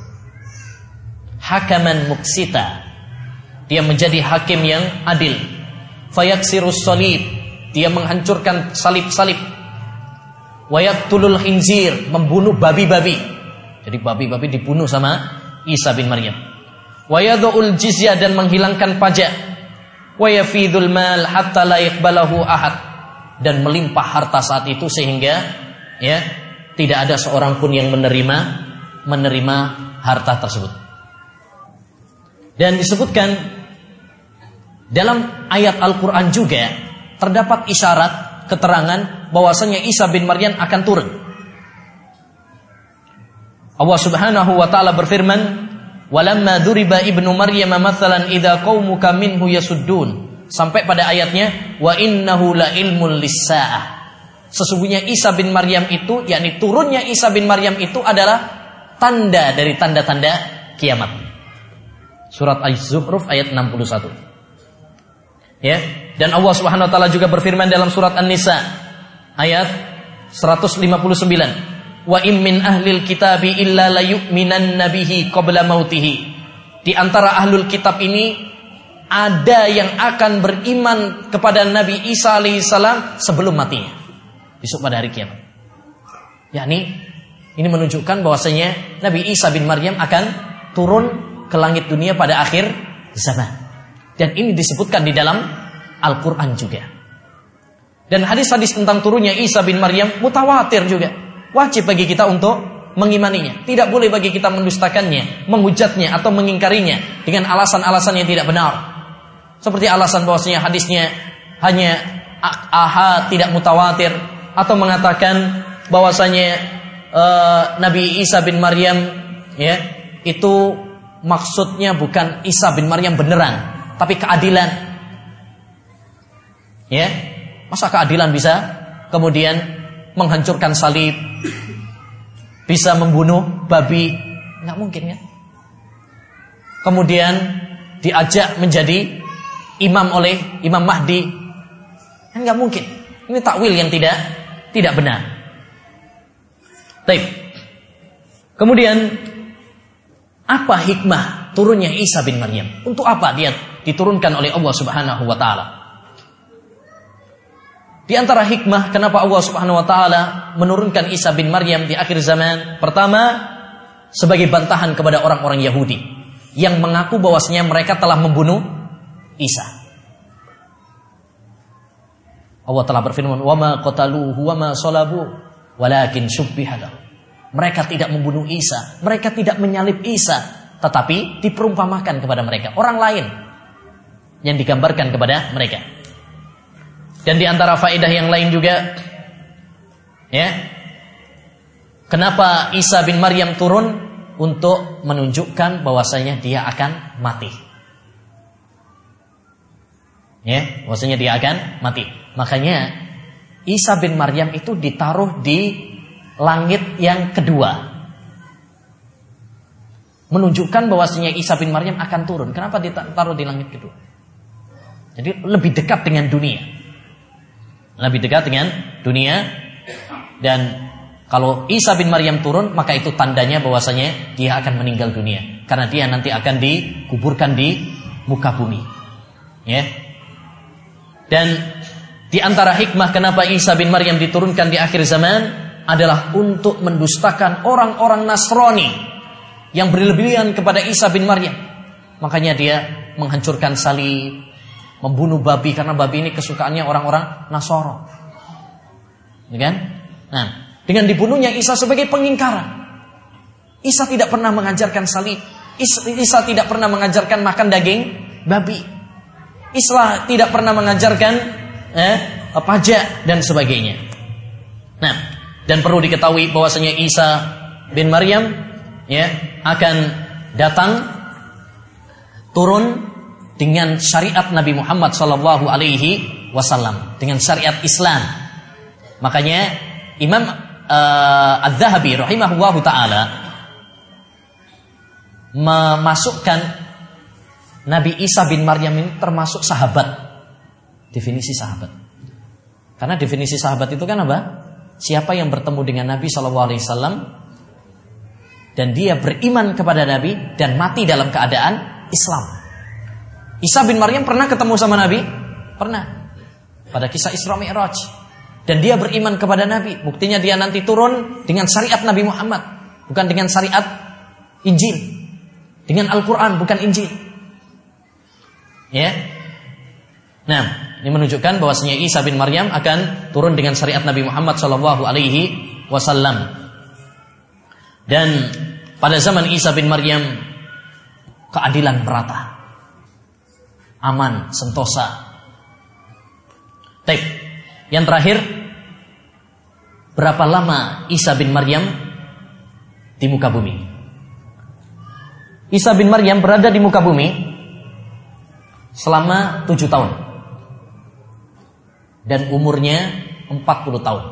hakaman muqsita, dia menjadi hakim yang adil. Fayaksirus salib, dia menghancurkan salib-salib. Wayaqtulul khinzir, membunuh babi-babi. Jadi babi-babi dibunuh sama Isa bin Maryam. Wayadul jizya, dan menghilangkan pajak. Wayafidul mal hatta la yaqbalahu ahad, dan melimpah harta saat itu sehingga ya tidak ada seorang pun yang menerima menerima harta tersebut. Dan disebutkan dalam ayat Al-Quran juga terdapat isyarat keterangan bahwasanya Isa bin Maryam akan turun. Allah Subhanahu wa taala berfirman, "Walamma duriba ibnu Maryam mathalan idza qaumuka minhu yasuddun." Sampai pada ayatnya, "Wa innahu la ilmul lis-saah." Sesungguhnya Isa bin Maryam itu, yakni turunnya Isa bin Maryam itu adalah tanda dari tanda-tanda kiamat. Surat Az-Zukhruf ayat enam puluh satu. Ya, dan Allah Subhanahu wa taala juga berfirman dalam surat An-Nisa ayat seratus lima puluh sembilan, "Wa im min ahlil kitabi illa la yu'minanna bihi qabla mautihi." Di antara ahlul kitab ini ada yang akan beriman kepada Nabi Isa alaihissalam sebelum matinya, besok pada hari kiamat. Yakni ini menunjukkan bahwasanya Nabi Isa bin Maryam akan turun ke langit dunia pada akhir zaman. Dan ini disebutkan di dalam Al-Quran juga. Dan hadis-hadis tentang turunnya Isa bin Maryam mutawatir juga. Wajib bagi kita untuk mengimaninya. Tidak boleh bagi kita mendustakannya, menghujatnya atau mengingkarinya dengan alasan-alasan yang tidak benar. Seperti alasan bahwasanya hadisnya hanya ahad, tidak mutawatir, atau mengatakan bahwasanya uh, Nabi Isa bin Maryam ya itu maksudnya bukan Isa bin Maryam beneran, tapi keadilan. Ya, masa keadilan bisa kemudian menghancurkan salib, bisa membunuh babi? Nggak mungkin kan? Kemudian diajak menjadi imam oleh Imam Mahdi, kan nggak mungkin. Ini takwil yang tidak tidak benar. Baik. Kemudian apa hikmah turunnya Isa bin Maryam? Untuk apa dia diturunkan oleh Allah Subhanahu wa taala? Di antara hikmah kenapa Allah Subhanahu wa taala menurunkan Isa bin Maryam di akhir zaman, pertama sebagai bantahan kepada orang-orang Yahudi yang mengaku bahwasanya mereka telah membunuh Isa. Allah telah berfirman, "Wa ma qataluhu wa ma salabu walakin syubbiha lahu." Mereka tidak membunuh Isa, mereka tidak menyalib Isa, tetapi diperumpamakan kepada mereka orang lain yang digambarkan kepada mereka. Dan di antara faedah yang lain juga, ya, kenapa Isa bin Maryam turun? Untuk menunjukkan bahwasanya dia akan mati. Ya, bahwasanya dia akan mati. Makanya Isa bin Maryam itu ditaruh di langit yang kedua, menunjukkan bahwasanya Isa bin Maryam akan turun. Kenapa ditaruh di langit kedua? Jadi lebih dekat dengan dunia, lebih dekat dengan dunia. Dan kalau Isa bin Maryam turun, maka itu tandanya bahwasanya dia akan meninggal dunia, karena dia nanti akan dikuburkan di muka bumi. Ya. Dan di antara hikmah kenapa Isa bin Maryam diturunkan di akhir zaman adalah untuk mendustakan orang-orang Nasrani yang berlebihan kepada Isa bin Maryam. Makanya dia menghancurkan salib, membunuh babi, karena babi ini kesukaannya orang-orang Nasoro. Ya kan? Nah, dengan dibunuhnya Isa sebagai pengingkaran. Isa tidak pernah mengajarkan salib. Isa, Isa tidak pernah mengajarkan makan daging babi. Isa tidak pernah mengajarkan eh, pajak dan sebagainya. Nah, dan perlu diketahui bahwasanya Isa bin Maryam ya akan datang turun dengan syariat Nabi Muhammad sallallahu alaihi wasallam, dengan syariat Islam. Makanya Imam uh, Az-Zahabi rahimahullahu taala memasukkan Nabi Isa bin Maryam ini termasuk sahabat. Definisi sahabat. Karena definisi sahabat itu kan apa? Siapa yang bertemu dengan Nabi shallallahu alaihi wasallam dan dia beriman kepada Nabi dan mati dalam keadaan Islam. Isa bin Maryam pernah ketemu sama Nabi? Pernah. Pada kisah Isra Mi'raj. Dan dia beriman kepada Nabi. Buktinya dia nanti turun dengan syariat Nabi Muhammad, bukan dengan syariat Injil. Dengan Al-Quran, bukan Injil. Ya. Nah, ini menunjukkan bahwasanya Isa bin Maryam akan turun dengan syariat Nabi Muhammad sallallahu alaihi wasallam. Dan pada zaman Isa bin Maryam keadilan merata. Aman, sentosa. Baik. Yang terakhir, berapa lama Isa bin Maryam di muka bumi? Isa bin Maryam berada di muka bumi selama tujuh tahun. Dan umurnya empat puluh tahun.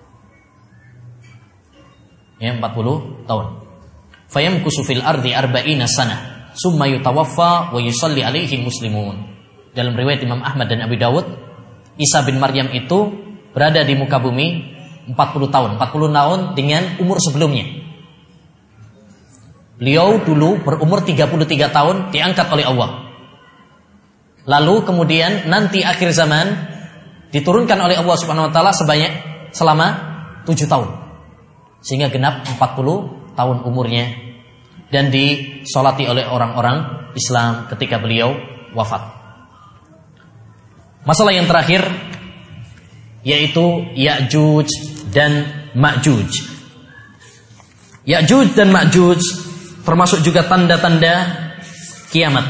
Ya, empat puluh tahun. Fayamkusu fil ardi arba'ina sanah, summa yutawaffa wa yusalli alaihi muslimun. Dalam riwayat Imam Ahmad dan Abi Dawud, Isa bin Maryam itu berada di muka bumi empat puluh tahun, empat puluh tahun dengan umur sebelumnya. Beliau dulu berumur tiga puluh tiga tahun, diangkat oleh Allah. Lalu kemudian nanti akhir zaman diturunkan oleh Allah Subhanahu wa taala sebanyak selama tujuh tahun. Sehingga genap empat puluh tahun umurnya dan disolati oleh orang-orang Islam ketika beliau wafat. Masalah yang terakhir yaitu Ya'juj dan Ma'juj. Ya'juj dan Ma'juj termasuk juga tanda-tanda kiamat.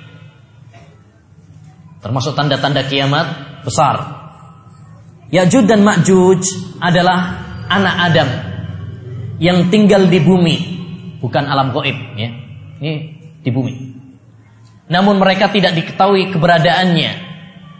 Termasuk tanda-tanda kiamat besar. Ya'juj dan Ma'juj adalah anak Adam yang tinggal di bumi, bukan alam gaib, ya. Ini di bumi. Namun mereka tidak diketahui keberadaannya.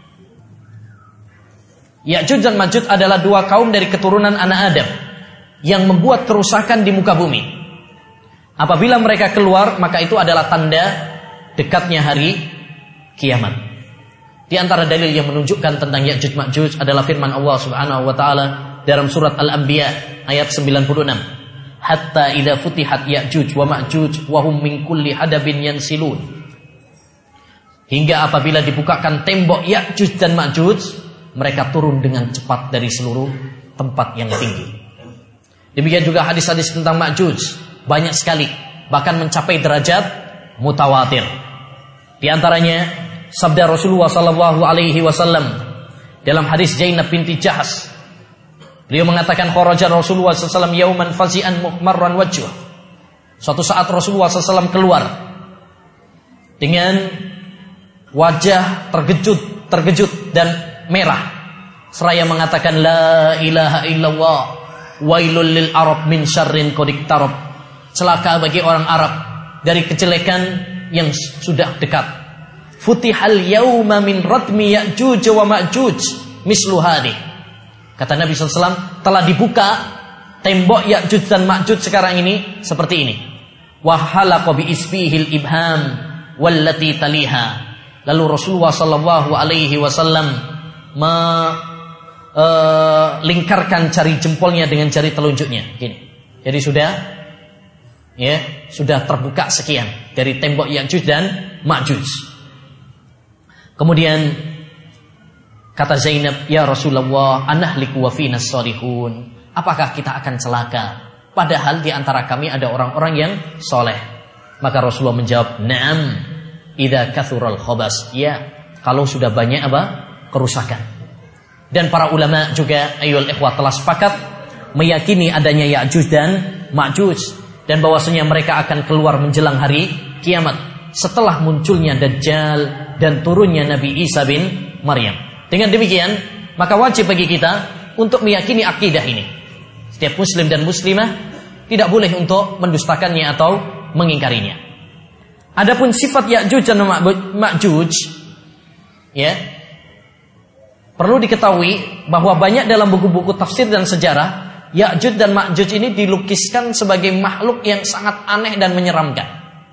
Ya'juj dan Ma'juj adalah dua kaum dari keturunan anak Adam yang membuat kerusakan di muka bumi. Apabila mereka keluar, maka itu adalah tanda dekatnya hari kiamat. Di antara dalil yang menunjukkan tentang Ya'juj Ma'juj adalah firman Allah Subhanahu wa taala dalam surat Al-Anbiya ayat sembilan puluh enam. Hatta idza futihat Ya'juj wa Ma'juj wa hum min kulli hadabin yansilun. Hingga apabila dibukakan tembok Ya'juj dan Ma'juj, mereka turun dengan cepat dari seluruh tempat yang tinggi. Demikian juga hadis-hadis tentang Ma'juj banyak sekali, bahkan mencapai derajat mutawatir. Di antaranya sabda Rasulullah sallallahu alaihi wasallam dalam hadis Zainab binti Jahsh. Beliau mengatakan kharaja Rasulullah sallallahu alaihi wasallam yauman fazi'an muhmarran wajhuh. Suatu saat Rasulullah sallallahu alaihi wasallam keluar dengan wajah terkejut, terkejut dan merah, seraya mengatakan la ilaha illallah wailul lil arab min syarrin qad iqtarab. Celaka bagi orang Arab dari kejelekan yang sudah dekat. Futihal yauma min ratmi Ya'juj wa Ma'juj mislu hadhi. Kata Nabi sallallahu alaihi wasallam, telah dibuka tembok Ya'juj dan Ma'juj sekarang ini seperti ini. Wa halaqa bi isbihil ibham wallati taliha. Lalu Rasulullah sallallahu alaihi wasallam melingkarkan uh, jari jempolnya dengan jari telunjuknya. Gini. Jadi sudah ya, sudah terbuka sekian dari tembok Ya'juj dan Ma'juj. Kemudian kata Zainab, "Ya Rasulullah, anahliku wa fina sholihun." Apakah kita akan celaka padahal di antara kami ada orang-orang yang soleh? Maka Rasulullah menjawab, "Na'am, idza kathural khabas." Ya, kalau sudah banyak apa? Kerusakan. Dan para ulama juga ayyuhal ikhwah telah sepakat meyakini adanya Ya'juj dan Ma'juj dan bahwasanya mereka akan keluar menjelang hari kiamat setelah munculnya Dajjal dan turunnya Nabi Isa bin Maryam. Dengan demikian, maka wajib bagi kita untuk meyakini akidah ini. Setiap muslim dan muslimah tidak boleh untuk mendustakannya atau mengingkarinya. Adapun sifat Ya'juj dan Ma'juj, ya, perlu diketahui bahwa banyak dalam buku-buku tafsir dan sejarah Ya'juj dan Ma'juj ini dilukiskan sebagai makhluk yang sangat aneh dan menyeramkan.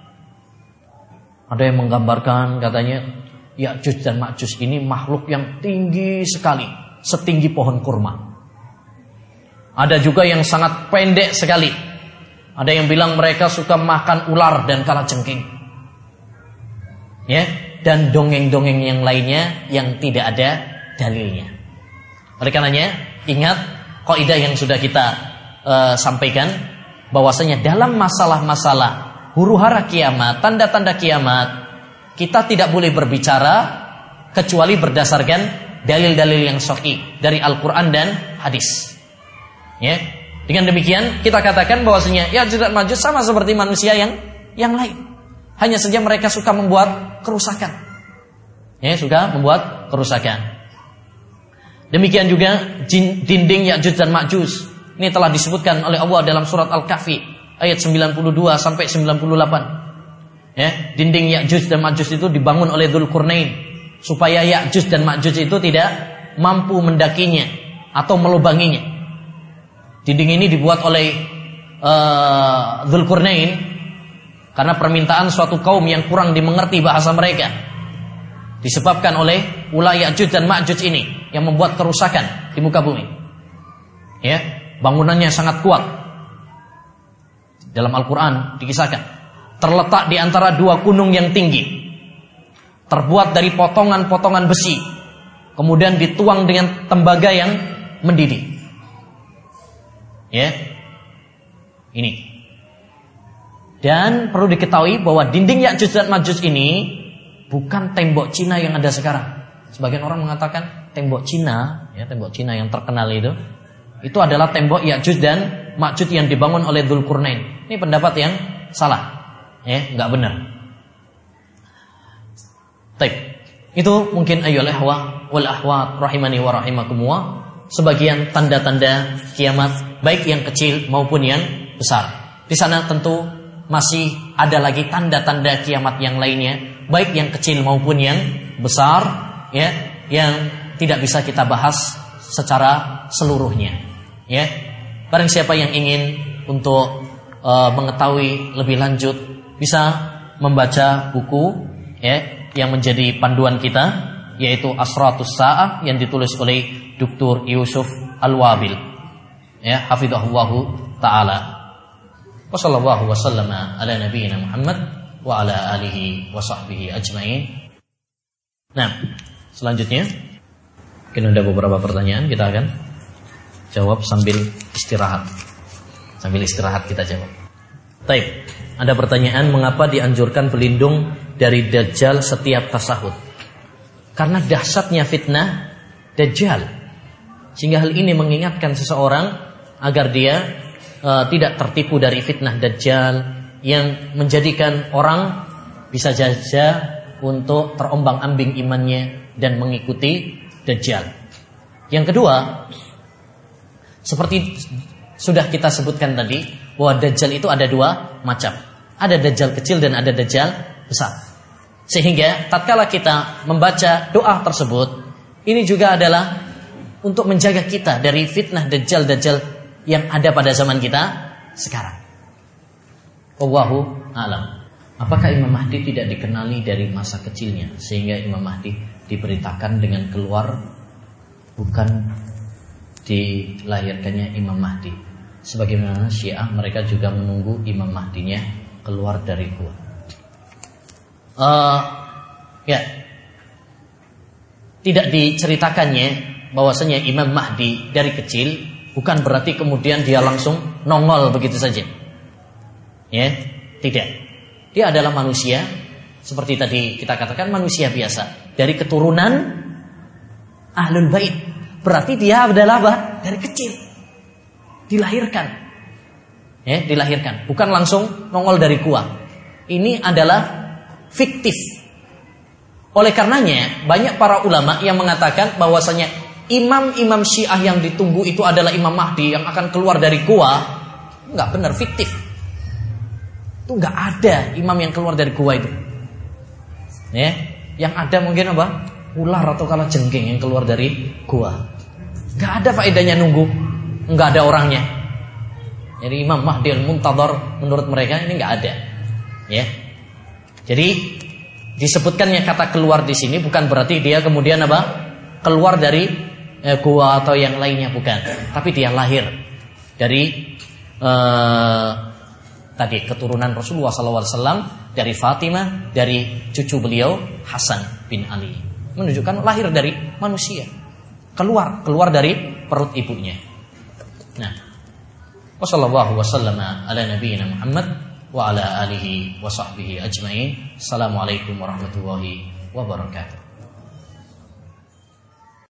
Ada yang menggambarkan katanya Ya'juj dan Ma'juj ini makhluk yang tinggi sekali, setinggi pohon kurma. Ada juga yang sangat pendek sekali. Ada yang bilang mereka suka makan ular dan kalajengking. Ya, dan dongeng-dongeng yang lainnya yang tidak ada dalilnya. Oleh karenanya, ingat kaidah yang sudah kita uh, sampaikan bahwasanya dalam masalah-masalah huru-hara kiamat, tanda-tanda kiamat, kita tidak boleh berbicara kecuali berdasarkan dalil-dalil yang sahih dari Al-Qur'an dan hadis. Ya, dengan demikian kita katakan bahwasanya Ya'juj dan Ma'juj sama seperti manusia yang yang lain. Hanya saja mereka suka membuat kerusakan. Ya, suka membuat kerusakan. Demikian juga jin, dinding Ya'juj dan Ma'juj. Ini telah disebutkan oleh Allah dalam surat Al-Kahfi ayat sembilan puluh dua sampai sembilan puluh delapan. Ya, dinding Ya'juj dan Ma'juj itu dibangun oleh Dzulqarnain supaya Ya'juj dan Ma'juj itu tidak mampu mendakinya atau melubanginya. Dinding ini dibuat oleh uh, Dzulqarnain karena permintaan suatu kaum yang kurang dimengerti bahasa mereka. Disebabkan oleh ulah Ya'juj dan Ma'juj ini yang membuat kerusakan di muka bumi. Ya, bangunannya sangat kuat. Dalam Al-Quran dikisahkan terletak di antara dua gunung yang tinggi, terbuat dari potongan-potongan besi, kemudian dituang dengan tembaga yang mendidih. Ya, ini. Dan perlu diketahui bahwa dinding Ya'juj dan Ma'juj ini bukan tembok Cina yang ada sekarang. Sebagian orang mengatakan tembok Cina, ya, tembok Cina yang terkenal itu, itu adalah tembok Ya'juj dan Ma'juj yang dibangun oleh Dzulqarnain. Ini pendapat yang salah, ya, nggak benar. Baik, itu mungkin ayyul ahwa wal ahwat rahimani wa rahimakumullah, sebagian tanda-tanda kiamat, baik yang kecil maupun yang besar. Di sana tentu masih ada lagi tanda-tanda kiamat yang lainnya, baik yang kecil maupun yang besar, ya, yang tidak bisa kita bahas secara seluruhnya, ya. Barang siapa yang ingin untuk uh, mengetahui lebih lanjut bisa membaca buku, ya, yang menjadi panduan kita, yaitu Asratus Sa'ah yang ditulis oleh Doktor Yusuf Al-Wabil, ya, hafizahullahu taala. Wassallallahu wasallama ala nabiyyina Muhammad wa ala alihi wa sahbihi ajmain. Nah, selanjutnya mungkin ada beberapa pertanyaan, kita akan jawab sambil istirahat. Sambil istirahat kita jawab. Baik, ada pertanyaan, mengapa dianjurkan berlindung dari Dajjal setiap tasahud? Karena dahsyatnya fitnah Dajjal, sehingga hal ini mengingatkan seseorang agar dia uh, tidak tertipu dari fitnah Dajjal yang menjadikan orang bisa saja untuk terombang-ambing imannya dan mengikuti Dajjal. Yang kedua, seperti sudah kita sebutkan tadi, bahwa Dajjal itu ada dua macam. Ada Dajjal kecil dan ada Dajjal besar. Sehingga tatkala kita membaca doa tersebut, ini juga adalah untuk menjaga kita dari fitnah Dajjal-Dajjal yang ada pada zaman kita sekarang. Wallahu a'lam. Apakah Imam Mahdi tidak dikenali dari masa kecilnya, sehingga Imam Mahdi diberitakan dengan keluar bukan dilahirkannya Imam Mahdi? Sebagaimana Syiah, mereka juga menunggu Imam Mahdinya keluar dari gua. Uh, ya, tidak diceritakannya bahwasanya Imam Mahdi dari kecil bukan berarti kemudian dia langsung nongol begitu saja. Ya, tidak. Dia adalah manusia, seperti tadi kita katakan, manusia biasa dari keturunan Ahlul Bait. Berarti dia adalah apa? Dari kecil dilahirkan, ya, dilahirkan, bukan langsung nongol dari gua. Ini adalah fiktif. Oleh karenanya banyak para ulama yang mengatakan bahwasanya imam-imam Syiah yang ditunggu itu adalah Imam Mahdi yang akan keluar dari gua. Enggak benar, fiktif. Itu enggak ada imam yang keluar dari gua itu. Ya, yang ada mungkin apa? Ular atau kalajengking yang keluar dari gua. Enggak ada faedahnya nunggu, enggak ada orangnya. Jadi Imam Mahdi al-Muntadhar menurut mereka ini enggak ada. Ya. Jadi disebutkannya kata keluar di sini bukan berarti dia kemudian apa? Keluar dari eh, gua atau yang lainnya, bukan. Tapi dia lahir dari eh, tadi keturunan Rasulullah sallallahu alaihi wasallam, dari Fatimah, dari cucu beliau Hasan bin Ali. Menunjukkan lahir dari manusia. Keluar, keluar dari perut ibunya. Nah, wassallallahu wasallama ala nabiyyina Muhammad wa ala alihi wa sahbihi ajmain. Assalamualaikum warahmatullahi wabarakatuh.